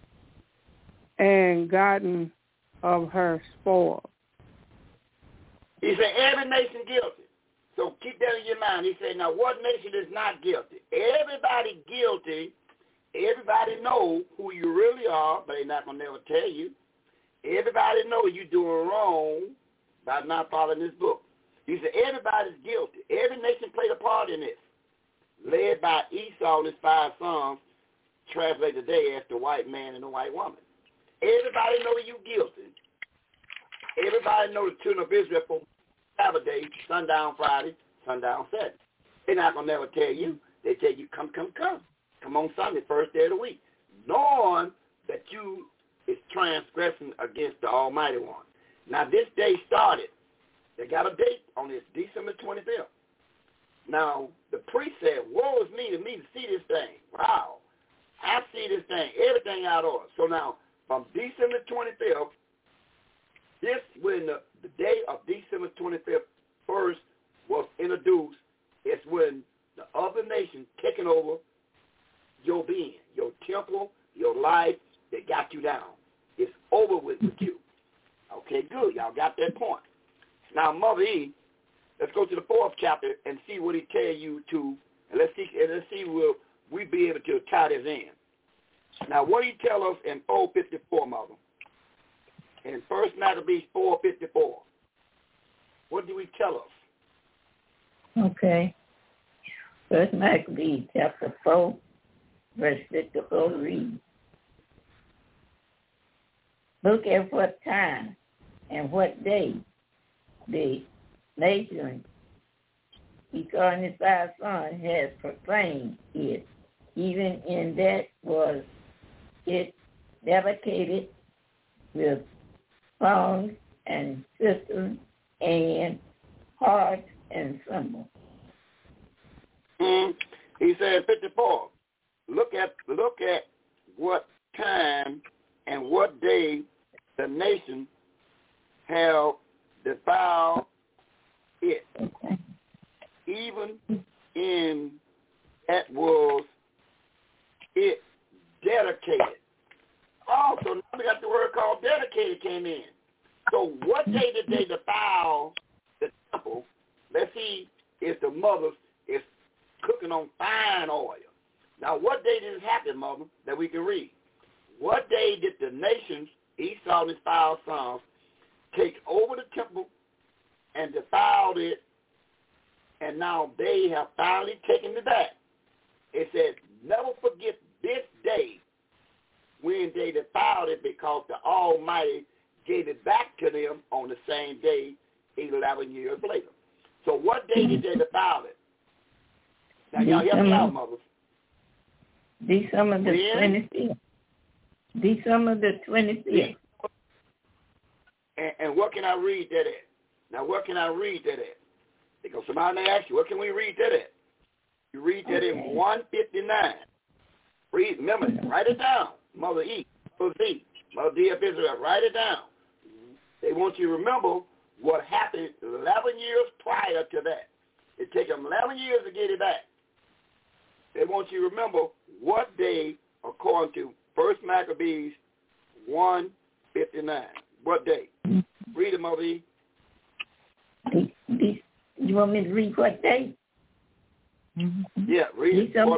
and gotten of her spoil? He said every nation guilty. So keep that in your mind. He said, now what nation is not guilty? Everybody guilty. Everybody know who you really are, but they're not going to never tell you. Everybody know you're doing wrong by not following this book. He said everybody's guilty. Every nation played a part in this. Led by Esau and his 5 sons, translated today as the white man and the white woman. Everybody know you guilty. Everybody know the children of Israel for Sabbath day, sundown Friday, sundown Saturday. They're not going to never tell you. They tell you, come. Come on Sunday, first day of the week. knowing that you is transgressing against the Almighty One. Now, this day started. They got a date on this, December 25th. Now, the priest said, woe is me to see this thing. Wow. I see this thing, everything out of order. So now, from December 25th, this when the day of December 25th first was introduced, it's when the other nation taking over your being, your temple, your life, they got you down. It's over with you. Okay, good. Y'all got that point. Now, Mother E, let's go to the 4th chapter and see what he tell you to, and let's see will we be able to tie this in. Now, what he tell us in 4:54, Mother? In 1 Maccabees 4:54, what do he tell us? Okay. 1 Maccabees chapter 4, verse 54 reads, look at what time and what day the nation Economified Son has proclaimed it. Even in that was it dedicated with songs and systems and harps and cymbals. He said 54. Look at what time and what day the nation have defiled it. Okay. Even in that was it dedicated. Also, now we got the word called dedicated came in. So what day did they defile the temple? Let's see if the mothers is cooking on fine oil. Now, what day did this happen, Mother, that we can read? What day did the nations, Esau and his 5 sons, take over the temple and defiled it, and now they have finally taken it back? It says, never forget this day when they defiled it, because the Almighty gave it back to them on the same day 11 years later. So what day did they defile it? Now, y'all help me out, mothers. December the 25th. December the 25th. And what can I read that at? Now, what can I read that at? Because somebody may ask you, what can we read that at? You read that in 159. Read, remember, write it down. Mother E, Mother Z, Mother D of Israel, write it down. They want you to remember what happened 11 years prior to that. It took them 11 years to get it back. They want you to remember what day, according to 1 Maccabees 1:59. What day? Read it, Mother E. You want me to read what day? Yeah, read it.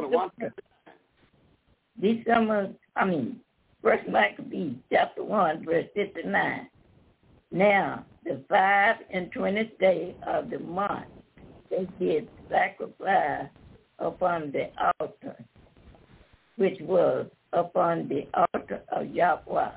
1 Maccabees chapter 1, verse 59. Now, the 25th day of the month, they did sacrifice upon the altar, which was upon the altar of Yahweh.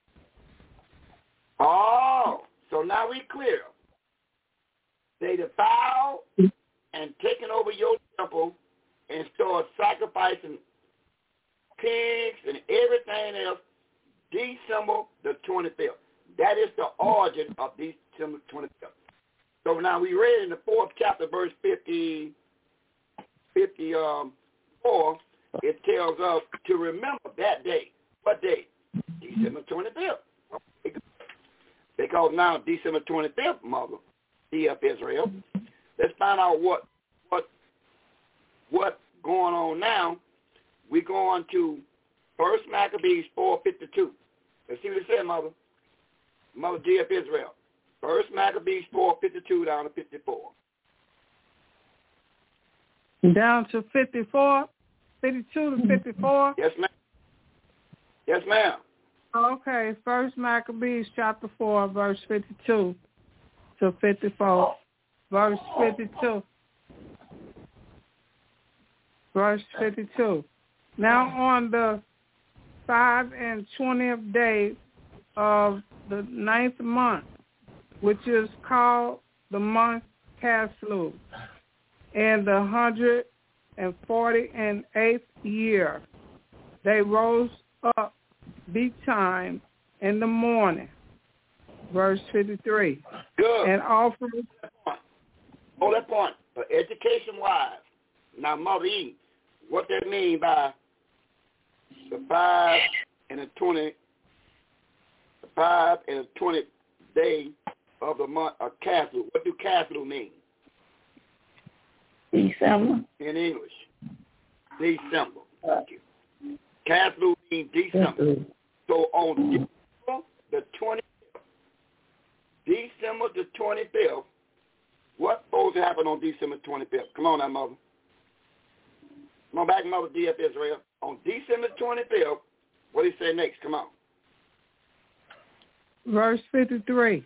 Oh, so now we clear. They defiled and taken over your temple and started sacrificing pigs and everything else December the 25th. That is the origin of December 25th. So now we read in the 4th chapter, verse 54, it tells us to remember that day. What day? December 25th. Because now December 25th, Mother, of Israel. Let's find out what going on now. We go on to 1 Maccabees 4:52. Let's see what it says, Mother. Mother D of Israel. 1 Maccabees 4:52 down to 54. Down to 54, 52 to 54? Yes, ma'am. Yes, ma'am. Okay, 1 Maccabees chapter 4, verse 52 to 54. Verse 52. Verse 52. Now on the 25th day of the 9th month, which is called the month Caslu, in the 148th year, they rose up betime in the morning. Verse 53. Good. And offer. Hold that point. But education-wise, now, Mother E, what that mean by the 5 and the 20 day of the month of Castle? What do Castle mean? December. In English. December. Thank you. Castle means December. So on December the 25th, what's supposed to happen on December 25th? Come on now, Mother. Come on back, Mother D.F. Israel. On December 25th, what do you say next? Come on. Verse 53.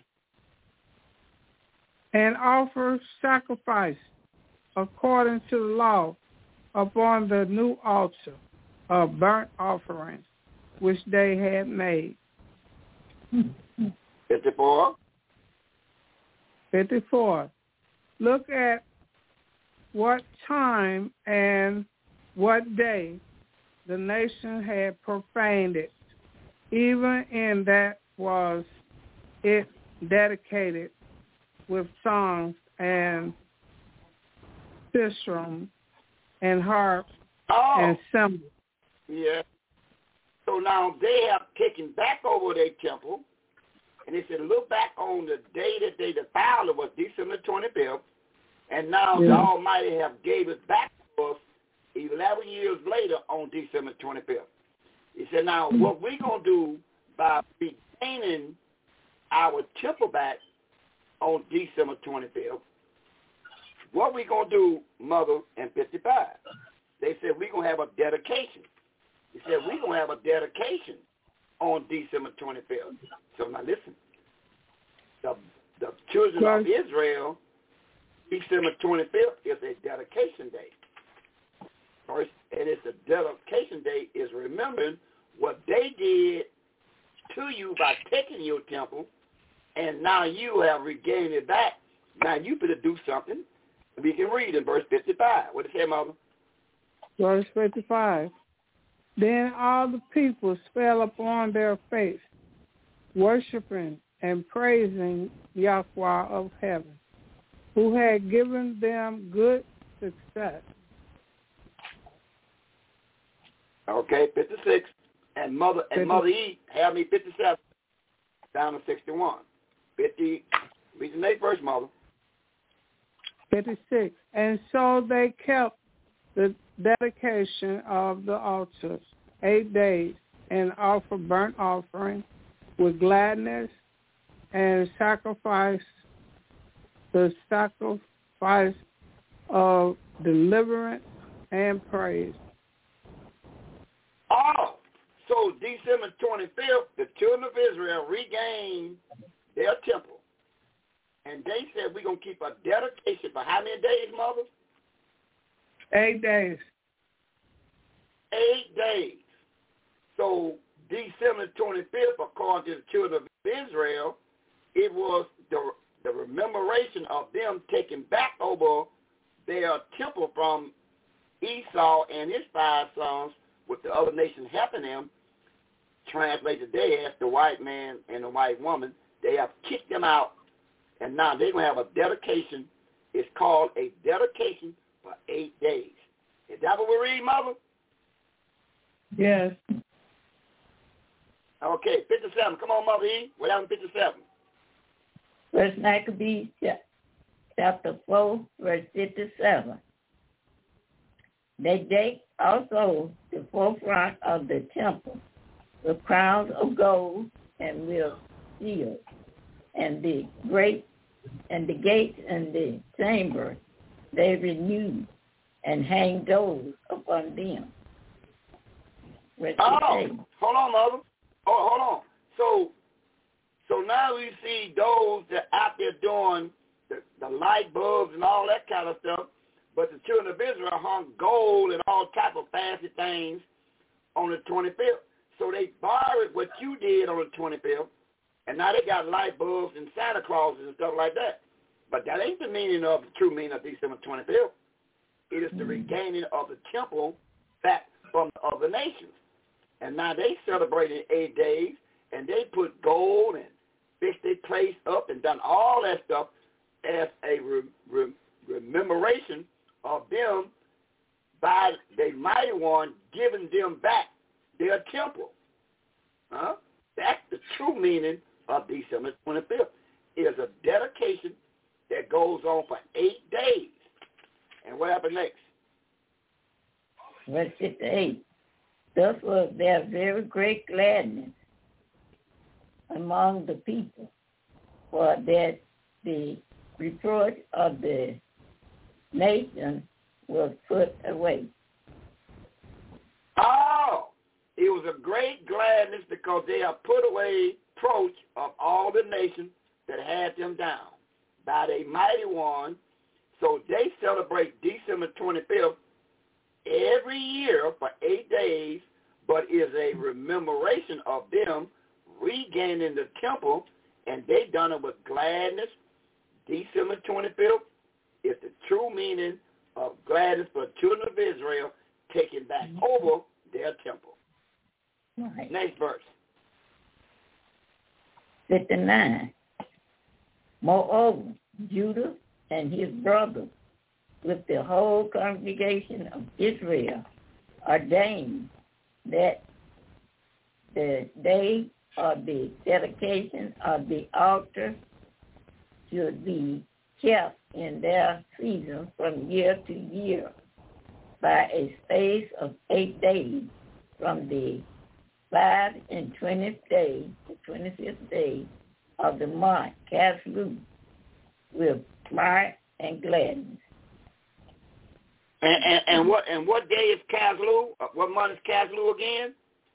And offer sacrifice according to the law upon the new altar of burnt offerings which they had made. 54. 54. Look at what time and what day the nation had profaned it, even in that was it dedicated with songs and sistrum and harps and cymbals. Yeah. So now they have taken back over their temple, and they said, look back on the day that they defiled it was December 25th, and now the Almighty have gave it back to us 11 years later on December 25th. He said, now what we're going to do by regaining our temple back on December 25th, what we going to do, Mother, and 55? They said, we're going to have a dedication. He said, we're going to have a dedication on December 25th. So now listen, the children of Israel, December 25th is a dedication day. First, and it's a dedication day is remembering what they did to you by taking your temple, and now you have regained it back. Now you better do something. We can read in verse 55. What does it say, Mother? Verse 55. Then all the peoples fell upon their face, worshiping and praising Yahweh of heaven, who had given them good success. Okay, 56. And Mother E, have me 57 down to 61. 50, read the next verse, Mother. 56. And so they kept the dedication of the altars 8 days and offered burnt offering with gladness and sacrifice the sacrifice of deliverance and praise. Oh, so December 25th, the children of Israel regained their temple. And they said, we're going to keep a dedication for how many days, Mother? 8 days. 8 days. So December 25th, according to the children of Israel, it was the rememoration of them taking back over their temple from Esau and his 5 sons, with the other nations helping them. Translated today as the white man and the white woman. They have kicked them out, and now they're going to have a dedication. It's called a dedication for 8 days. Is that what we read, Mother? Yes. Okay, 57. Come on, Mother E. What happened 57? First Maccabees chapter 4, verse 57. They decked also the forefront of the temple with crowns of gold and with shields, and the gates and the chamber they renewed and hanged those upon them. Hold on, Mother. Hold on. So now we see those that out there doing the light bulbs and all that kind of stuff, but the children of Israel hung gold and all type of fancy things on the 25th. So they borrowed what you did on the 25th, and now they got light bulbs and Santa Clauses and stuff like that. But that ain't the true meaning of December 25th. It is the regaining of the temple back from the other nations. And now they celebrated 8 days, and they put gold and fixed their place up and done all that stuff as a rememoration of them by the mighty one giving them back their temple. That's the true meaning of December 25th. It is a dedication that goes on for 8 days. And what happened next? Verse 58. Thus was there very great gladness among the people, for that the reproach of the nation was put away. Oh, it was a great gladness because they have put away reproach of all the nations that had them down by the mighty one. So they celebrate December 25th every year for 8 days, but is a rememoration of them regaining the temple, and they done it with gladness. December 25th is the true meaning of gladness for the children of Israel taking back over their temple. Right. Next verse. 59. Moreover, Judah and his brothers with the whole congregation of Israel ordained that the day of the dedication of the altar should be kept in their season from year to year by a space of 8 days, from the 25th day, the 25th day of the month, Caslu, with mirth and gladness. And what day is Caslu? What month is Caslu again?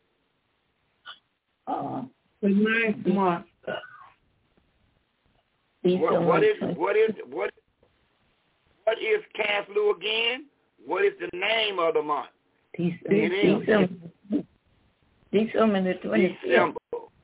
The 9th month. What is Caslu again? What is the name of the month? December the 25th.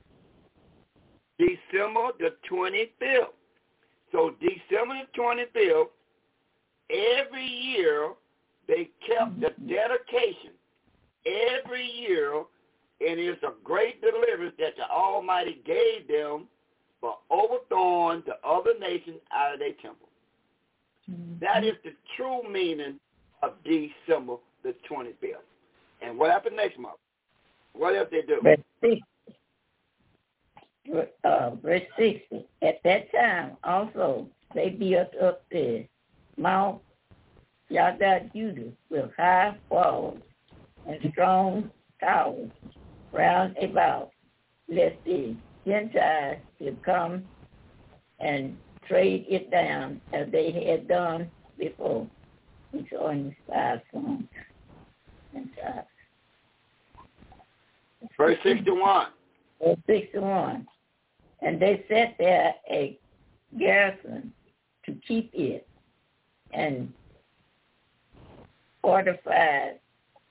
December the 25th. So December the 25th, every year they kept the dedication. Every year, and it's a great deliverance that the Almighty gave them for overthrowing the other nations out of their temple. That is the true meaning of December the 25th. And what happened next month? What else they do? Verse 60. At that time also they built up the Mount Yada Judah with high walls and strong towers round about, lest the Gentiles should come and trade it down as they had done before. We saw in the 5 songs. Verse 61. Verse 61. And they set there a garrison to keep it, and fortified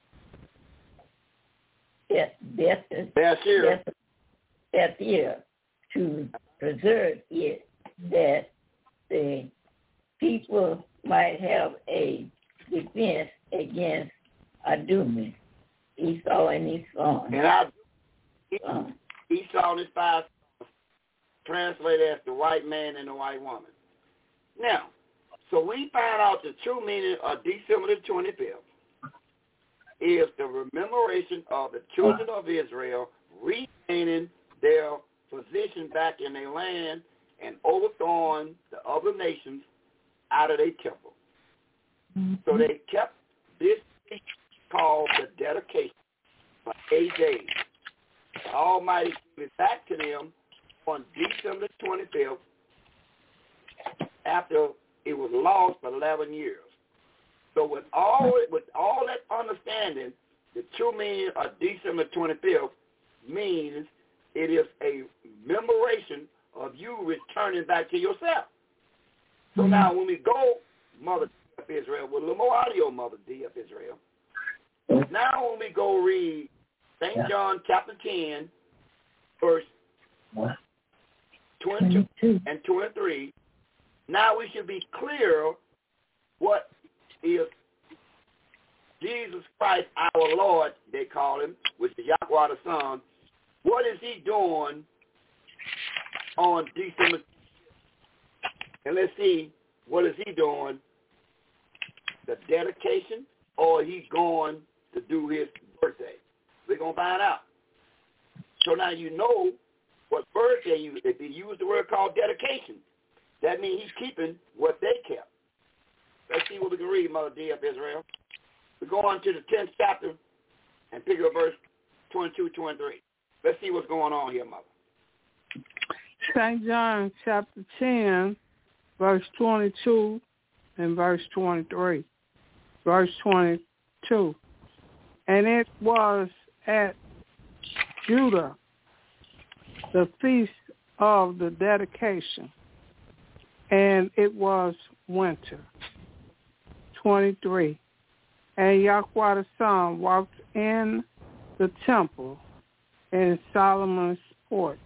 Bethir to preserve it, that the people might have a defense against Adumim, Esau and his son. And Esau and his 5 sons, translated as the white man and the white woman. Now, so we find out the true meaning of December the 25th is the rememoration of the children of Israel regaining their position back in their land and overthrowing the other nations out of their temple. So they kept this called the dedication for 8 days. The Almighty gave it back to them on December 25th after it was lost for 11 years. So with all that understanding, the true meaning of December 25th means it is a memoration of you returning back to yourself. So now when we go, Mother D of Israel, with a little more audio, Mother D of Israel, now when we go read St. John chapter 10, verse 22 and 23, now we should be clear what is Jesus Christ, our Lord, they call him, which is Yahweh the Son, what is he doing on December? And let's see, what is he doing? The dedication, or he going to do his birthday? We're going to find out. So now you know what birthday, if you use the word called dedication, that means he's keeping what they kept. Let's see what we can read, Mother D of Israel. We go on to the 10th chapter and pick up verse 22, 23. Let's see what's going on here, Mother. St. John chapter 10, verse 22 and verse 23. Verse 22. And it was at Judah, the feast of the dedication, and it was winter. 23. And Yahweh the Son walked in the temple in Solomon's porch.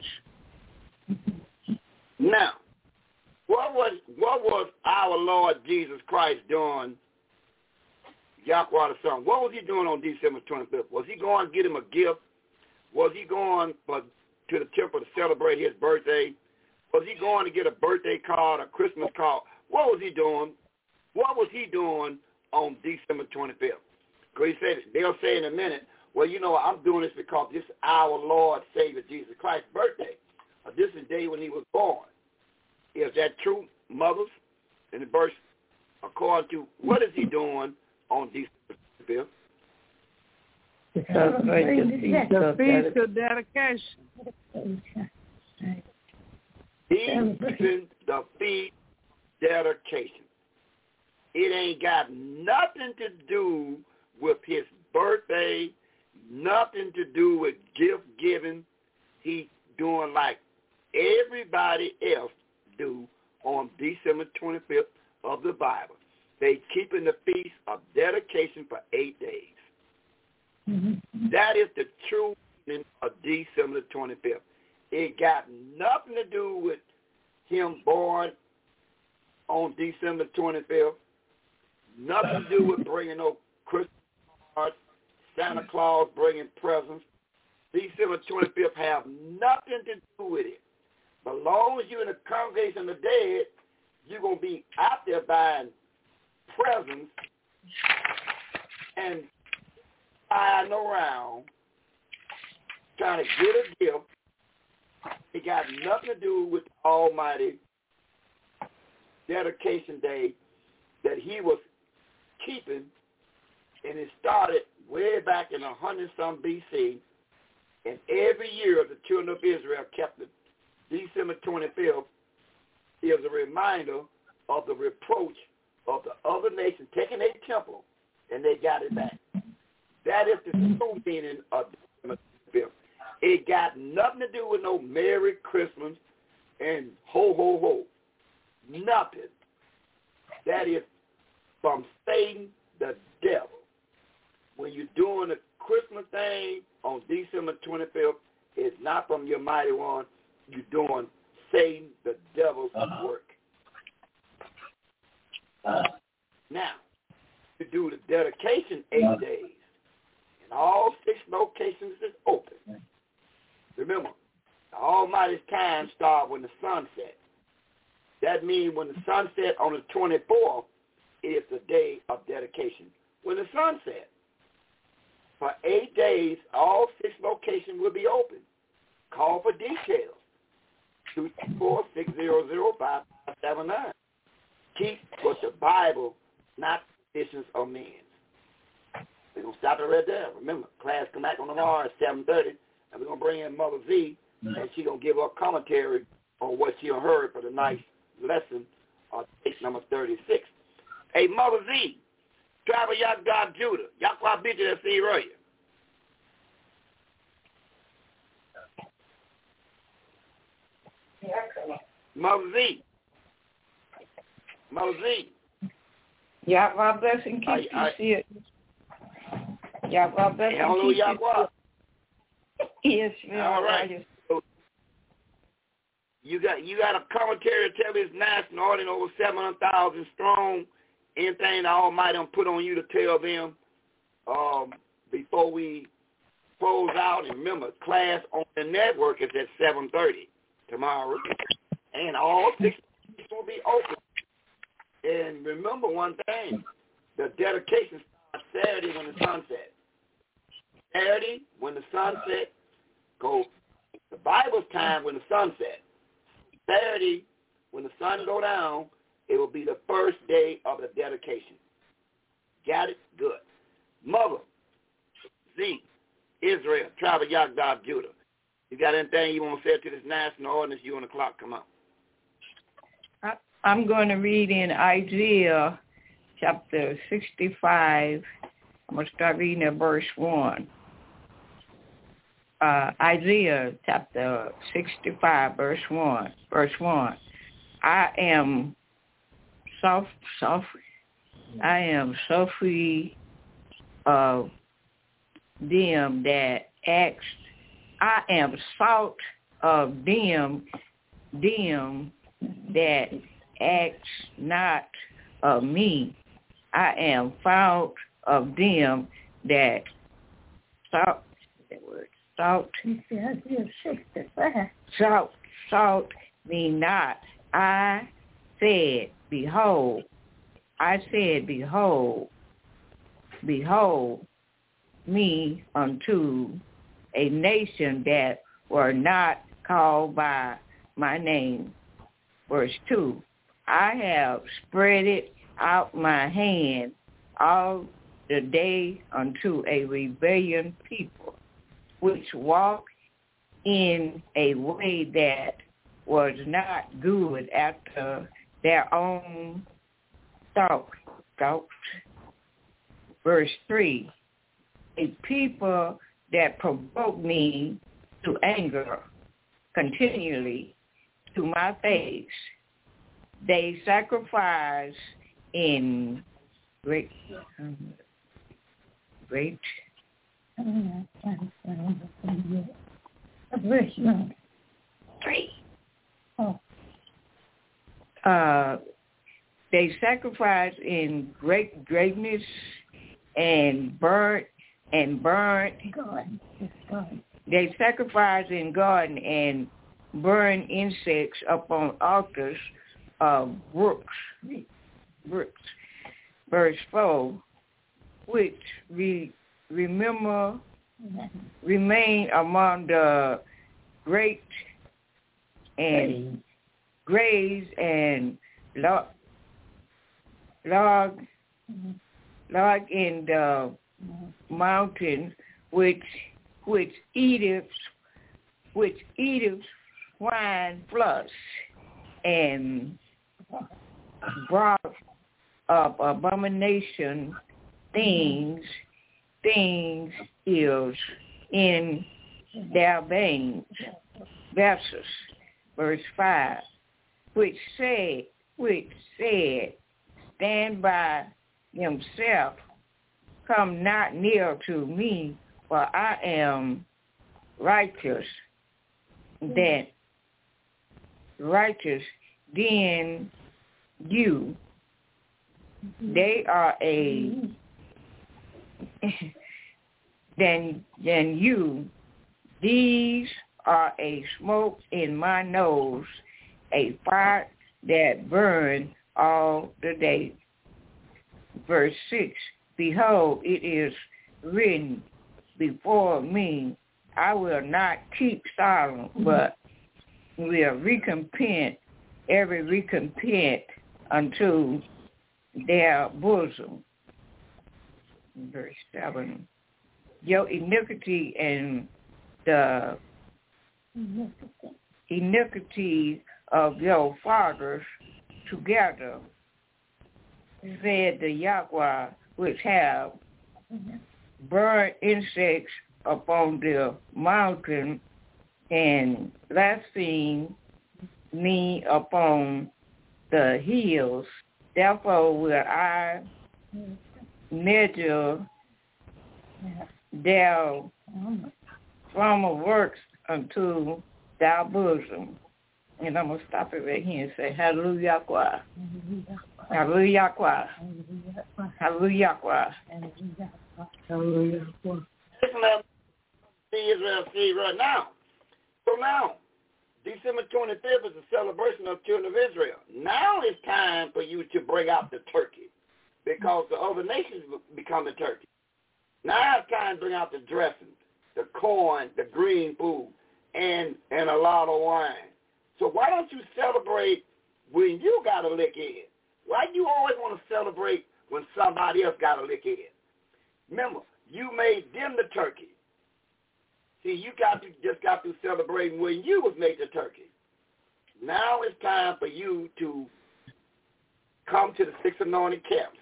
Now, what was our Lord Jesus Christ doing, Yahweh the Son? What was he doing on December 25th? Was he going to get him a gift? Was he going to the temple to celebrate his birthday? Was he going to get a birthday card, a Christmas card? What was he doing? What was he doing on December 25th? Because he said, they'll say in a minute, well, you know, I'm doing this because this is our Lord, Savior, Jesus Christ's birthday. This is the day when he was born. Is that true, mothers? In the verse, according to, what is he doing on December 25th? The feast of dedication. He's keeping the feast dedication. It ain't got nothing to do with his birthday, nothing to do with gift giving. He's doing like everybody else do on December 25th of the Bible. They keeping the feast of dedication for 8 days. Mm-hmm. That is the true meaning of December 25th. It got nothing to do with him born on December 25th. Nothing to do with bringing no Christmas cards, Santa Claus bringing presents. December 25th have nothing to do with it. But as long as you're in the congregation of the dead, you're going to be out there buying presents and flying around trying to get a gift. It got nothing to do with the Almighty dedication day that he was keeping, and it started way back in 100-some BC, and every year the children of Israel kept it. December 25th is a reminder of the reproach of the other nations taking their temple, and they got it back. That is the true meaning of December 25th. It got nothing to do with no Merry Christmas and ho, ho, ho. Nothing. That is from Satan, the devil. When you're doing the Christmas thing on December 25th, it's not from your mighty one. You're doing Satan, the devil's work. Now, you do the dedication 8 days, and all 6 locations is open. Remember, the Almighty's time starts when the sun sets. That means when the sun sets on the 24th is the day of dedication. When the sun sets, for 8 days, all 6 locations will be open. Call for details. 224-600-5579. Keep what the Bible, not traditions of men. We're going to stop it right there. Remember, class come back on tomorrow at 7:30, and we're going to bring in Mother Z, and she's going to give her commentary on what she heard for the night's lesson, case number 36. Hey, Mother Z, travel Yahweh Judah. Yahweh Bidget at C. Roy. Mother Z. Mother Z. Yahweh bless and keep you, see it. Yahweh bless and keep you. Yes, all right. You got a commentary to tell this national audience over 700,000 strong. Anything the Almighty put on you to tell them before we close out. And remember, class on the network is at 7:30 tomorrow, and all 6 will be open. And remember one thing, the dedication starts Saturday when the sun sets. Saturday when the sun sets, go the Bible's time when the sun sets. Saturday when the sun go down, it will be the first day of the dedication. Got it? Good. Mother, Z, Israel, Tribe of Yagdad, Judah. You got anything you want to say to this national ordinance? You on the clock, come on. I'm going to read in Isaiah chapter 65. I'm going to start reading at verse 1. Isaiah chapter 65, verse 1. Verse 1. I am sorry of them that asked. I am salt of them that ask not of me. I am fault of them that salt me not. I said, behold, me unto a nation that were not called by my name. Verse 2, I have spread it out my hand all the day unto a rebellion people, which walk in a way that was not good after their own thoughts. Verse 3, a people that provoke me to anger continually to my face. They sacrifice in great. Verse 3. They sacrifice in greatness and burnt. They sacrifice in garden and burn insects upon altars of brooks. Verse 4, which remain among the great and graves and log in the mountain, which eateth swine flesh and brought up abomination things is in their veins. Verses, verse 5, which said, stand by himself, come not near to me, for I am righteous. Then you, they are then you, these are a smoke in my nose, a fire that burns all the day. Verse 6, behold, it is written before me, I will not keep silent, but will recompense every recompense unto their bosom. Verse 7, your iniquity and the iniquity of your fathers together, said the Yahweh, which have burned insects upon the mountain and blasphemed me upon the hills. Therefore will I measure their former works unto thy bosom. And I'm going to stop it right here and say, Hallelujah. Hallelujah. Hallelujah. Hallelujah. Listen, let Israel see right now. So now, December 25th is a celebration of the children of Israel. Now it's time for you to bring out the turkey because the other nations become the turkey. Now it's time to bring out the dressings, the corn, the green food, and a lot of wine. So why don't you celebrate when you got a lick in? Why do you always want to celebrate when somebody else got a lick in? Remember, you made them the turkey. See, you just got to celebrate when you was made the turkey. Now it's time for you to come to the 6 anointed camps.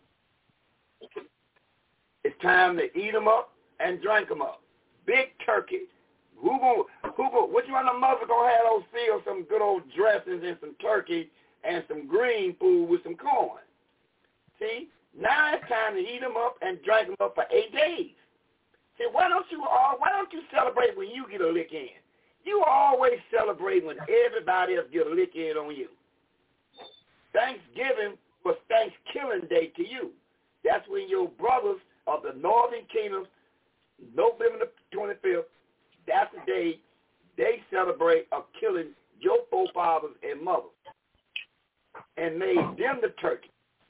It's time to eat them up and drink them up. Big turkey. Which one of the mothers gonna have those fields, some good old dressings and some turkey and some green food with some corn? See, now it's time to eat them up and drink them up for 8 days. See, why don't you celebrate when you get a lick in? You always celebrate when everybody else get a lick in on you. Thanksgiving was Thanksgiving Day to you. That's when your brothers of the northern kingdom, November the 25th, that's the day they celebrate of killing your forefathers and mothers and made them the turkey.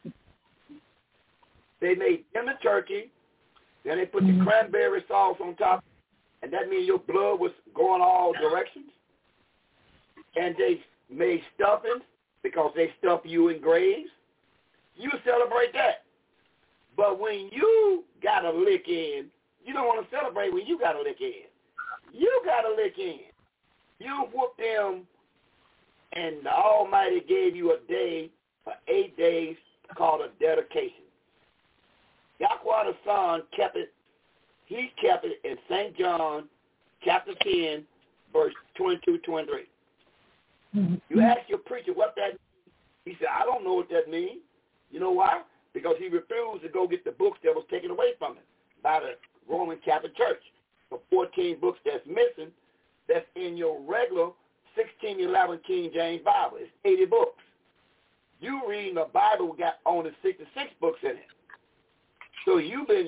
They made them the turkey. Then they put the cranberry sauce on top, and that means your blood was going all directions. And they made stuffings because they stuff you in graves. You celebrate that. But when you got a lick in, you don't want to celebrate when you got a lick in. You got a lick in. You whooped them, and the Almighty gave you a day for 8 days called a dedication. Yahweh the Son kept it. He kept it in St. John chapter 10, verse 22, 23. You ask your preacher what that means. He said, I don't know what that means. You know why? Because he refused to go get the books that was taken away from him by the Roman Catholic Church. The 14 books that's missing, that's in your regular 1611 King James Bible. It's 80 books. You reading the Bible got only 66 books in it. So you've been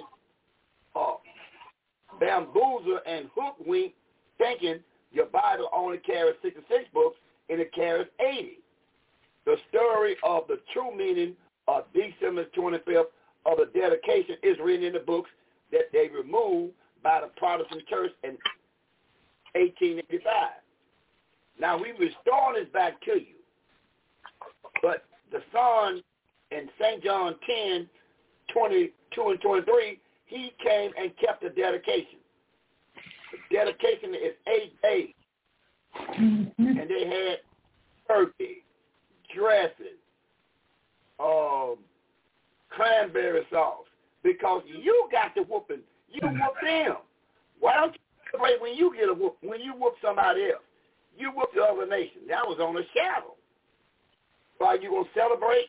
bamboozled and hoodwinked thinking your Bible only carries 66 books and it carries 80. The story of the true meaning of December 25th of the dedication is written in the books that they removed by the Protestant Church in 1885. Now, we restoring this back to you. But the Son in St. John 10, 22 and 23, he came and kept the dedication. The dedication is 8 days. And they had turkey, dressing, cranberry sauce. Because you got the whooping. You whoop them. Why don't you celebrate when you get a whoop, when you whoop somebody else? You whoop the other nation. That was on a shadow. So are you going to celebrate?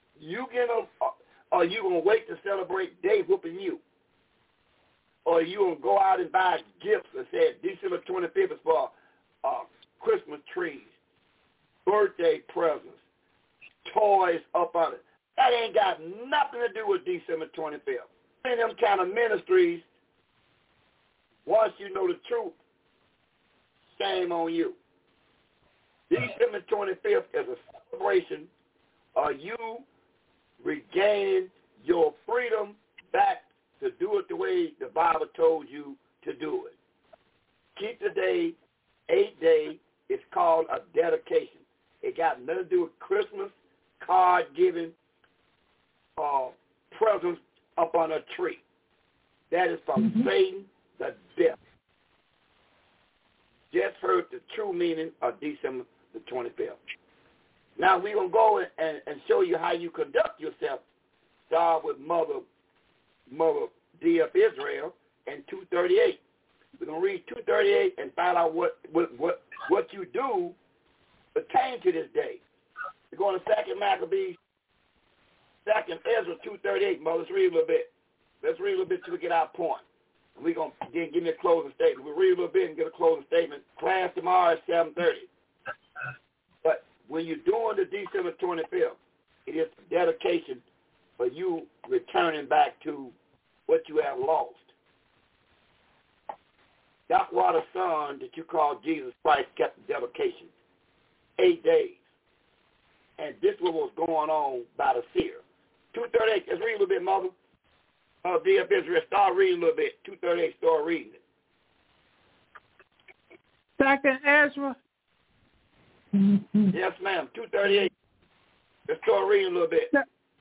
Or you going to wait to celebrate they whooping you? Or you going to go out and buy gifts and say December 25th is for Christmas trees, birthday presents, toys up on it. That ain't got nothing to do with December 25th. In them kind of ministries, once you know the truth, shame on you. December 25th is a celebration of you regaining your freedom back to do it the way the Bible told you to do it. Keep the day, 8 days. It's called a dedication. It got nothing to do with Christmas, card giving, presents up on a tree. That is from Satan, the devil. Just heard the true meaning of December the 25th. Now we're going to go and show you how you conduct yourself. Start with Mother D of Israel and 238. We're going to read 238 and find out what you do pertain to this day. We're going to 2nd Maccabees, 2nd Ezra 238. Mother, let's read a little bit. Let's read a little bit till we get our point. And we're going to give me a closing statement. We'll read a little bit and get a closing statement. Class tomorrow at 7:30. But when you're doing the December 25th, it is dedication for you returning back to what you have lost. Yahweh the Son that you call Jesus Christ kept the dedication 8 days. And this was what was going on by the seer. 238, let's read a little bit, Mother. Dear Israel, start reading a little bit. 238, start reading it. Second Ezra. Yes, ma'am. 238. Let's start reading a little bit.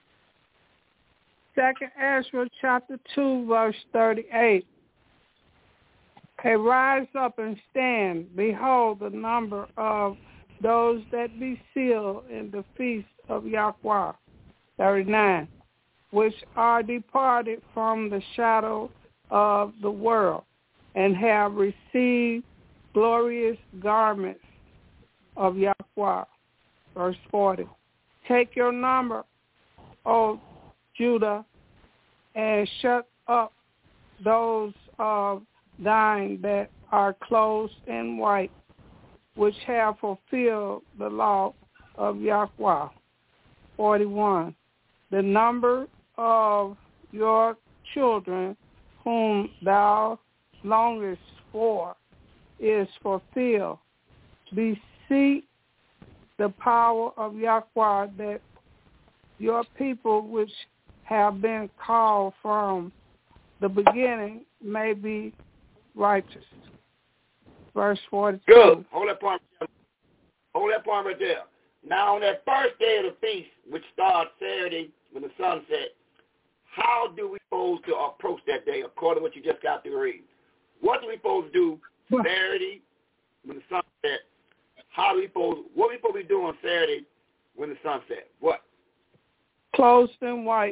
Second Ezra chapter 2, verse 38. Hey, rise up and stand. Behold, the number of those that be sealed in the feast of Yahweh. 39. Which are departed from the shadow of the world and have received glorious garments of Yahweh. Verse 40. Take your number, O Judah, and shut up those of thine that are clothed in white, which have fulfilled the law of Yahweh. 41. The number of your children whom thou longest for is fulfilled. Beseech the power of Yahweh that your people which have been called from the beginning may be righteous. Verse 42. Good. Hold that point right there. Now on that first day of the feast, which starts Saturday when the sun sets, how do we supposed to approach that day according to what you just got to read? What do we supposed to do Saturday when the sun sets? What are we supposed to be doing Saturday when the sun sets? What? Clothed in white.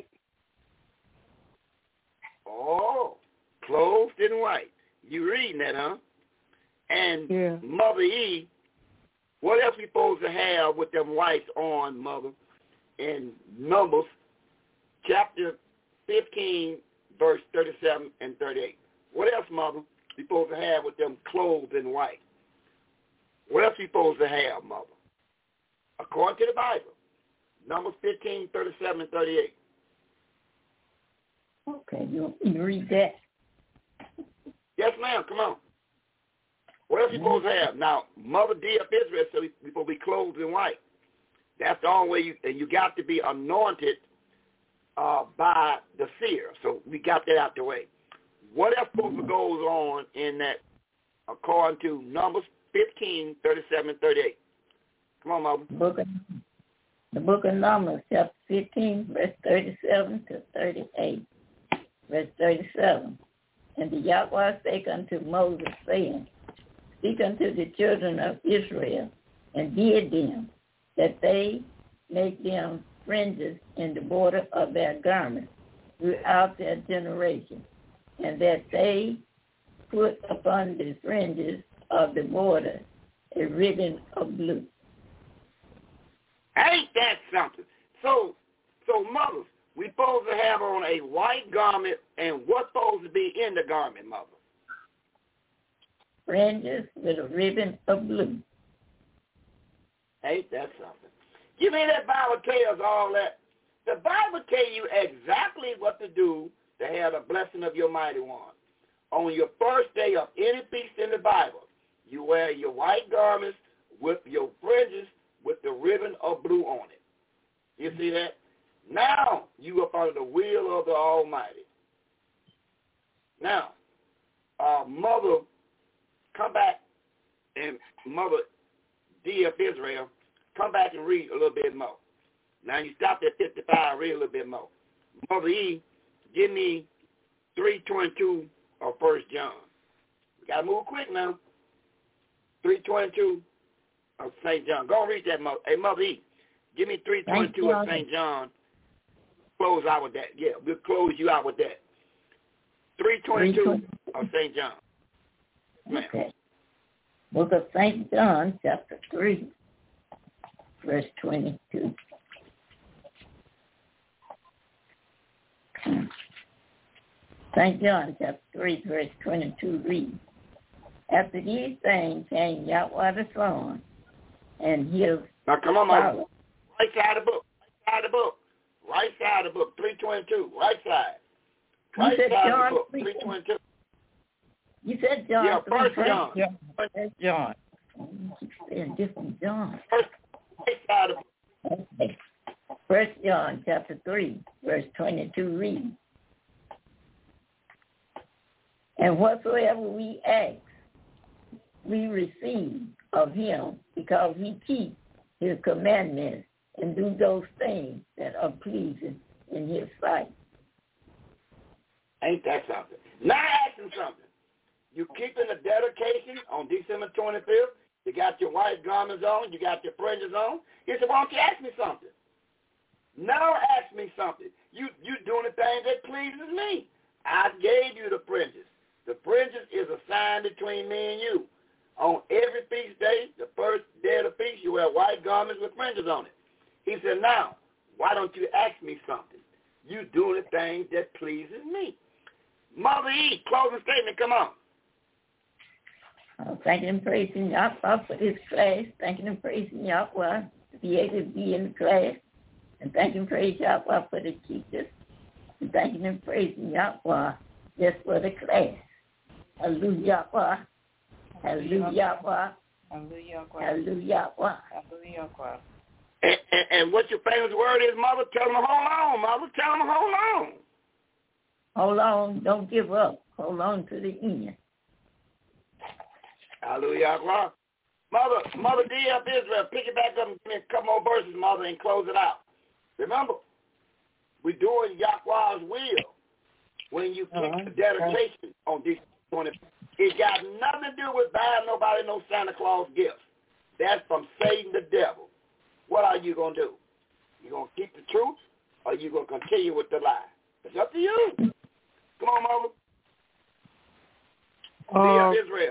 Oh, clothed in white. You reading that, huh? And yeah. Mother E, what else we supposed to have with them whites on, Mother? In Numbers, chapter 15, verse 37 and 38. What else, Mother, we supposed to have with them clothed in white? What else we supposed to have, Mother? According to the Bible, Numbers 15, 37 and 38. Okay, you read that? Yes, ma'am, come on. What else we supposed to have? Now, Mother D of Israel said we supposed to be clothed in white. That's the only way you got to be anointed by the seer. So we got that out the way. What else supposed to goes on in that according to Numbers 15, 37, and 38? Come on, Mother. The book of Numbers, chapter 15, verse 37 to 38. Verse 37. And the Yahweh spake unto Moses, saying, Speak unto the children of Israel, and bid them that they make them fringes in the border of their garments throughout their generation, and that they put upon the fringes of the border a ribbon of blue. Ain't that something? So mothers, we supposed to have on a white garment, and what's supposed to be in the garment, Mother? Fringes with a ribbon of blue. Ain't that something? You mean that Bible tells all that? The Bible tell you exactly what to do to have the blessing of your mighty one. On your first day of any feast in the Bible, you wear your white garments with your fringes with the ribbon of blue on it. You see that? Now you up under the will of the Almighty. Now, Mother, come back, and Mother D of Israel, come back and read a little bit more. Now you stopped at 55, read a little bit more. Mother E, give me 3:22 of 1 John. We got to move quick now. 3:22 of St. John. Go and read that, Mother. Hey, Mother E, give me 3:22 of St. John. Close out with that. Yeah, we'll close you out with that. 3:22 of St. John. Okay. Book of St. John, chapter 3, verse 22. St. John, chapter 3, verse 22 reads, After these things came Yahweh the Son, and his Now come on, Mother. Right side of the book. Right side of the book. Right side of the book. 3:22. Right side. Christ said side of the John book, 3. 3:22. You said John. Yeah, 1 John. That's John. You keep saying different John. Christ side of the book. Okay. 1 John chapter 3, verse 22 reads, and whatsoever we ask, we receive of him, because we keep his commandments and do those things that are pleasing in his sight. Ain't that something? Now asking something. You keeping a dedication on December 25th. You got your white garments on. You got your fringes on. He said, why don't you ask me something? Now ask me something. You doing the thing that pleases me. I gave you the fringes. The fringes is a sign between me and you. On every feast day, the first day of the feast, you wear white garments with fringes on it. He said, now, why don't you ask me something? You doing the thing that pleases me. Mother E, closing statement, come on. Thanking and praising Yahweh for this class. Thanking and praising Yahweh to be able to be in the class. And thanking and praising Yahweh for the teachers. And thanking and praising Yahweh just for the class. Hallelujah. Hallelujah. Hallelujah. Hallelujah. And what your famous word is, Mother? Tell them, hold on, Mother. Tell them, hold on. Hold on. Don't give up. Hold on to the end. Hallelujah. Mother D of Israel, pick it back up and give me a couple more verses, Mother, and close it out. Remember, we're doing Yahweh's will when you keep the dedication on December 20th. It got nothing to do with buying nobody no Santa Claus gifts. That's from Satan the devil. What are you going to do? You going to keep the truth, or you going to continue with the lie? It's up to you. Come on, Mother. Israel.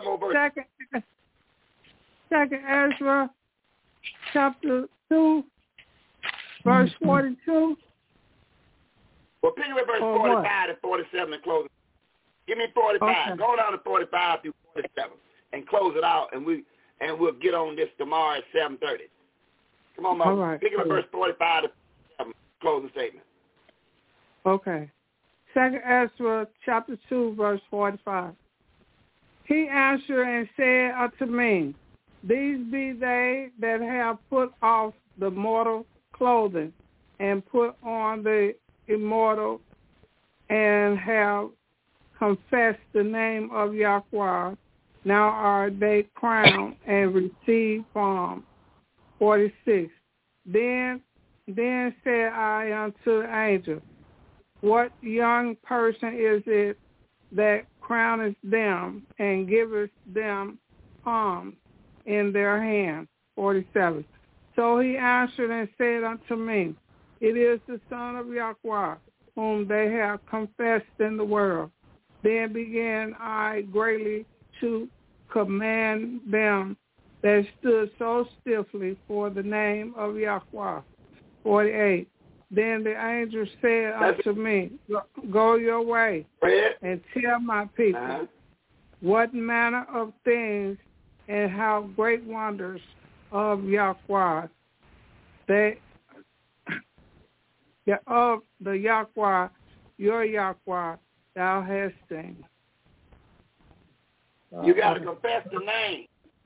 Second Ezra, chapter 2, verse 42. Well, pick up verse 45 to 47 and close it. Give me 45. Okay. Go down to 45 through 47 and close it out, and we'll get on this tomorrow at 7:30. Come on, Mother. Right. Pick up verse 45 to 47. Closing statement. Okay. Second Ezra, chapter 2, verse 45. He answered and said unto me, these be they that have put off the mortal clothing and put on the immortal, and have confessed the name of Yahweh. Now are they crowned and receive balm. 46. Then said I unto the angel, what young person is it that crowneth them and giveth them palms in their hand? 47. So he answered and said unto me, it is the Son of Yahweh, whom they have confessed in the world. Then began I greatly to command them that stood so stiffly for the name of Yahweh. 48. Then the angel said unto me, go your way and tell my people what manner of things and how great wonders of Yahweh of the Yahweh, your Yahweh, thou hast seen. You got to confess the name,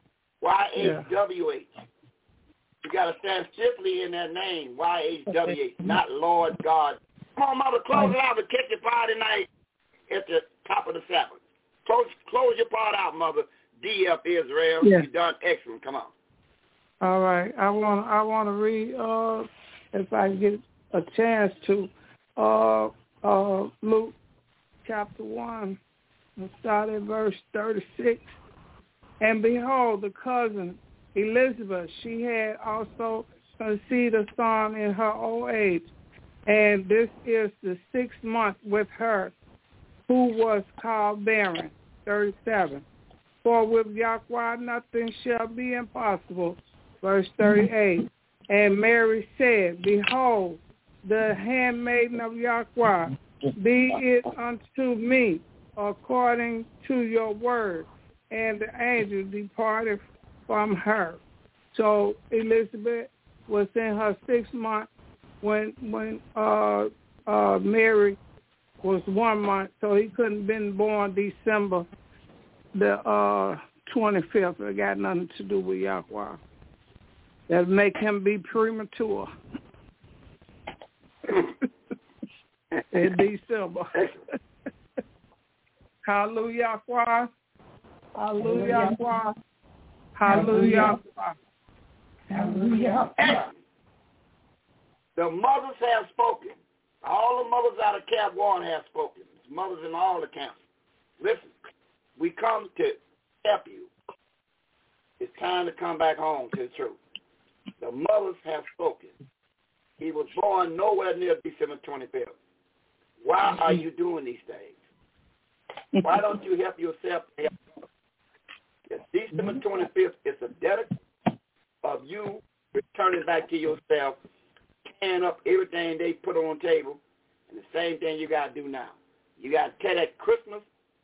YHWH. You got to stand stiffly in that name, YHWH, not Lord God. Come on, Mother, close it out and catch your Friday night at the top of the Sabbath. Close your part out, Mother. DF Israel, you done excellent. Come on. All right, I want to read, if I get a chance to, Luke chapter 1, and start at verse 36. And behold, the cousin Elizabeth, she had also conceived a son in her old age, and this is the 6th month with her, who was called barren. 37. For with Yahweh nothing shall be impossible. Verse 38. And Mary said, behold, the handmaiden of Yahweh, be it unto me according to your word. And the angel departed from her. So Elizabeth was in her 6th month when Mary was 1 month, so he couldn't have been born December the 25th. It got nothing to do with Yahweh. That make him be premature in December. Hallelujah, Yahweh. Hallelujah, Yahweh. Hallelujah. Hallelujah. The mothers have spoken. All the mothers out of Camp 1 have spoken. It's mothers in all the camps. Listen, we come to help you. It's time to come back home to the truth. The mothers have spoken. He was born nowhere near December 25th. Why are you doing these things? Why don't you help yourself? December 25th is a dedication of you returning back to yourself, tearing up everything they put on the table, and the same thing you got to do now. You got to tear that Christmas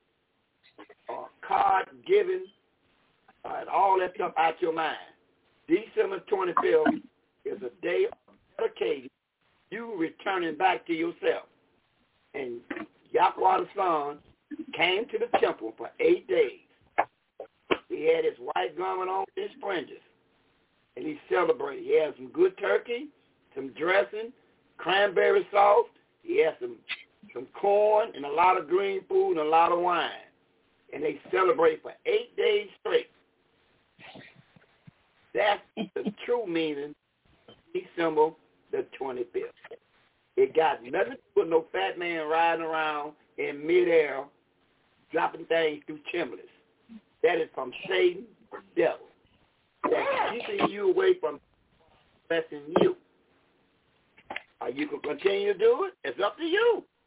card giving and all that stuff out your mind. December 25th is a day of dedication, you returning back to yourself. And Yahweh the Son came to the temple for 8 days. He had his white garment on with his fringes, and he celebrated. He had some good turkey, some dressing, cranberry sauce. He had some corn and a lot of green food and a lot of wine. And they celebrated for 8 days straight. That's the true meaning of December the 25th. It got nothing to do with no fat man riding around in midair, dropping things through chimneys. That is from Satan, the devil. That's keeping you away from blessing you. Or you can continue to do it. It's up to you.